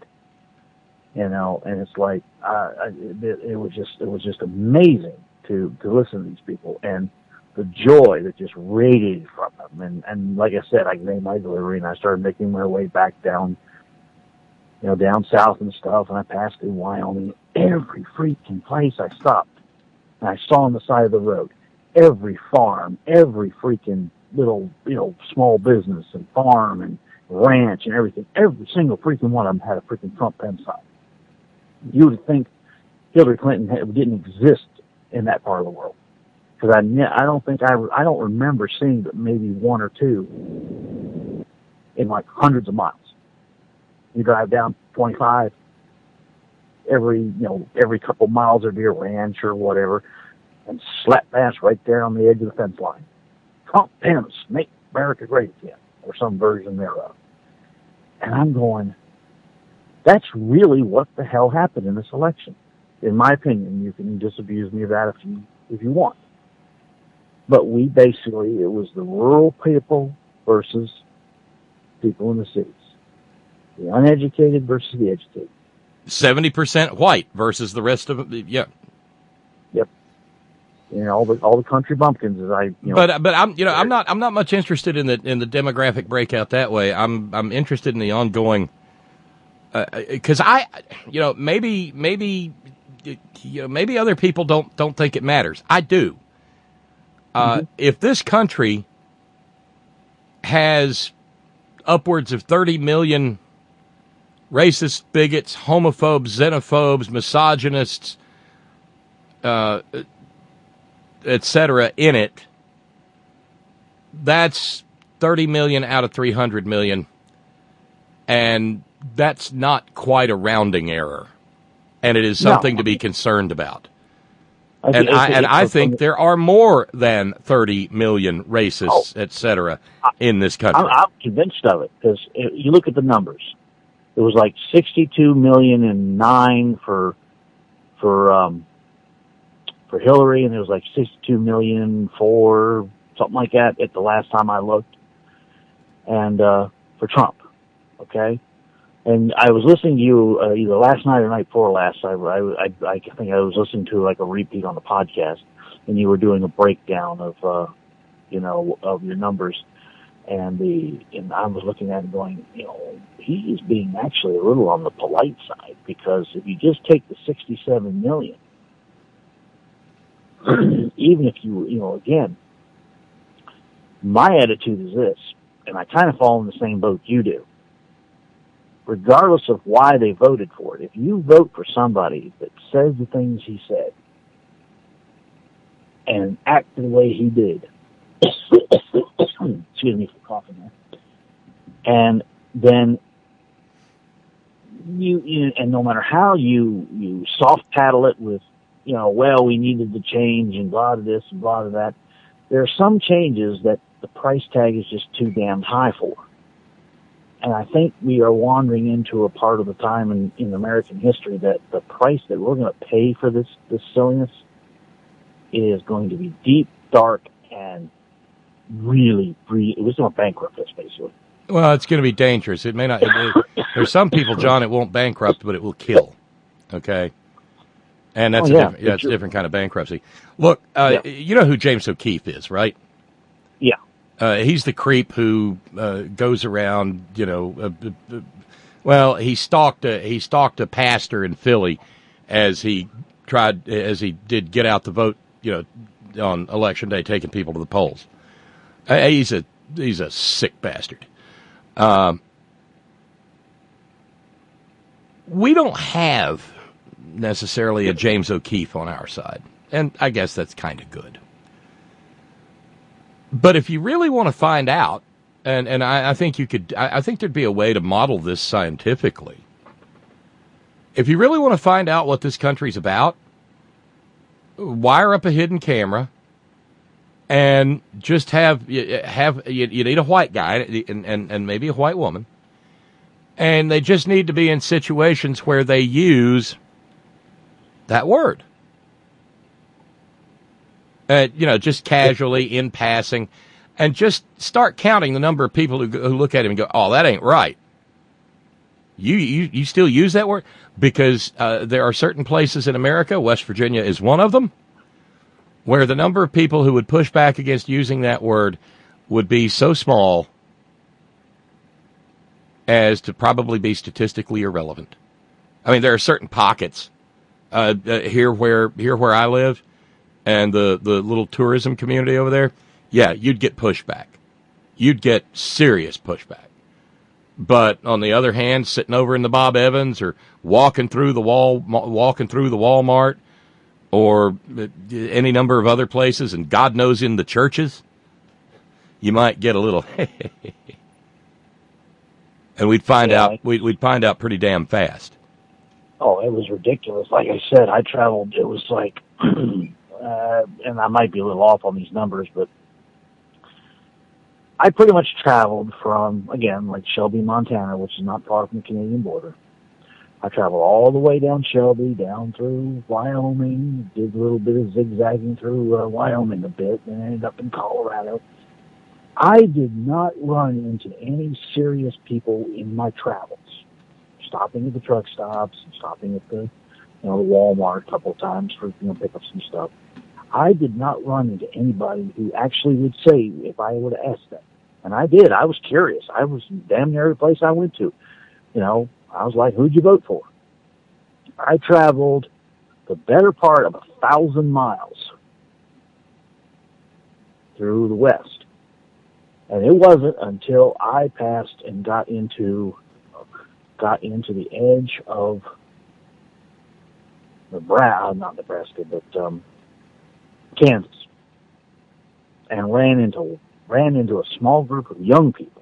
You know, and it's like, uh, it, it was just, it was just amazing to, to listen to these people and the joy that just radiated from them. And, and like I said, I made my delivery and I started making my way back down, you know, down south and stuff. And I passed through Wyoming. Every freaking place I stopped and I saw on the side of the road, every farm, every freaking little, you know, small business and farm and ranch and everything, every single freaking one of them had a freaking Trump pen sign. You would think Hillary Clinton had, didn't exist in that part of the world. Because I, I don't think I, I don't remember seeing but maybe one or two in like hundreds of miles. You drive down twenty-five, every, you know, every couple miles there'd be a ranch or whatever, and slap bass right there on the edge of the fence line. Trump pens, make America great again, or some version thereof. And I'm going, that's really what the hell happened in this election. In my opinion, you can disabuse me of that if you, if you want. But we basically, it was the rural people versus people in the cities. The uneducated versus the educated. seventy percent white versus the rest of it. Yeah. Yep. You know, all the, all the country bumpkins, as I, you know. But, but I'm, you know, I'm not, I'm not much interested in the, in the demographic breakout that way. I'm, I'm interested in the ongoing, uh, cause I, you know, maybe, maybe, you know, maybe other people don't, don't think it matters. I do. Uh, mm-hmm. If this country has upwards of thirty million racist, bigots, homophobes, xenophobes, misogynists, uh, et cetera in it, that's thirty million out of three hundred million. And that's not quite a rounding error. And it is something no. to be concerned about. I and I, and I think there are more than thirty million racists, oh, et cetera, in this country. I'm, I'm convinced of it, because you look at the numbers. It was like sixty-two million and nine for, for, um, for Hillary, and it was like sixty-two million for something like that at the last time I looked, and uh, for Trump, okay? And I was listening to you uh, either last night or night before last. I, I, I, I think I was listening to like a repeat on the podcast, and you were doing a breakdown of, uh, you know, of your numbers. And the and I was looking at it going, you know, he is being actually a little on the polite side, because if you just take the sixty-seven million, even if you, you know, again, my attitude is this, and I kind of fall in the same boat you do. Regardless of why they voted for it, if you vote for somebody that says the things he said and act the way he did, excuse me for coughing there, and then you, you, and no matter how you, you soft paddle it with, you know, well, we needed to change and blah to this and blah to that, there are some changes that the price tag is just too damn high for. And I think we are wandering into a part of the time in, in American history that the price that we're going to pay for this, this silliness is going to be deep, dark, and really, really, it was going to bankrupt us, basically. Well, it's going to be dangerous. It may not. It, it, there's some people, John, it won't bankrupt, but it will kill. Okay? And that's, oh, a, yeah, different, yeah, that's a different kind of bankruptcy. Look, uh, yeah. you know who James O'Keefe is, right? Yeah. Uh, he's the creep who uh, goes around, you know. Uh, uh, well, he stalked a he stalked a pastor in Philly as he tried as he did get out the vote, you know, on election day, taking people to the polls. Uh, he's a he's a sick bastard. Um, we don't have necessarily a James O'Keefe on our side, and I guess that's kind of good. But if you really want to find out, and, and I, I think you could, I, I think there'd be a way to model this scientifically. If you really want to find out what this country's about, wire up a hidden camera and just have, have you, you need a white guy and, and, and maybe a white woman, and they just need to be in situations where they use that word. Uh, you know, just casually in passing, and just start counting the number of people who, who look at him and go, "Oh, that ain't right." You you you still use that word? Because uh, there are certain places in America, West Virginia is one of them, where the number of people who would push back against using that word would be so small as to probably be statistically irrelevant. I mean, there are certain pockets uh, uh, here where here where I live. And the, the little tourism community over there, yeah, you'd get pushback. You'd get serious pushback. But on the other hand, sitting over in the Bob Evans or walking through the wall, walking through the Walmart or any number of other places, and God knows in the churches, you might get a little, and we'd find yeah, out like, we'd we'd find out pretty damn fast. Oh, it was ridiculous. Like I said, I traveled. It was like. Uh, and I might be a little off on these numbers, but I pretty much traveled from, again, like Shelby, Montana, which is not far from the Canadian border. I traveled all the way down Shelby, down through Wyoming, did a little bit of zigzagging through uh, Wyoming a bit, and ended up in Colorado. I did not run into any serious people in my travels, stopping at the truck stops, stopping at the you know, the Walmart a couple of times for, you know, pick up some stuff. I did not run into anybody who actually would say, if I would have asked them. And I did. I was curious. I was damn near every place I went to. You know, I was like, who'd you vote for? I traveled the better part of a thousand miles through the West. And it wasn't until I passed and got into, got into the edge of Nebraska, not Nebraska, but um, Kansas, and ran into ran into a small group of young people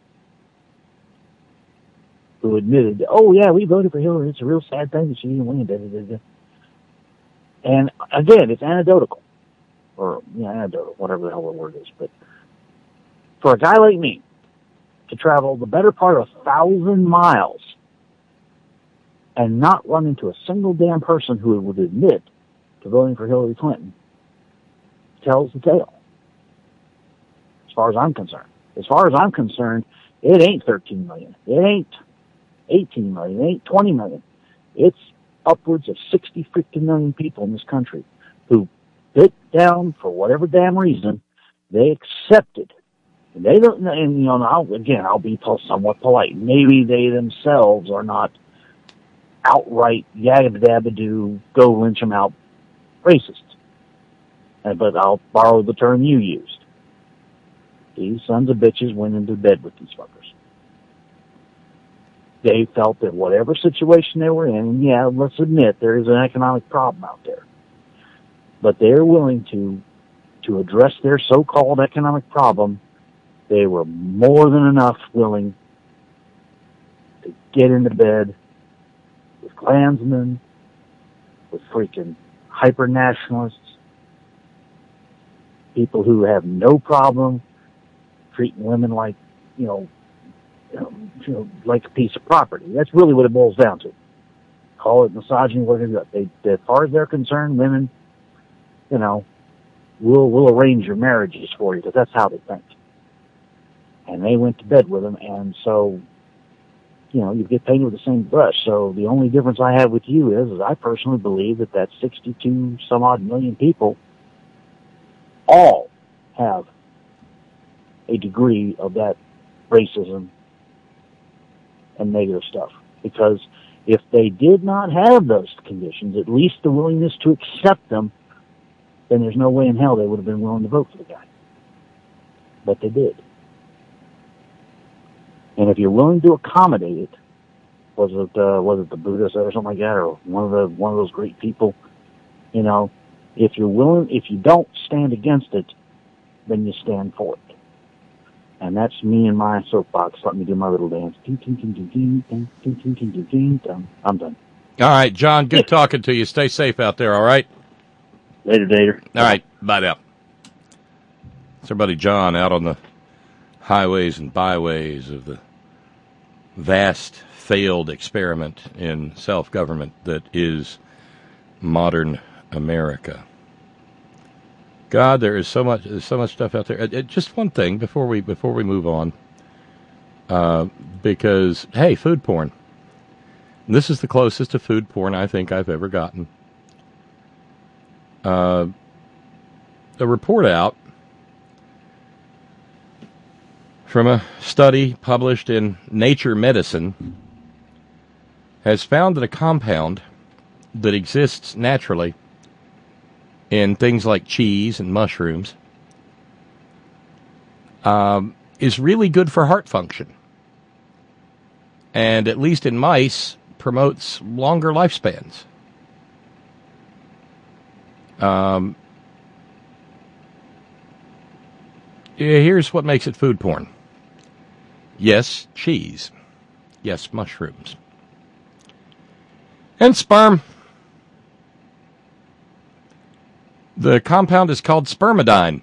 who admitted, "Oh yeah, we voted for Hillary. It's a real sad thing that she didn't win." Da, da, da, da. And again, it's anecdotal, or yeah, anecdotal, whatever the hell the word is. But for a guy like me to travel the better part of a thousand miles and not run into a single damn person who would admit to voting for Hillary Clinton tells the tale, as far as I'm concerned. As far as I'm concerned, it ain't thirteen million. It ain't eighteen million. It ain't twenty million. It's upwards of sixty, fifty million people in this country who bit down for whatever damn reason. They accepted. And they don't, and you know, I'll, again, I'll be somewhat polite. Maybe they themselves are not outright yabba-dabba-doo, go lynch them out racist. Uh, but I'll borrow the term you used. These sons of bitches went into bed with these fuckers. They felt that whatever situation they were in, and yeah, let's admit there is an economic problem out there, but they're willing to to address their so-called economic problem. They were more than enough willing to get into bed with Klansmen, with freaking hyper-nationalists, people who have no problem treating women like, you know, you know, you know, like a piece of property. That's really what it boils down to. Call it misogyny, whatever. They, as far as they're concerned, women, you know, we'll we'll arrange your marriages for you because that's how they think. And they went to bed with them, and so, you know, you get painted with the same brush. So the only difference I have with you is, is I personally believe that that sixty-two some odd million people all have a degree of that racism and negative stuff. Because if they did not have those conditions, at least the willingness to accept them, then there's no way in hell they would have been willing to vote for the guy. But they did. And if you're willing to accommodate it, was it uh, was it the Buddha or something like that, or one of the one of those great people, you know, if you're willing, if you don't stand against it, then you stand for it. And that's me and my soapbox. Let me do my little dance. I'm done. All right, John, good talking to you. Stay safe out there, all right? Later, Dater. All right, bye now. It's our buddy John out on the highways and byways of the vast failed experiment in self-government that is modern America. God, there is so much, there's so much stuff out there. Uh, just one thing before we before we move on, uh, because hey, food porn. This is the closest to food porn I think I've ever gotten. Uh, a report out from a study published in Nature Medicine has found that a compound that exists naturally in things like cheese and mushrooms um, is really good for heart function. And at least in mice, promotes longer lifespans. Um, here's what makes it food porn. Yes, cheese. Yes, mushrooms. And sperm. The compound is called spermidine.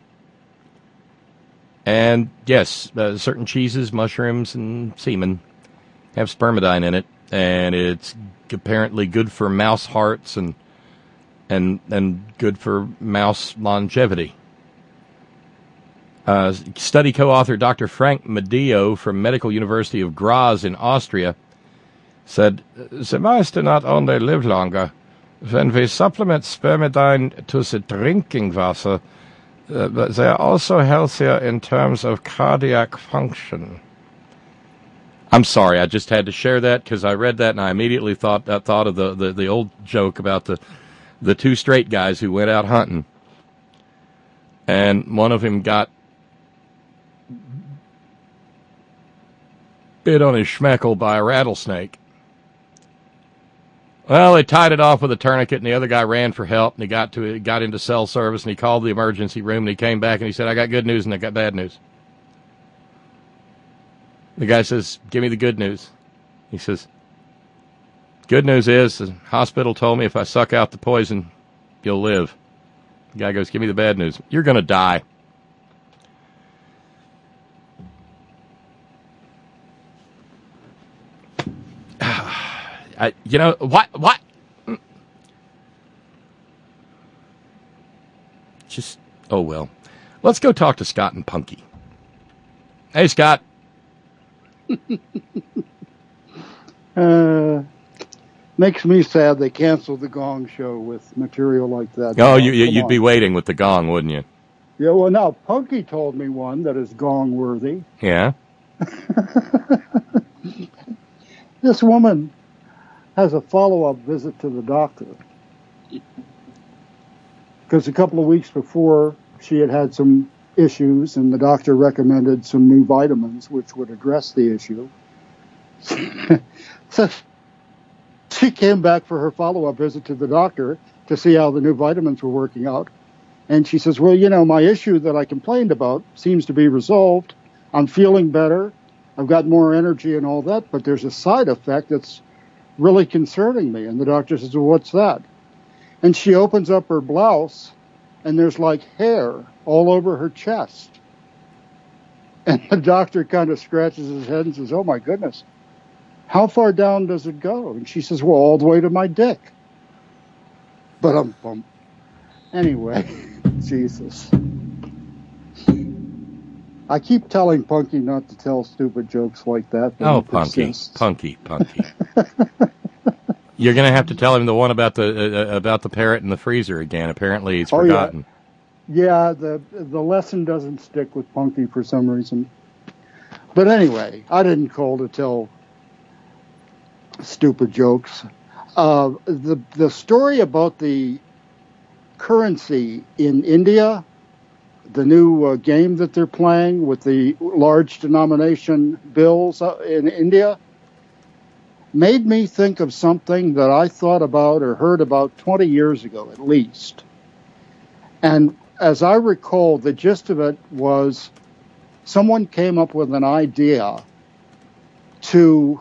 And yes, uh, certain cheeses, mushrooms, and semen have spermidine in it. And it's apparently good for mouse hearts and and and good for mouse longevity. Uh, study co-author Doctor Frank Medeo from Medical University of Graz in Austria said, "The mice do not only live longer. When we supplement spermidine to the drinking water, uh, but they are also healthier in terms of cardiac function." I'm sorry, I just had to share that because I read that and I immediately thought I thought of the, the, the old joke about the the two straight guys who went out hunting, and one of them got bit on his schmeckle by a rattlesnake. Well, they tied it off with a tourniquet, and the other guy ran for help, and he got to got into cell service, and he called the emergency room, and he came back, and he said, "I got good news, and I got bad news." The guy says, "Give me the good news." He says, "Good news is the hospital told me if I suck out the poison, you'll live." The guy goes, "Give me the bad news. You're going to die." I, you know, what, what? Just, oh well. Let's go talk to Scott and Punky. Hey, Scott. uh, makes me sad they canceled the Gong Show with material like that. Oh, you, you, Come you'd on. be waiting with the gong, wouldn't you? Yeah, well, now, Punky told me one that is gong-worthy. Yeah? This woman has a follow-up visit to the doctor. Because a couple of weeks before, she had had some issues, and the doctor recommended some new vitamins which would address the issue. So she came back for her follow-up visit to the doctor to see how the new vitamins were working out. And she says, well, you know, my issue that I complained about seems to be resolved. I'm feeling better. I've got more energy and all that, but there's a side effect that's really concerning me. And the doctor says, well, what's that? And she opens up her blouse, and there's like hair all over her chest. And the doctor kind of scratches his head and says, oh, my goodness, how far down does it go? And she says, well, all the way to my dick. But um, um anyway, Jesus. I keep telling Punky not to tell stupid jokes like that. Oh, Punky, Punky, Punky. You're going to have to tell him the one about the uh, about the parrot in the freezer again. Apparently, he's Oh, forgotten. Yeah, the the lesson doesn't stick with Punky for some reason. But anyway, I didn't call to tell stupid jokes. Uh, the the story about the currency in India, the new uh, game that they're playing with the large denomination bills uh, in India, made me think of something that I thought about or heard about twenty years ago at least. And as I recall, the gist of it was someone came up with an idea to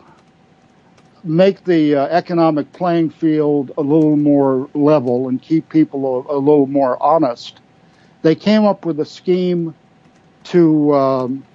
make the uh, economic playing field a little more level and keep people a, a little more honest. They came up with a scheme to um,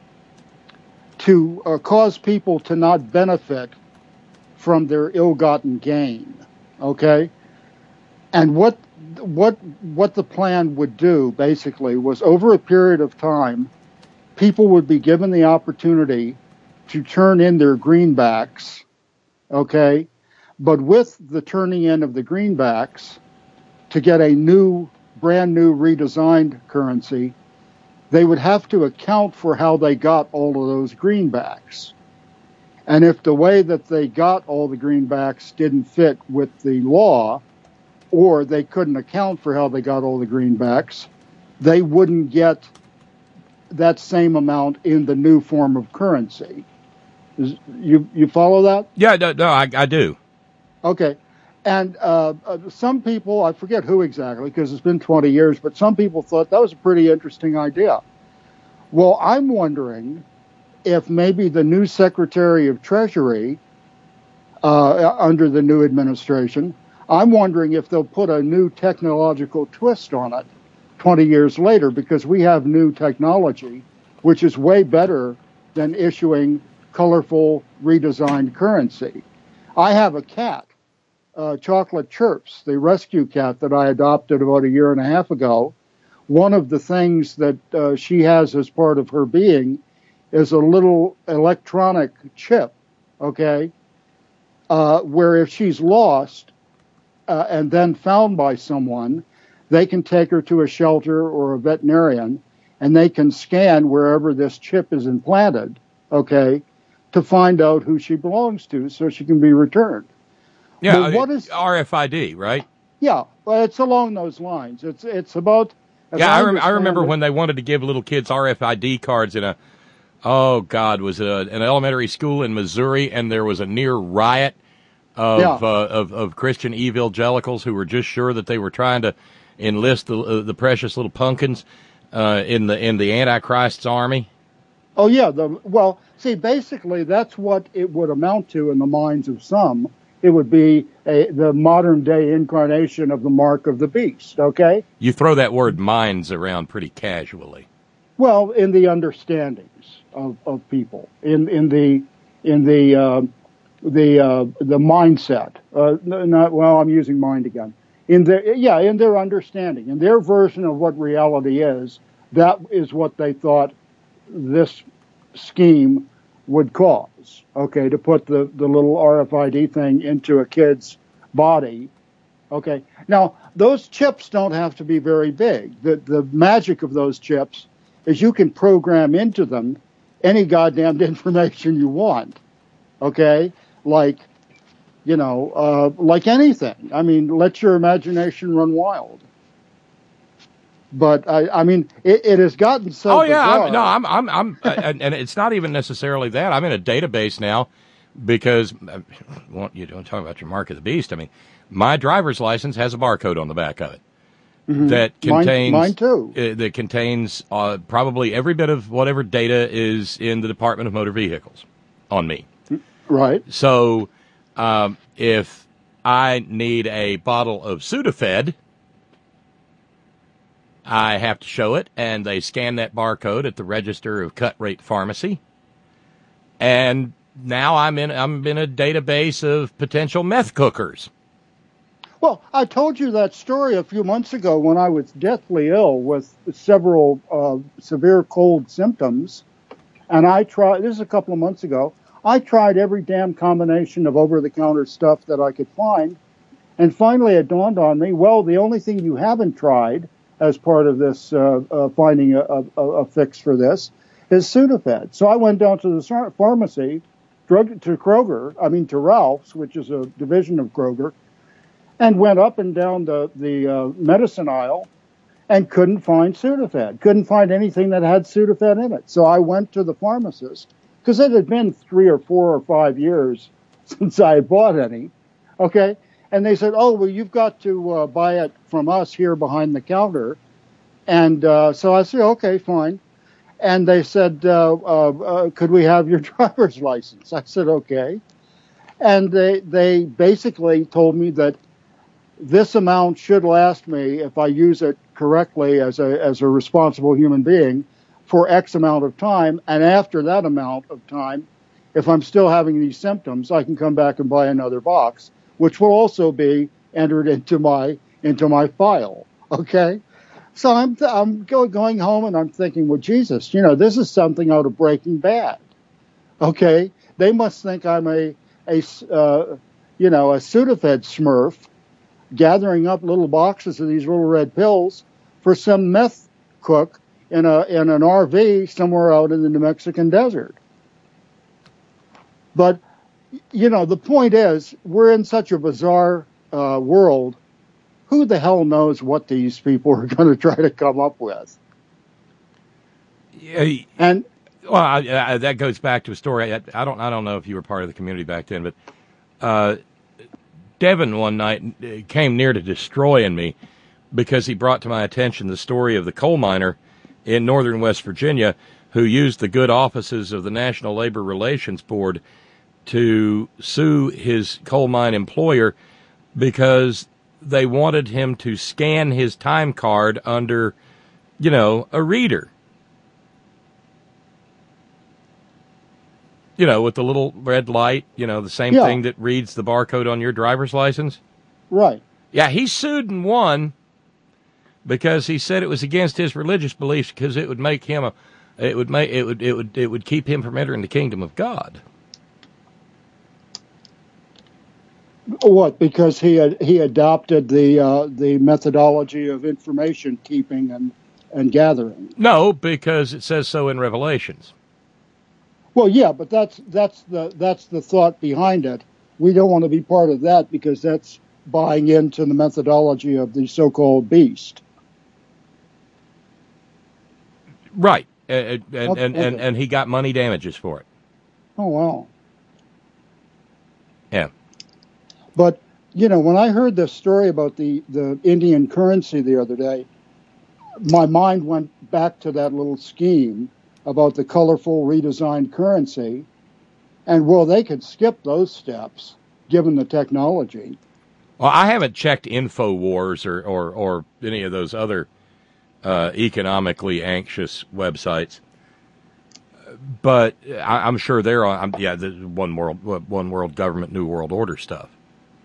to uh, cause people to not benefit from their ill-gotten gain. Okay, and what what what the plan would do basically was, over a period of time, people would be given the opportunity to turn in their greenbacks. Okay, but with the turning in of the greenbacks, to get a new, brand new redesigned currency, they would have to account for how they got all of those greenbacks. And if the way that they got all the greenbacks didn't fit with the law, or they couldn't account for how they got all the greenbacks, they wouldn't get that same amount in the new form of currency. Is, you you follow that? Yeah, no, no I, I do. Okay. And uh, uh, some people, I forget who exactly, because it's been twenty years, but some people thought that was a pretty interesting idea. Well, I'm wondering if maybe the new Secretary of Treasury uh, under the new administration, I'm wondering if they'll put a new technological twist on it twenty years later, because we have new technology, which is way better than issuing colorful, redesigned currency. I have a cat, uh, Chocolate Chirps, the rescue cat that I adopted about a year and a half ago. One of the things that uh, she has as part of her being is a little electronic chip, okay, uh, where if she's lost uh, and then found by someone, they can take her to a shelter or a veterinarian, and they can scan wherever this chip is implanted, okay, to find out who she belongs to so she can be returned. Yeah, But what is R F I D, right? Yeah, well, it's along those lines. It's it's about. as Yeah, I, rem- I understand remember it- when they wanted to give little kids R F I D cards in a, oh God, was it a, an elementary school in Missouri, and there was a near riot of Yeah. uh, of, of Christian evangelicals who were just sure that they were trying to enlist the uh, the precious little pumpkins uh, in the in the Antichrist's army. Oh yeah, the well, see, basically that's what it would amount to in the minds of some. It would be a, the modern day incarnation of the mark of the beast. Okay. You throw that word "minds" around pretty casually. Well, in the understandings of, of people, in in the in the uh, the uh, the mindset. Uh, not well. I'm using mind again. in their yeah, in their understanding, in their version of what reality is, that is what they thought this scheme would cause. Okay, to put the, the little R F I D thing into a kid's body. Okay, now those chips don't have to be very big. The the magic of those chips is you can program into them any goddamn information you want. Okay, like, you know, uh, like anything. I mean, let your imagination run wild. But I, I mean, it, it has gotten so. Oh yeah, bizarre. I'm, no, I'm, I'm, I'm, uh, and, and it's not even necessarily that. I'm in a database now because, uh, well, you don't talk about your mark of the beast. I mean, my driver's license has a barcode on the back of it Mm-hmm. that contains mine, mine too. Uh, that contains uh, probably every bit of whatever data is in the Department of Motor Vehicles on me. Right. So, um, if I need a bottle of Sudafed, I have to show it, and they scan that barcode at the register of Cut Rate Pharmacy. And now I'm in I'm in a database of potential meth cookers. Well, I told you that story a few months ago when I was deathly ill with several uh, severe cold symptoms, and I tried. This is a couple of months ago. I tried every damn combination of over-the-counter stuff that I could find, and finally it dawned on me, well, the only thing you haven't tried as part of this uh, uh, finding a, a, a fix for this is Sudafed. So I went down to the pharmacy, drug to Kroger, I mean to Ralph's, which is a division of Kroger, and went up and down the, the uh, medicine aisle and couldn't find Sudafed, couldn't find anything that had Sudafed in it. So I went to the pharmacist, because it had been three or four or five years since I had bought any, okay? And they said, oh, well, you've got to uh, buy it from us here behind the counter. And uh, so I said, okay, fine. And they said, uh, uh, uh, could we have your driver's license? I said, okay. And they they basically told me that this amount should last me, if I use it correctly as a as a responsible human being, for X amount of time. And after that amount of time, if I'm still having these symptoms, I can come back and buy another box, which will also be entered into my into my file. Okay, so I'm th- I'm go- going home and I'm thinking, well, Jesus, you know, this is something out of Breaking Bad. Okay, they must think I'm a a uh, you know a Sudafed Smurf, gathering up little boxes of these little red pills for some meth cook in a in an R V somewhere out in the New Mexican desert. But, you know, the point is, we're in such a bizarre uh, world. Who the hell knows what these people are going to try to come up with? Yeah, and well, I, I, that goes back to a story. I, I don't I don't know if you were part of the community back then, but uh, Devin one night came near to destroying me because he brought to my attention the story of the coal miner in northern West Virginia who used the good offices of the National Labor Relations Board to sue his coal mine employer because they wanted him to scan his time card under, you know, a reader. You know, with the little red light, you know, the same yeah. thing that reads the barcode on your driver's license. Right. Yeah, he sued and won because he said it was against his religious beliefs because it would make him a, it would make it would it would it would keep him from entering the kingdom of God. What? Because he had, he adopted the uh, the methodology of information keeping and and gathering. No, because it says so in Revelations. Well, yeah, but that's that's the that's the thought behind it. We don't want to be part of that because that's buying into the methodology of the so-called beast. Right, and and, Okay. and, and and he got money damages for it. Oh wow! Yeah. But you know, when I heard this story about the the Indian currency the other day, my mind went back to that little scheme about the colorful redesigned currency, and well, they could skip those steps given the technology. Well, I haven't checked InfoWars or, or, or any of those other uh, economically anxious websites, but I, I'm sure they're on. I'm, yeah, the one world, one world government, new world order stuff.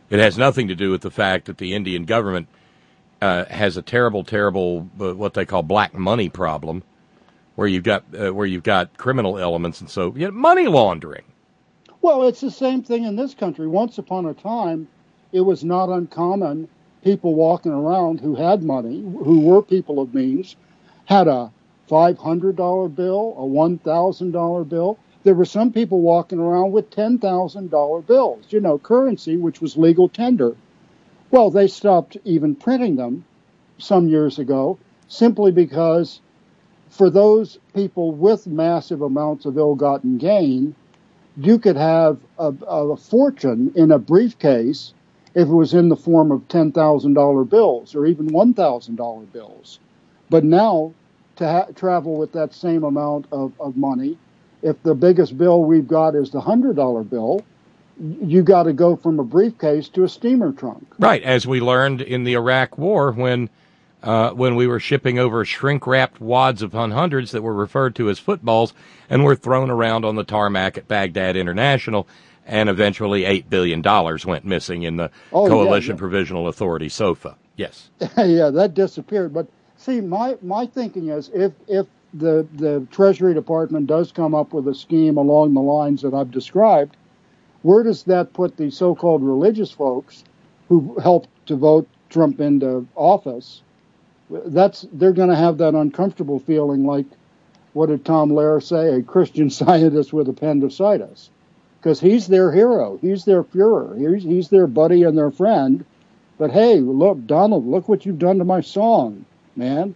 It has nothing to do with the fact that the Indian government uh, has a terrible, terrible uh, what they call black money problem, where you've got uh, where you've got criminal elements, and so yeah, money laundering. Well, it's the same thing in this country. Once upon a time, it was not uncommon people walking around who had money, who were people of means, had a five hundred dollar bill, a one thousand dollar bill. There were some people walking around with ten thousand dollar bills, you know, currency, which was legal tender. Well, they stopped even printing them some years ago simply because for those people with massive amounts of ill-gotten gain, you could have a, a fortune in a briefcase if it was in the form of ten thousand dollar bills or even one thousand dollar bills. But now, to ha- travel with that same amount of, of money, if the biggest bill we've got is the one hundred dollar bill, you got to go from a briefcase to a steamer trunk. Right, as we learned in the Iraq War when uh, when we were shipping over shrink-wrapped wads of hundreds that were referred to as footballs and were thrown around on the tarmac at Baghdad International, and eventually eight billion dollars went missing in the Oh, Coalition yeah, yeah. Provisional Authority SOFA. Yes. Yeah, that disappeared. But see, my, my thinking is if if the, the Treasury Department does come up with a scheme along the lines that I've described, where does that put the so-called religious folks who helped to vote Trump into office? That's they're going to have that uncomfortable feeling like, what did Tom Lehrer say, a Christian Scientist with appendicitis? Because he's their hero. He's their Fuhrer. He's, he's their buddy and their friend. But hey, look, Donald, look what you've done to my song, man.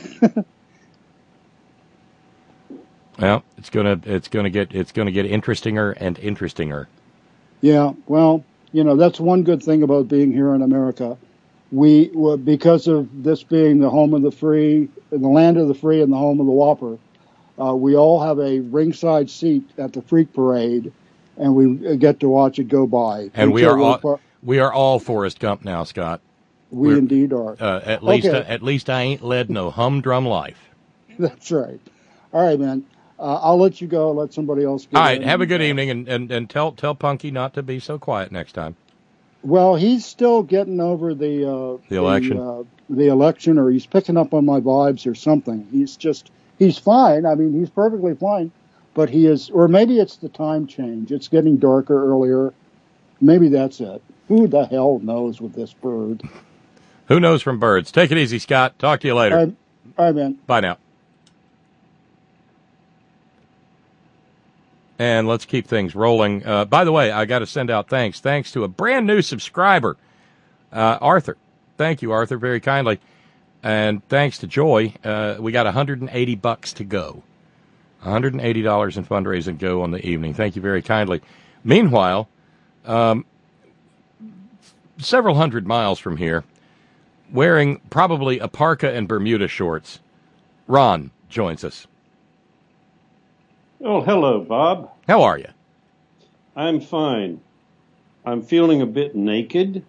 Well, it's gonna it's gonna get it's gonna get interestinger and interestinger. Yeah, well, you know, that's one good thing about being here in America. We, well, because of this being the home of the free, the land of the free and the home of the Whopper, uh, we all have a ringside seat at the Freak Parade, and we get to watch it go by. And we Until are we're all par- we are all Forrest Gump now, Scott. We We're- indeed are. Uh, at least Okay. uh, at least I ain't led no humdrum life. That's right. All right, man. Uh, I'll let you go. Let somebody else get All right, in. have a good evening, and, and, and tell tell Punky not to be so quiet next time. Well, he's still getting over the uh, The election? the, uh, the election, or he's picking up on my vibes or something. He's just he's fine. I mean, he's perfectly fine, but he is, or maybe it's the time change. It's getting darker earlier. Maybe that's it. Who the hell knows with this bird? Who knows from birds? Take it easy, Scott. Talk to you later. All right, all right, man. Bye now. And let's keep things rolling. Uh, by the way, I got to send out thanks. Thanks to a brand new subscriber, uh, Arthur. Thank you, Arthur, very kindly. And thanks to Joy, uh, we got one hundred eighty bucks to go. one hundred eighty dollars in fundraising go on the evening. Thank you very kindly. Meanwhile, um, several hundred miles from here, wearing probably a parka and Bermuda shorts, Ron joins us. Oh, hello, Bob. How are you? I'm fine. I'm feeling a bit naked.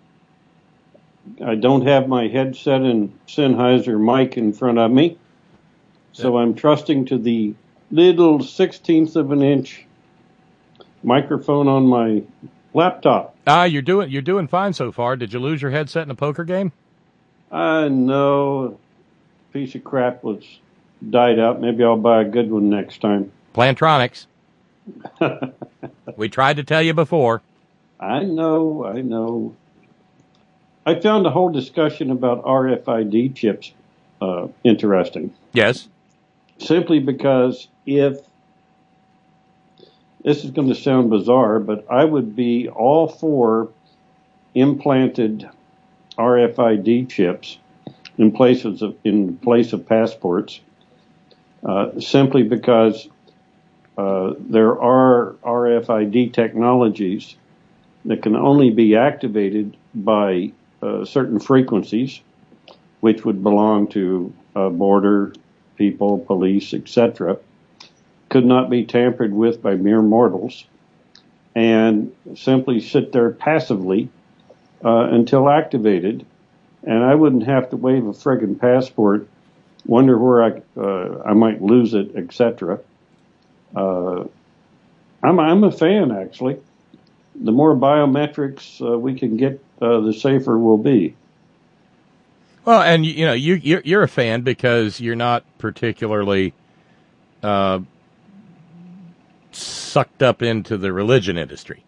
I don't have my headset and Sennheiser mic in front of me, so I'm trusting to the little sixteenth of an inch microphone on my laptop. Ah, you're doing you're doing fine so far. Did you lose your headset in a poker game? I know. Piece of crap was died out. Maybe I'll buy a good one next time. Plantronics. We tried to tell you before. I know, I know. I found the whole discussion about R F I D chips uh, interesting. Yes. Simply because if, this is going to sound bizarre, but I would be all for implanted R F I D chips in places of, in place of passports, uh, simply because uh, there are R F I D technologies that can only be activated by uh, certain frequencies, which would belong to uh, border people, police, et cetera, could not be tampered with by mere mortals, and simply sit there passively uh, until activated. And I wouldn't have to wave a friggin' passport, wonder where I uh, I might lose it, et cetera. Uh, I'm I'm a fan, actually. the more biometrics uh, we can get, uh, the safer we'll be. Well, and you know, you you're, you're a fan because you're not particularly uh, sucked up into the religion industry,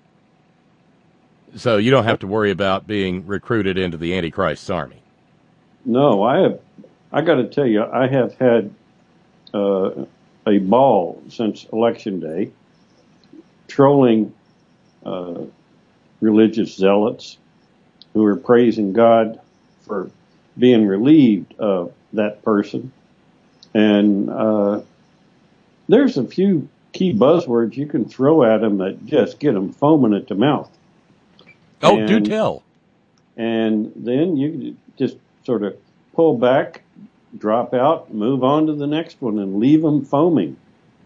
so you don't have to worry about being recruited into the Antichrist's army. No, I have. I got to tell you, I have had uh, a ball since Election Day, trolling uh, religious zealots who are praising God for being relieved of that person. And uh, there's a few key buzzwords you can throw at them that just get them foaming at the mouth. Oh, and, do tell. And then you just sort of pull back, drop out, move on to the next one, and leave them foaming.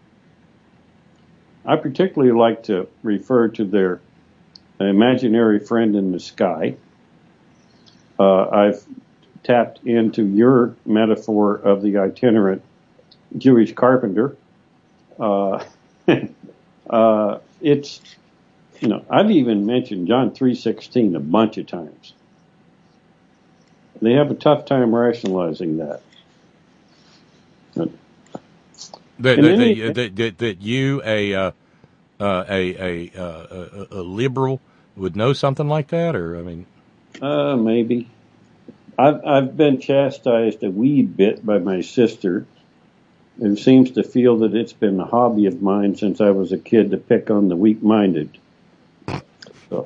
I particularly like to refer to their imaginary friend in the sky. Uh, I've tapped into your metaphor of the itinerant Jewish carpenter. Uh, uh, it's, you know, I've even mentioned John three sixteen a bunch of times. They have a tough time rationalizing that. But That, in that, any- that, that, that, that you, a, uh, uh, a, a, uh, a, a liberal, would know something like that, or I mean, Uh, maybe. I've, I've been chastised a wee bit by my sister, who seems to feel that it's been a hobby of mine since I was a kid to pick on the weak-minded. So,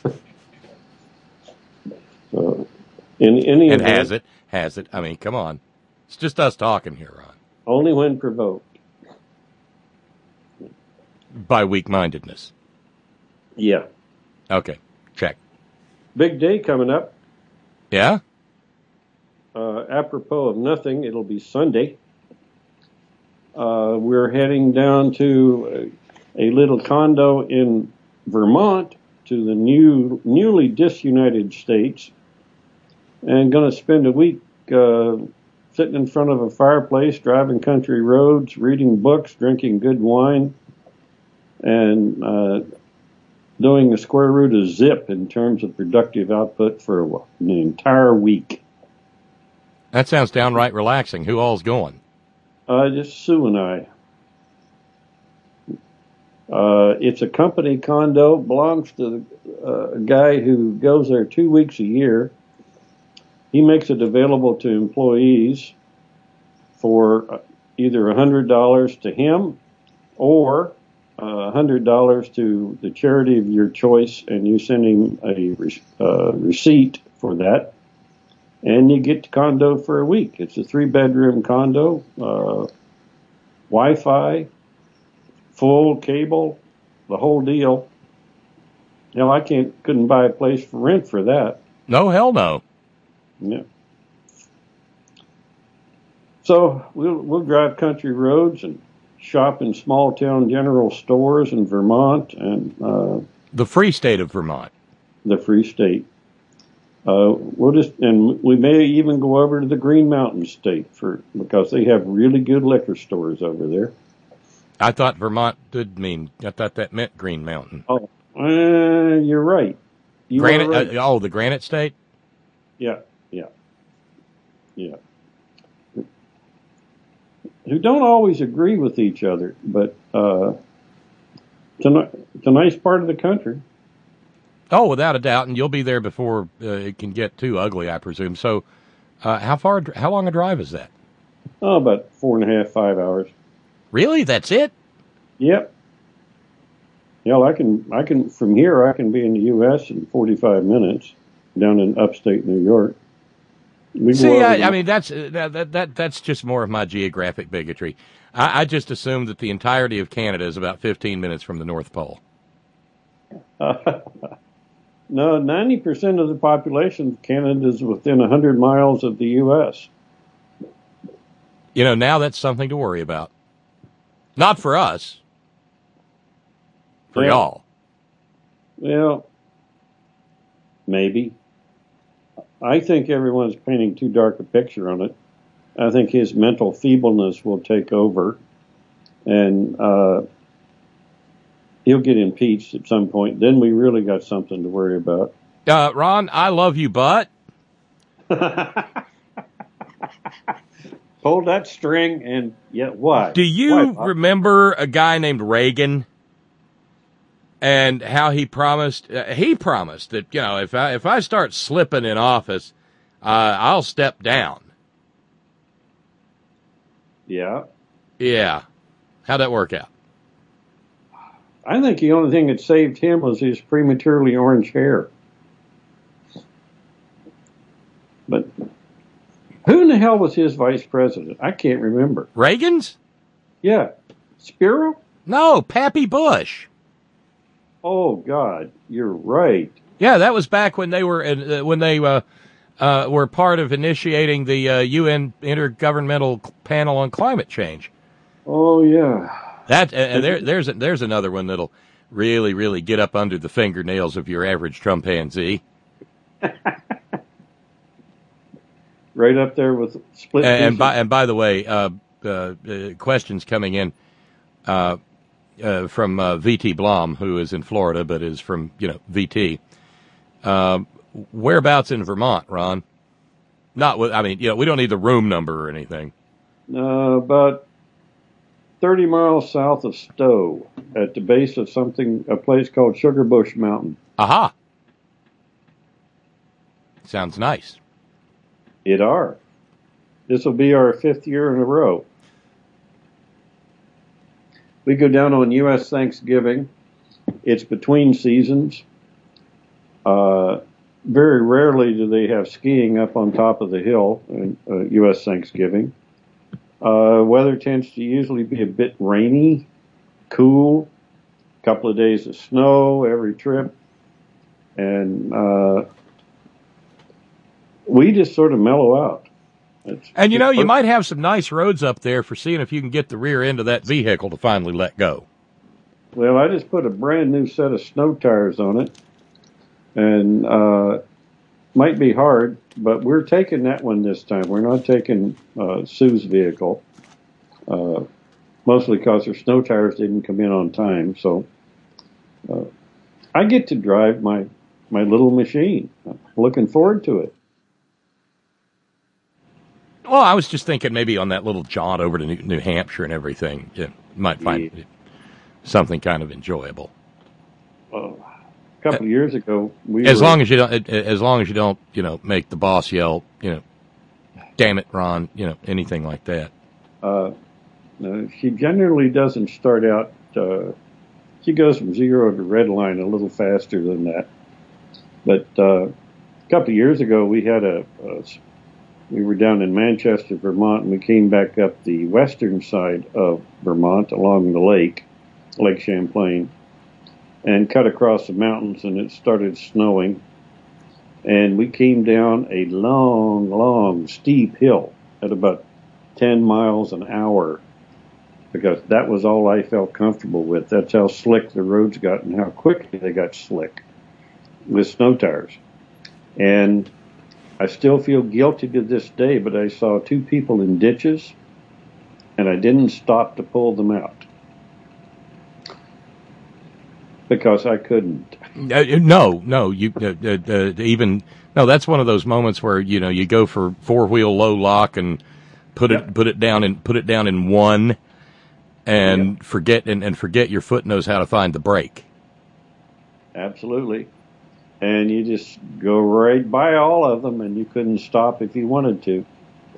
so in any and event, has it, has it? I mean, come on, it's just us talking here, Ron. only when provoked. By weak-mindedness. Yeah. Okay, check. Big day coming up. Yeah? Uh, apropos of nothing, it'll be Sunday. Uh, we're heading down to a, a little condo in Vermont to the new, newly disunited states, and going to spend a week uh, sitting in front of a fireplace, driving country roads, reading books, drinking good wine, and uh, doing the square root of zip in terms of productive output for an entire week. That sounds downright relaxing. Who all's going? Uh, just Sue and I. Uh, it's a company condo, belongs to uh, a guy who goes there two weeks a year. He makes it available to employees for either one hundred dollars to him or uh, one hundred dollars to the charity of your choice, and you send him a re- uh, receipt for that, and you get the condo for a week. It's a three-bedroom condo, uh, Wi-Fi, full cable, the whole deal. Hell, I can't couldn't buy a place for rent for that. No, hell no. Yeah. So we'll we'll drive country roads and shop in small town general stores in Vermont and uh, the free state of Vermont. The free state. Uh, we'll just and we may even go over to the Green Mountain State for because they have really good liquor stores over there. I thought Vermont did mean. I thought that meant Green Mountain. Oh, uh, you're right. You Granite. are right. Uh, oh, the Granite State. Yeah, yeah, yeah. Who don't always agree with each other, but uh, it's, a, it's a nice part of the country. Oh, without a doubt, and you'll be there before uh, it can get too ugly, I presume. So, uh, how far? How long a drive is that? Oh, about four and a half, five hours. Really? That's it? Yep. Hell, I can, I can from here. I can be in the U S in forty-five minutes, down in upstate New York. We See, I, I mean, that's uh, that, that that's just more of my geographic bigotry. I, I just assumed that the entirety of Canada is about fifteen minutes from the North Pole. Uh, no, ninety percent of the population of Canada is within one hundred miles of the U S. You know, now that's something to worry about. Not for us. For Yeah. y'all. Well, maybe. I think everyone's painting too dark a picture on it. I think his mental feebleness will take over. And uh, he'll get impeached at some point. Then we really got something to worry about. Uh, Ron, I love you, but pull that string and yeah, why? Do you why, remember a guy named Reagan and how he promised? Uh, he promised that, you know, if I if I start slipping in office, uh, I'll step down. Yeah. Yeah. How'd that work out? I think the only thing that saved him was his prematurely orange hair. But who in the hell was his vice president? I can't remember. Reagan's? Yeah. Spiro? No, Pappy Bush. Oh, God, you're right. Yeah, that was back when they were uh, when they uh, uh, were part of initiating the uh, U N Intergovernmental Panel on Climate Change. Oh, yeah. That uh, and there, there's a, there's another one that'll really, really get up under the fingernails of your average chimpanzee. Right up there with split. And, and by and by the way, uh, uh, uh, questions coming in uh, uh, from uh, V T Blom, who is in Florida but is from you know V T. Uh, whereabouts in Vermont, Ron? Not with, I mean, you know, we don't need the room number or anything. Uh, about thirty miles south of Stowe, at the base of something, a place called Sugar Bush Mountain. Aha. Sounds nice. It are. This will be our fifth year in a row. We go down on U S Thanksgiving. It's between seasons. Uh, very rarely do they have skiing up on top of the hill in uh, U S Thanksgiving. Uh, weather tends to usually be a bit rainy, cool, a couple of days of snow every trip. And uh, we just sort of mellow out. It's, and, you know, you might have some nice roads up there for seeing if you can get the rear end of that vehicle to finally let go. Well, I just put a brand new set of snow tires on it. And uh might be hard, but we're taking that one this time. We're not taking uh, Sue's vehicle, uh, mostly because her snow tires didn't come in on time. So uh, I get to drive my, my little machine. I'm looking forward to it. Well, I was just thinking maybe on that little jaunt over to New, New Hampshire and everything, you might find yeah. something kind of enjoyable. Oh. A couple of years ago, we as were, long as you don't, as long as you don't, you know, make the boss yell, you know, damn it, Ron, you know, anything like that. Uh, no, she generally doesn't start out. Uh, she goes from zero to red line a little faster than that. But uh, a couple of years ago, we had a, a, we were down in Manchester, Vermont, and we came back up the western side of Vermont along the lake, Lake Champlain, and cut across the mountains, and it started snowing. And we came down a long, long, steep hill at about ten miles an hour, because that was all I felt comfortable with. That's how slick the roads got and how quickly they got slick with snow tires. And I still feel guilty to this day, but I saw two people in ditches, and I didn't stop to pull them out. Because I couldn't. Uh, no, no, you uh, uh, uh, even no. That's one of those moments where you know you go for four wheel low lock and put it yep. put it down and put it down in one, and yep. forget and, and forget your foot knows how to find the brake. Absolutely, and you just go right by all of them, and you couldn't stop if you wanted to.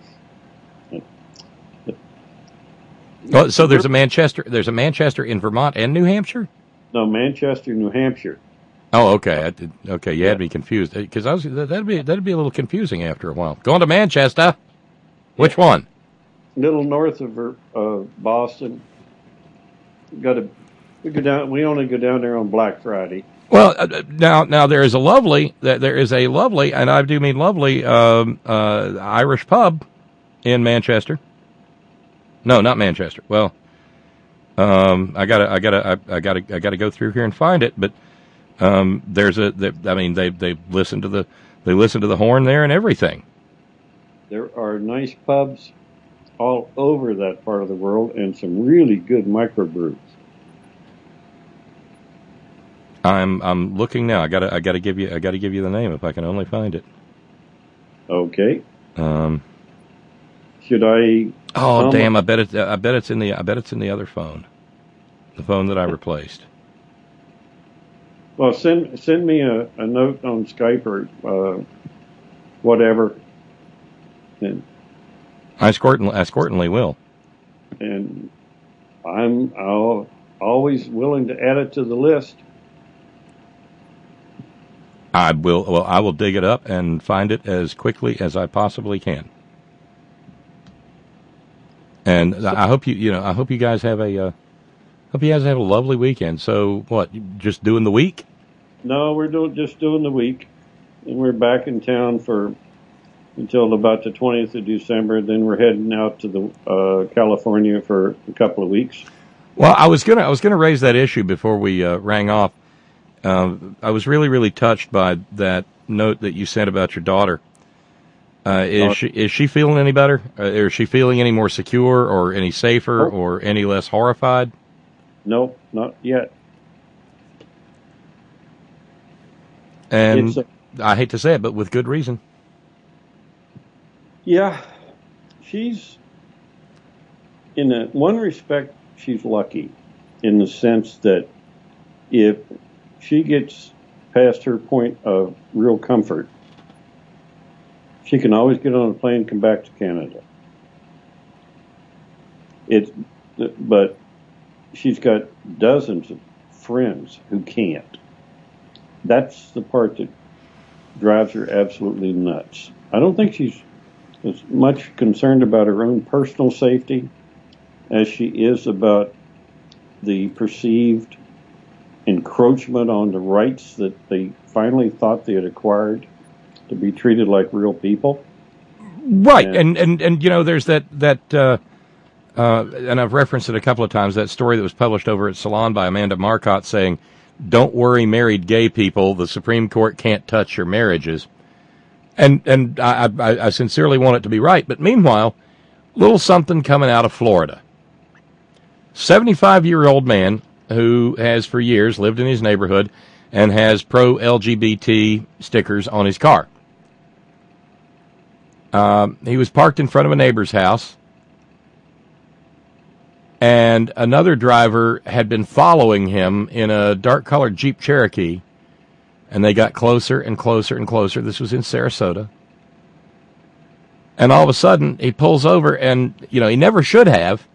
Oh, so there's a Manchester. There's a Manchester in Vermont and New Hampshire. No, Manchester, New Hampshire. Oh, okay. I did, okay, you had me confused because I was that'd be that'd be a little confusing after a while. Going to Manchester, which yeah. one? A little north of uh, Boston. Got to we go down. We only go down there on Black Friday. Well, uh, now now there is a lovely there is a lovely, and I do mean lovely, um, uh, Irish pub in Manchester. No, not Manchester. Well. Um, I gotta, I gotta, I, I gotta, I gotta go through here and find it. But um, there's a, they, I mean, they they listen to the, they listen to the horn there and everything. There are nice pubs all over that part of the world, and some really good microbrews. I'm I'm looking now. I gotta I gotta give you I gotta give you the name if I can only find it. Okay. Um. Should I? Oh um, damn! I bet it. I bet it's in the. I bet it's in the other phone. The phone that I replaced. Well, send send me a, a note on Skype or uh, whatever. And I certainly I certainly will. and I'm I'll, always willing to add it to the list. I will. Well, I will dig it up and find it as quickly as I possibly can. And I hope you, you know, I hope you guys have a, uh, hope you guys have a lovely weekend. So, what? Just doing the week? No, we're doing just doing the week, and we're back in town for until about the twentieth of December. Then we're heading out to the uh, California for a couple of weeks. Well, I was gonna, I was gonna raise that issue before we uh, rang off. Uh, I was really, really touched by that note that you sent about your daughter. Uh, is she is she feeling any better? Uh, is she feeling any more secure, or any safer, Nope. or any less horrified? No, not yet. And It's a- I hate to say it, but with good reason. Yeah, she's in a, one respect she's lucky, in the sense that if she gets past her point of real comfort, she can always get on a plane and come back to Canada. It's, but she's got dozens of friends who can't. That's the part that drives her absolutely nuts. I don't think she's as much concerned about her own personal safety as she is about the perceived encroachment on the rights that they finally thought they had acquired to be treated like real people. Right, and, and, and, and you know, there's that, that uh, uh, and I've referenced it a couple of times, that story that was published over at Salon by Amanda Marcotte saying, don't worry, married gay people, the Supreme Court can't touch your marriages. And and I, I, I sincerely want it to be right, but meanwhile, little something coming out of Florida. seventy-five-year-old man who has for years lived in his neighborhood and has pro-L G B T stickers on his car. Um, he was parked in front of a neighbor's house, and another driver had been following him in a dark-colored Jeep Cherokee, and they got closer and closer and closer. This was in Sarasota. And all of a sudden, he pulls over, and, you know, he never should have.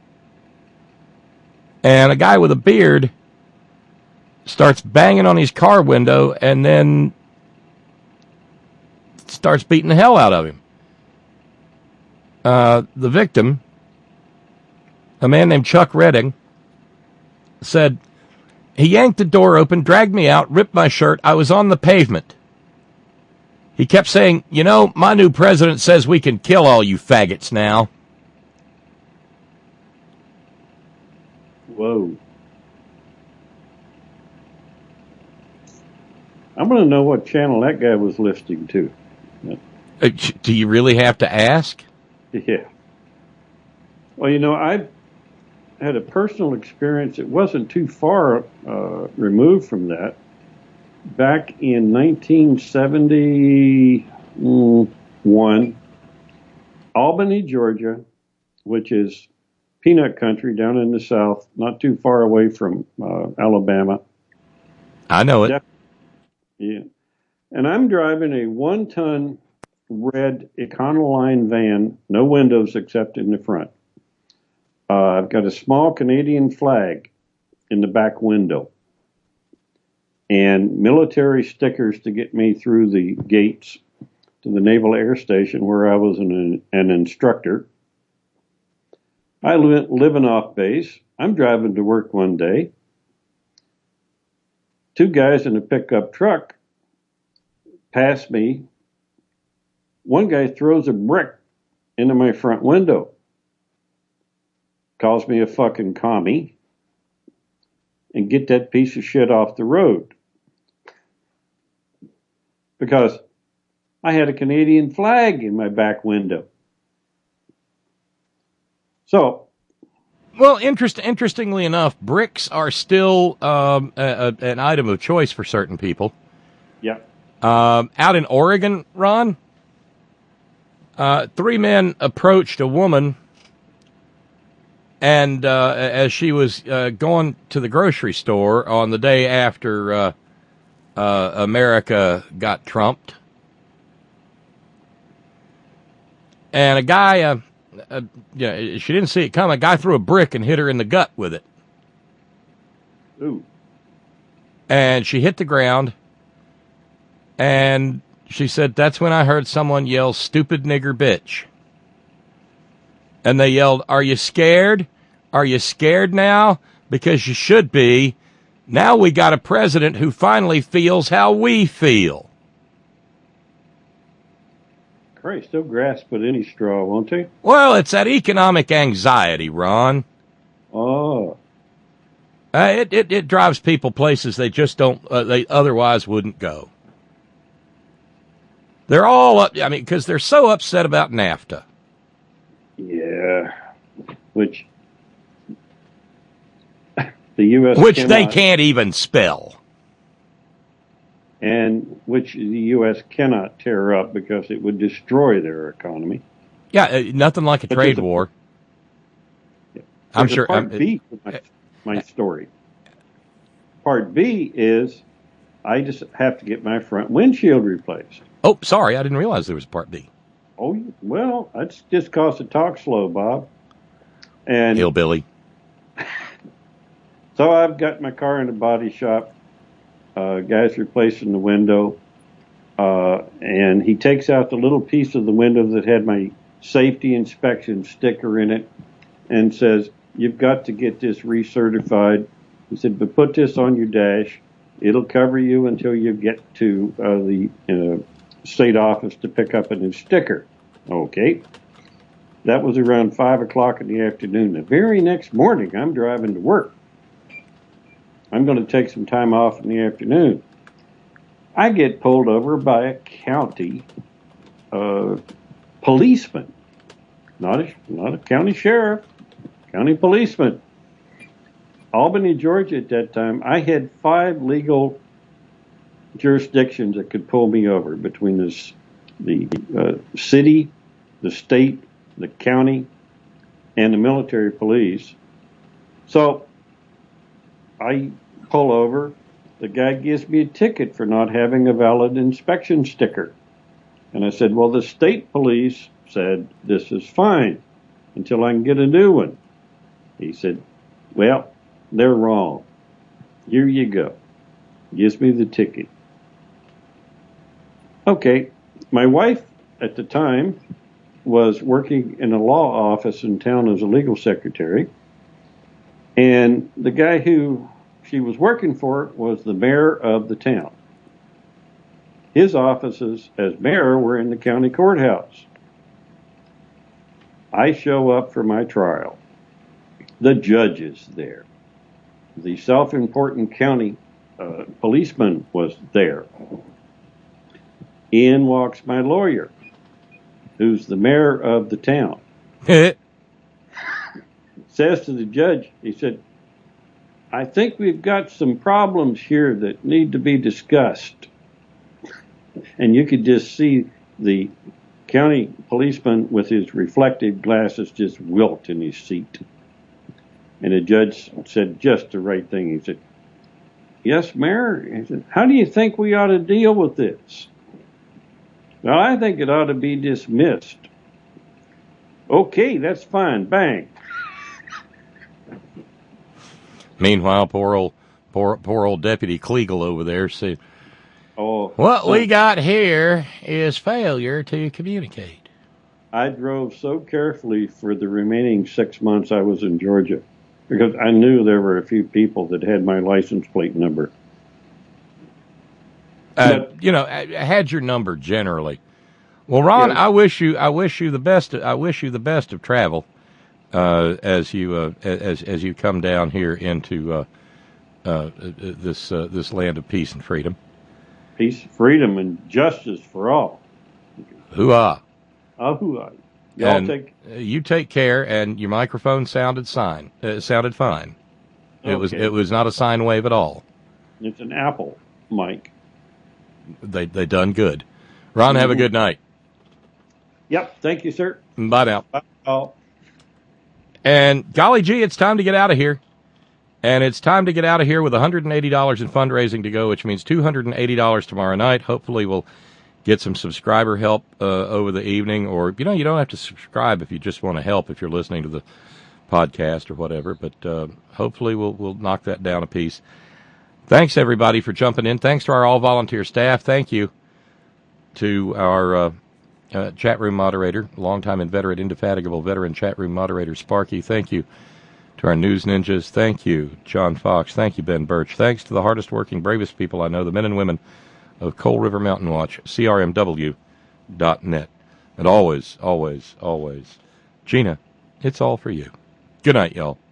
And a guy with a beard starts banging on his car window and then starts beating the hell out of him. Uh, the victim, a man named Chuck Redding, said, he yanked the door open, dragged me out, ripped my shirt. I was on the pavement. He kept saying, you know, my new president says we can kill all you faggots now. Whoa. I'm going to know what channel that guy was listening to. Uh, do you really have to ask? Yeah. Well, you know, I had a personal experience. It wasn't too far uh, removed from that. Back in nineteen seventy-one, Albany, Georgia, which is peanut country down in the south, not too far away from uh, Alabama. I know it. Def- yeah. And I'm driving a one-ton red Econoline van, no windows except in the front. Uh, I've got a small Canadian flag in the back window and military stickers to get me through the gates to the Naval Air Station where I was an, an instructor. I live, live in off base. I'm driving to work one day. Two guys in a pickup truck pass me. One guy throws a brick into my front window, calls me a fucking commie, and get that piece of shit off the road. Because I had a Canadian flag in my back window. So, Well, interest, interestingly enough, bricks are still um, a, a, an item of choice for certain people. Yeah. Um, out in Oregon, Ron, uh, three men approached a woman, and uh, as she was uh, going to the grocery store on the day after uh, uh, America got trumped, and a guy, uh, uh, yeah, she didn't see it coming. A guy threw a brick and hit her in the gut with it. Ooh. And she hit the ground. And she said, that's when I heard someone yell, stupid nigger bitch. And they yelled, are you scared? Are you scared now? Because you should be. Now we got a president who finally feels how we feel. Christ, they'll grasp at any straw, won't they? Well, it's that economic anxiety, Ron. Oh. Uh, it, it, it drives people places they just don't, uh, they otherwise wouldn't go. They're all up, I mean, because they're so upset about NAFTA. Yeah. Which the U S Which cannot, they can't even spell. And which the U S cannot tear up because it would destroy their economy. Yeah, uh, nothing like a But trade there's a- war. I'm There's a sure. Part I'm- B to my, my story. Part B is I just have to get my front windshield replaced. Oh, sorry, I didn't realize there was Part B. Oh, well, that's just cause to talk slow, Bob. And Hillbilly. So I've got my car in the body shop. Uh, guy's replacing the window. Uh, and he takes out the little piece of the window that had my safety inspection sticker in it and says, you've got to get this recertified. He said, but put this on your dash. It'll cover you until you get to uh, the uh, state office to pick up a new sticker. Okay. That was around five o'clock in the afternoon. The very next morning, I'm driving to work. I'm going to take some time off in the afternoon. I get pulled over by a county uh, policeman, not a, not a county sheriff, county policeman. Albany, Georgia at that time, I had five legal jurisdictions that could pull me over between this, the uh, city, the state, the county, and the military police. So I pull over. The guy gives me a ticket for not having a valid inspection sticker. And I said, well, the state police said this is fine until I can get a new one. He said, well, they're wrong. Here you go. Gives me the ticket. Okay. My wife at the time was working in a law office in town as a legal secretary. And the guy who she was working for was the mayor of the town. His offices as mayor were in the county courthouse. I show up for my trial. The judge is there. The self-important county uh, policeman was there. In walks my lawyer, who's the mayor of the town. Says to the judge, he said, I think we've got some problems here that need to be discussed. And you could just see the county policeman with his reflective glasses just wilt in his seat. And the judge said just the right thing. He said, yes, Mayor. He said, how do you think we ought to deal with this? Well, I think it ought to be dismissed. Okay, that's fine. Bang. Meanwhile, poor old, poor, poor old Deputy Kliegel over there said, oh, what so we got here is failure to communicate. I drove so carefully for the remaining six months I was in Georgia because I knew there were a few people that had my license plate number. Uh, you know, I, I had your number generally. Well, Ron, Yeah. I wish you, I wish you the best. I wish you the best of travel uh, as you uh, as as you come down here into uh, uh, this uh, this land of peace and freedom. Peace, freedom, and justice for all. Hoo-ah. Oh, Y'all and take. You take care, and your microphone sounded fine. Uh, sounded fine. It was Okay. it was not a sine wave at all. It's an Apple mic. They they done good. Ron, have a good night. Yep. Thank you, sir. Bye now. Bye. Oh. And golly gee, it's time to get out of here. And it's time to get out of here with one hundred eighty dollars in fundraising to go, which means two hundred eighty dollars tomorrow night. Hopefully we'll get some subscriber help uh, over the evening. Or, you know, you don't have to subscribe if you just want to help if you're listening to the podcast or whatever. But uh, hopefully we'll we'll knock that down a piece. Thanks, everybody, for jumping in. Thanks to our all-volunteer staff. Thank you to our uh, uh, chat room moderator, longtime and veteran, indefatigable veteran chat room moderator, Sparky. Thank you to our news ninjas. Thank you, John Fox. Thank you, Ben Birch. Thanks to the hardest working, bravest people I know, the men and women of Coal River Mountain Watch, C R M W dot net. And always, always, always, Gina, it's all for you. Good night, y'all.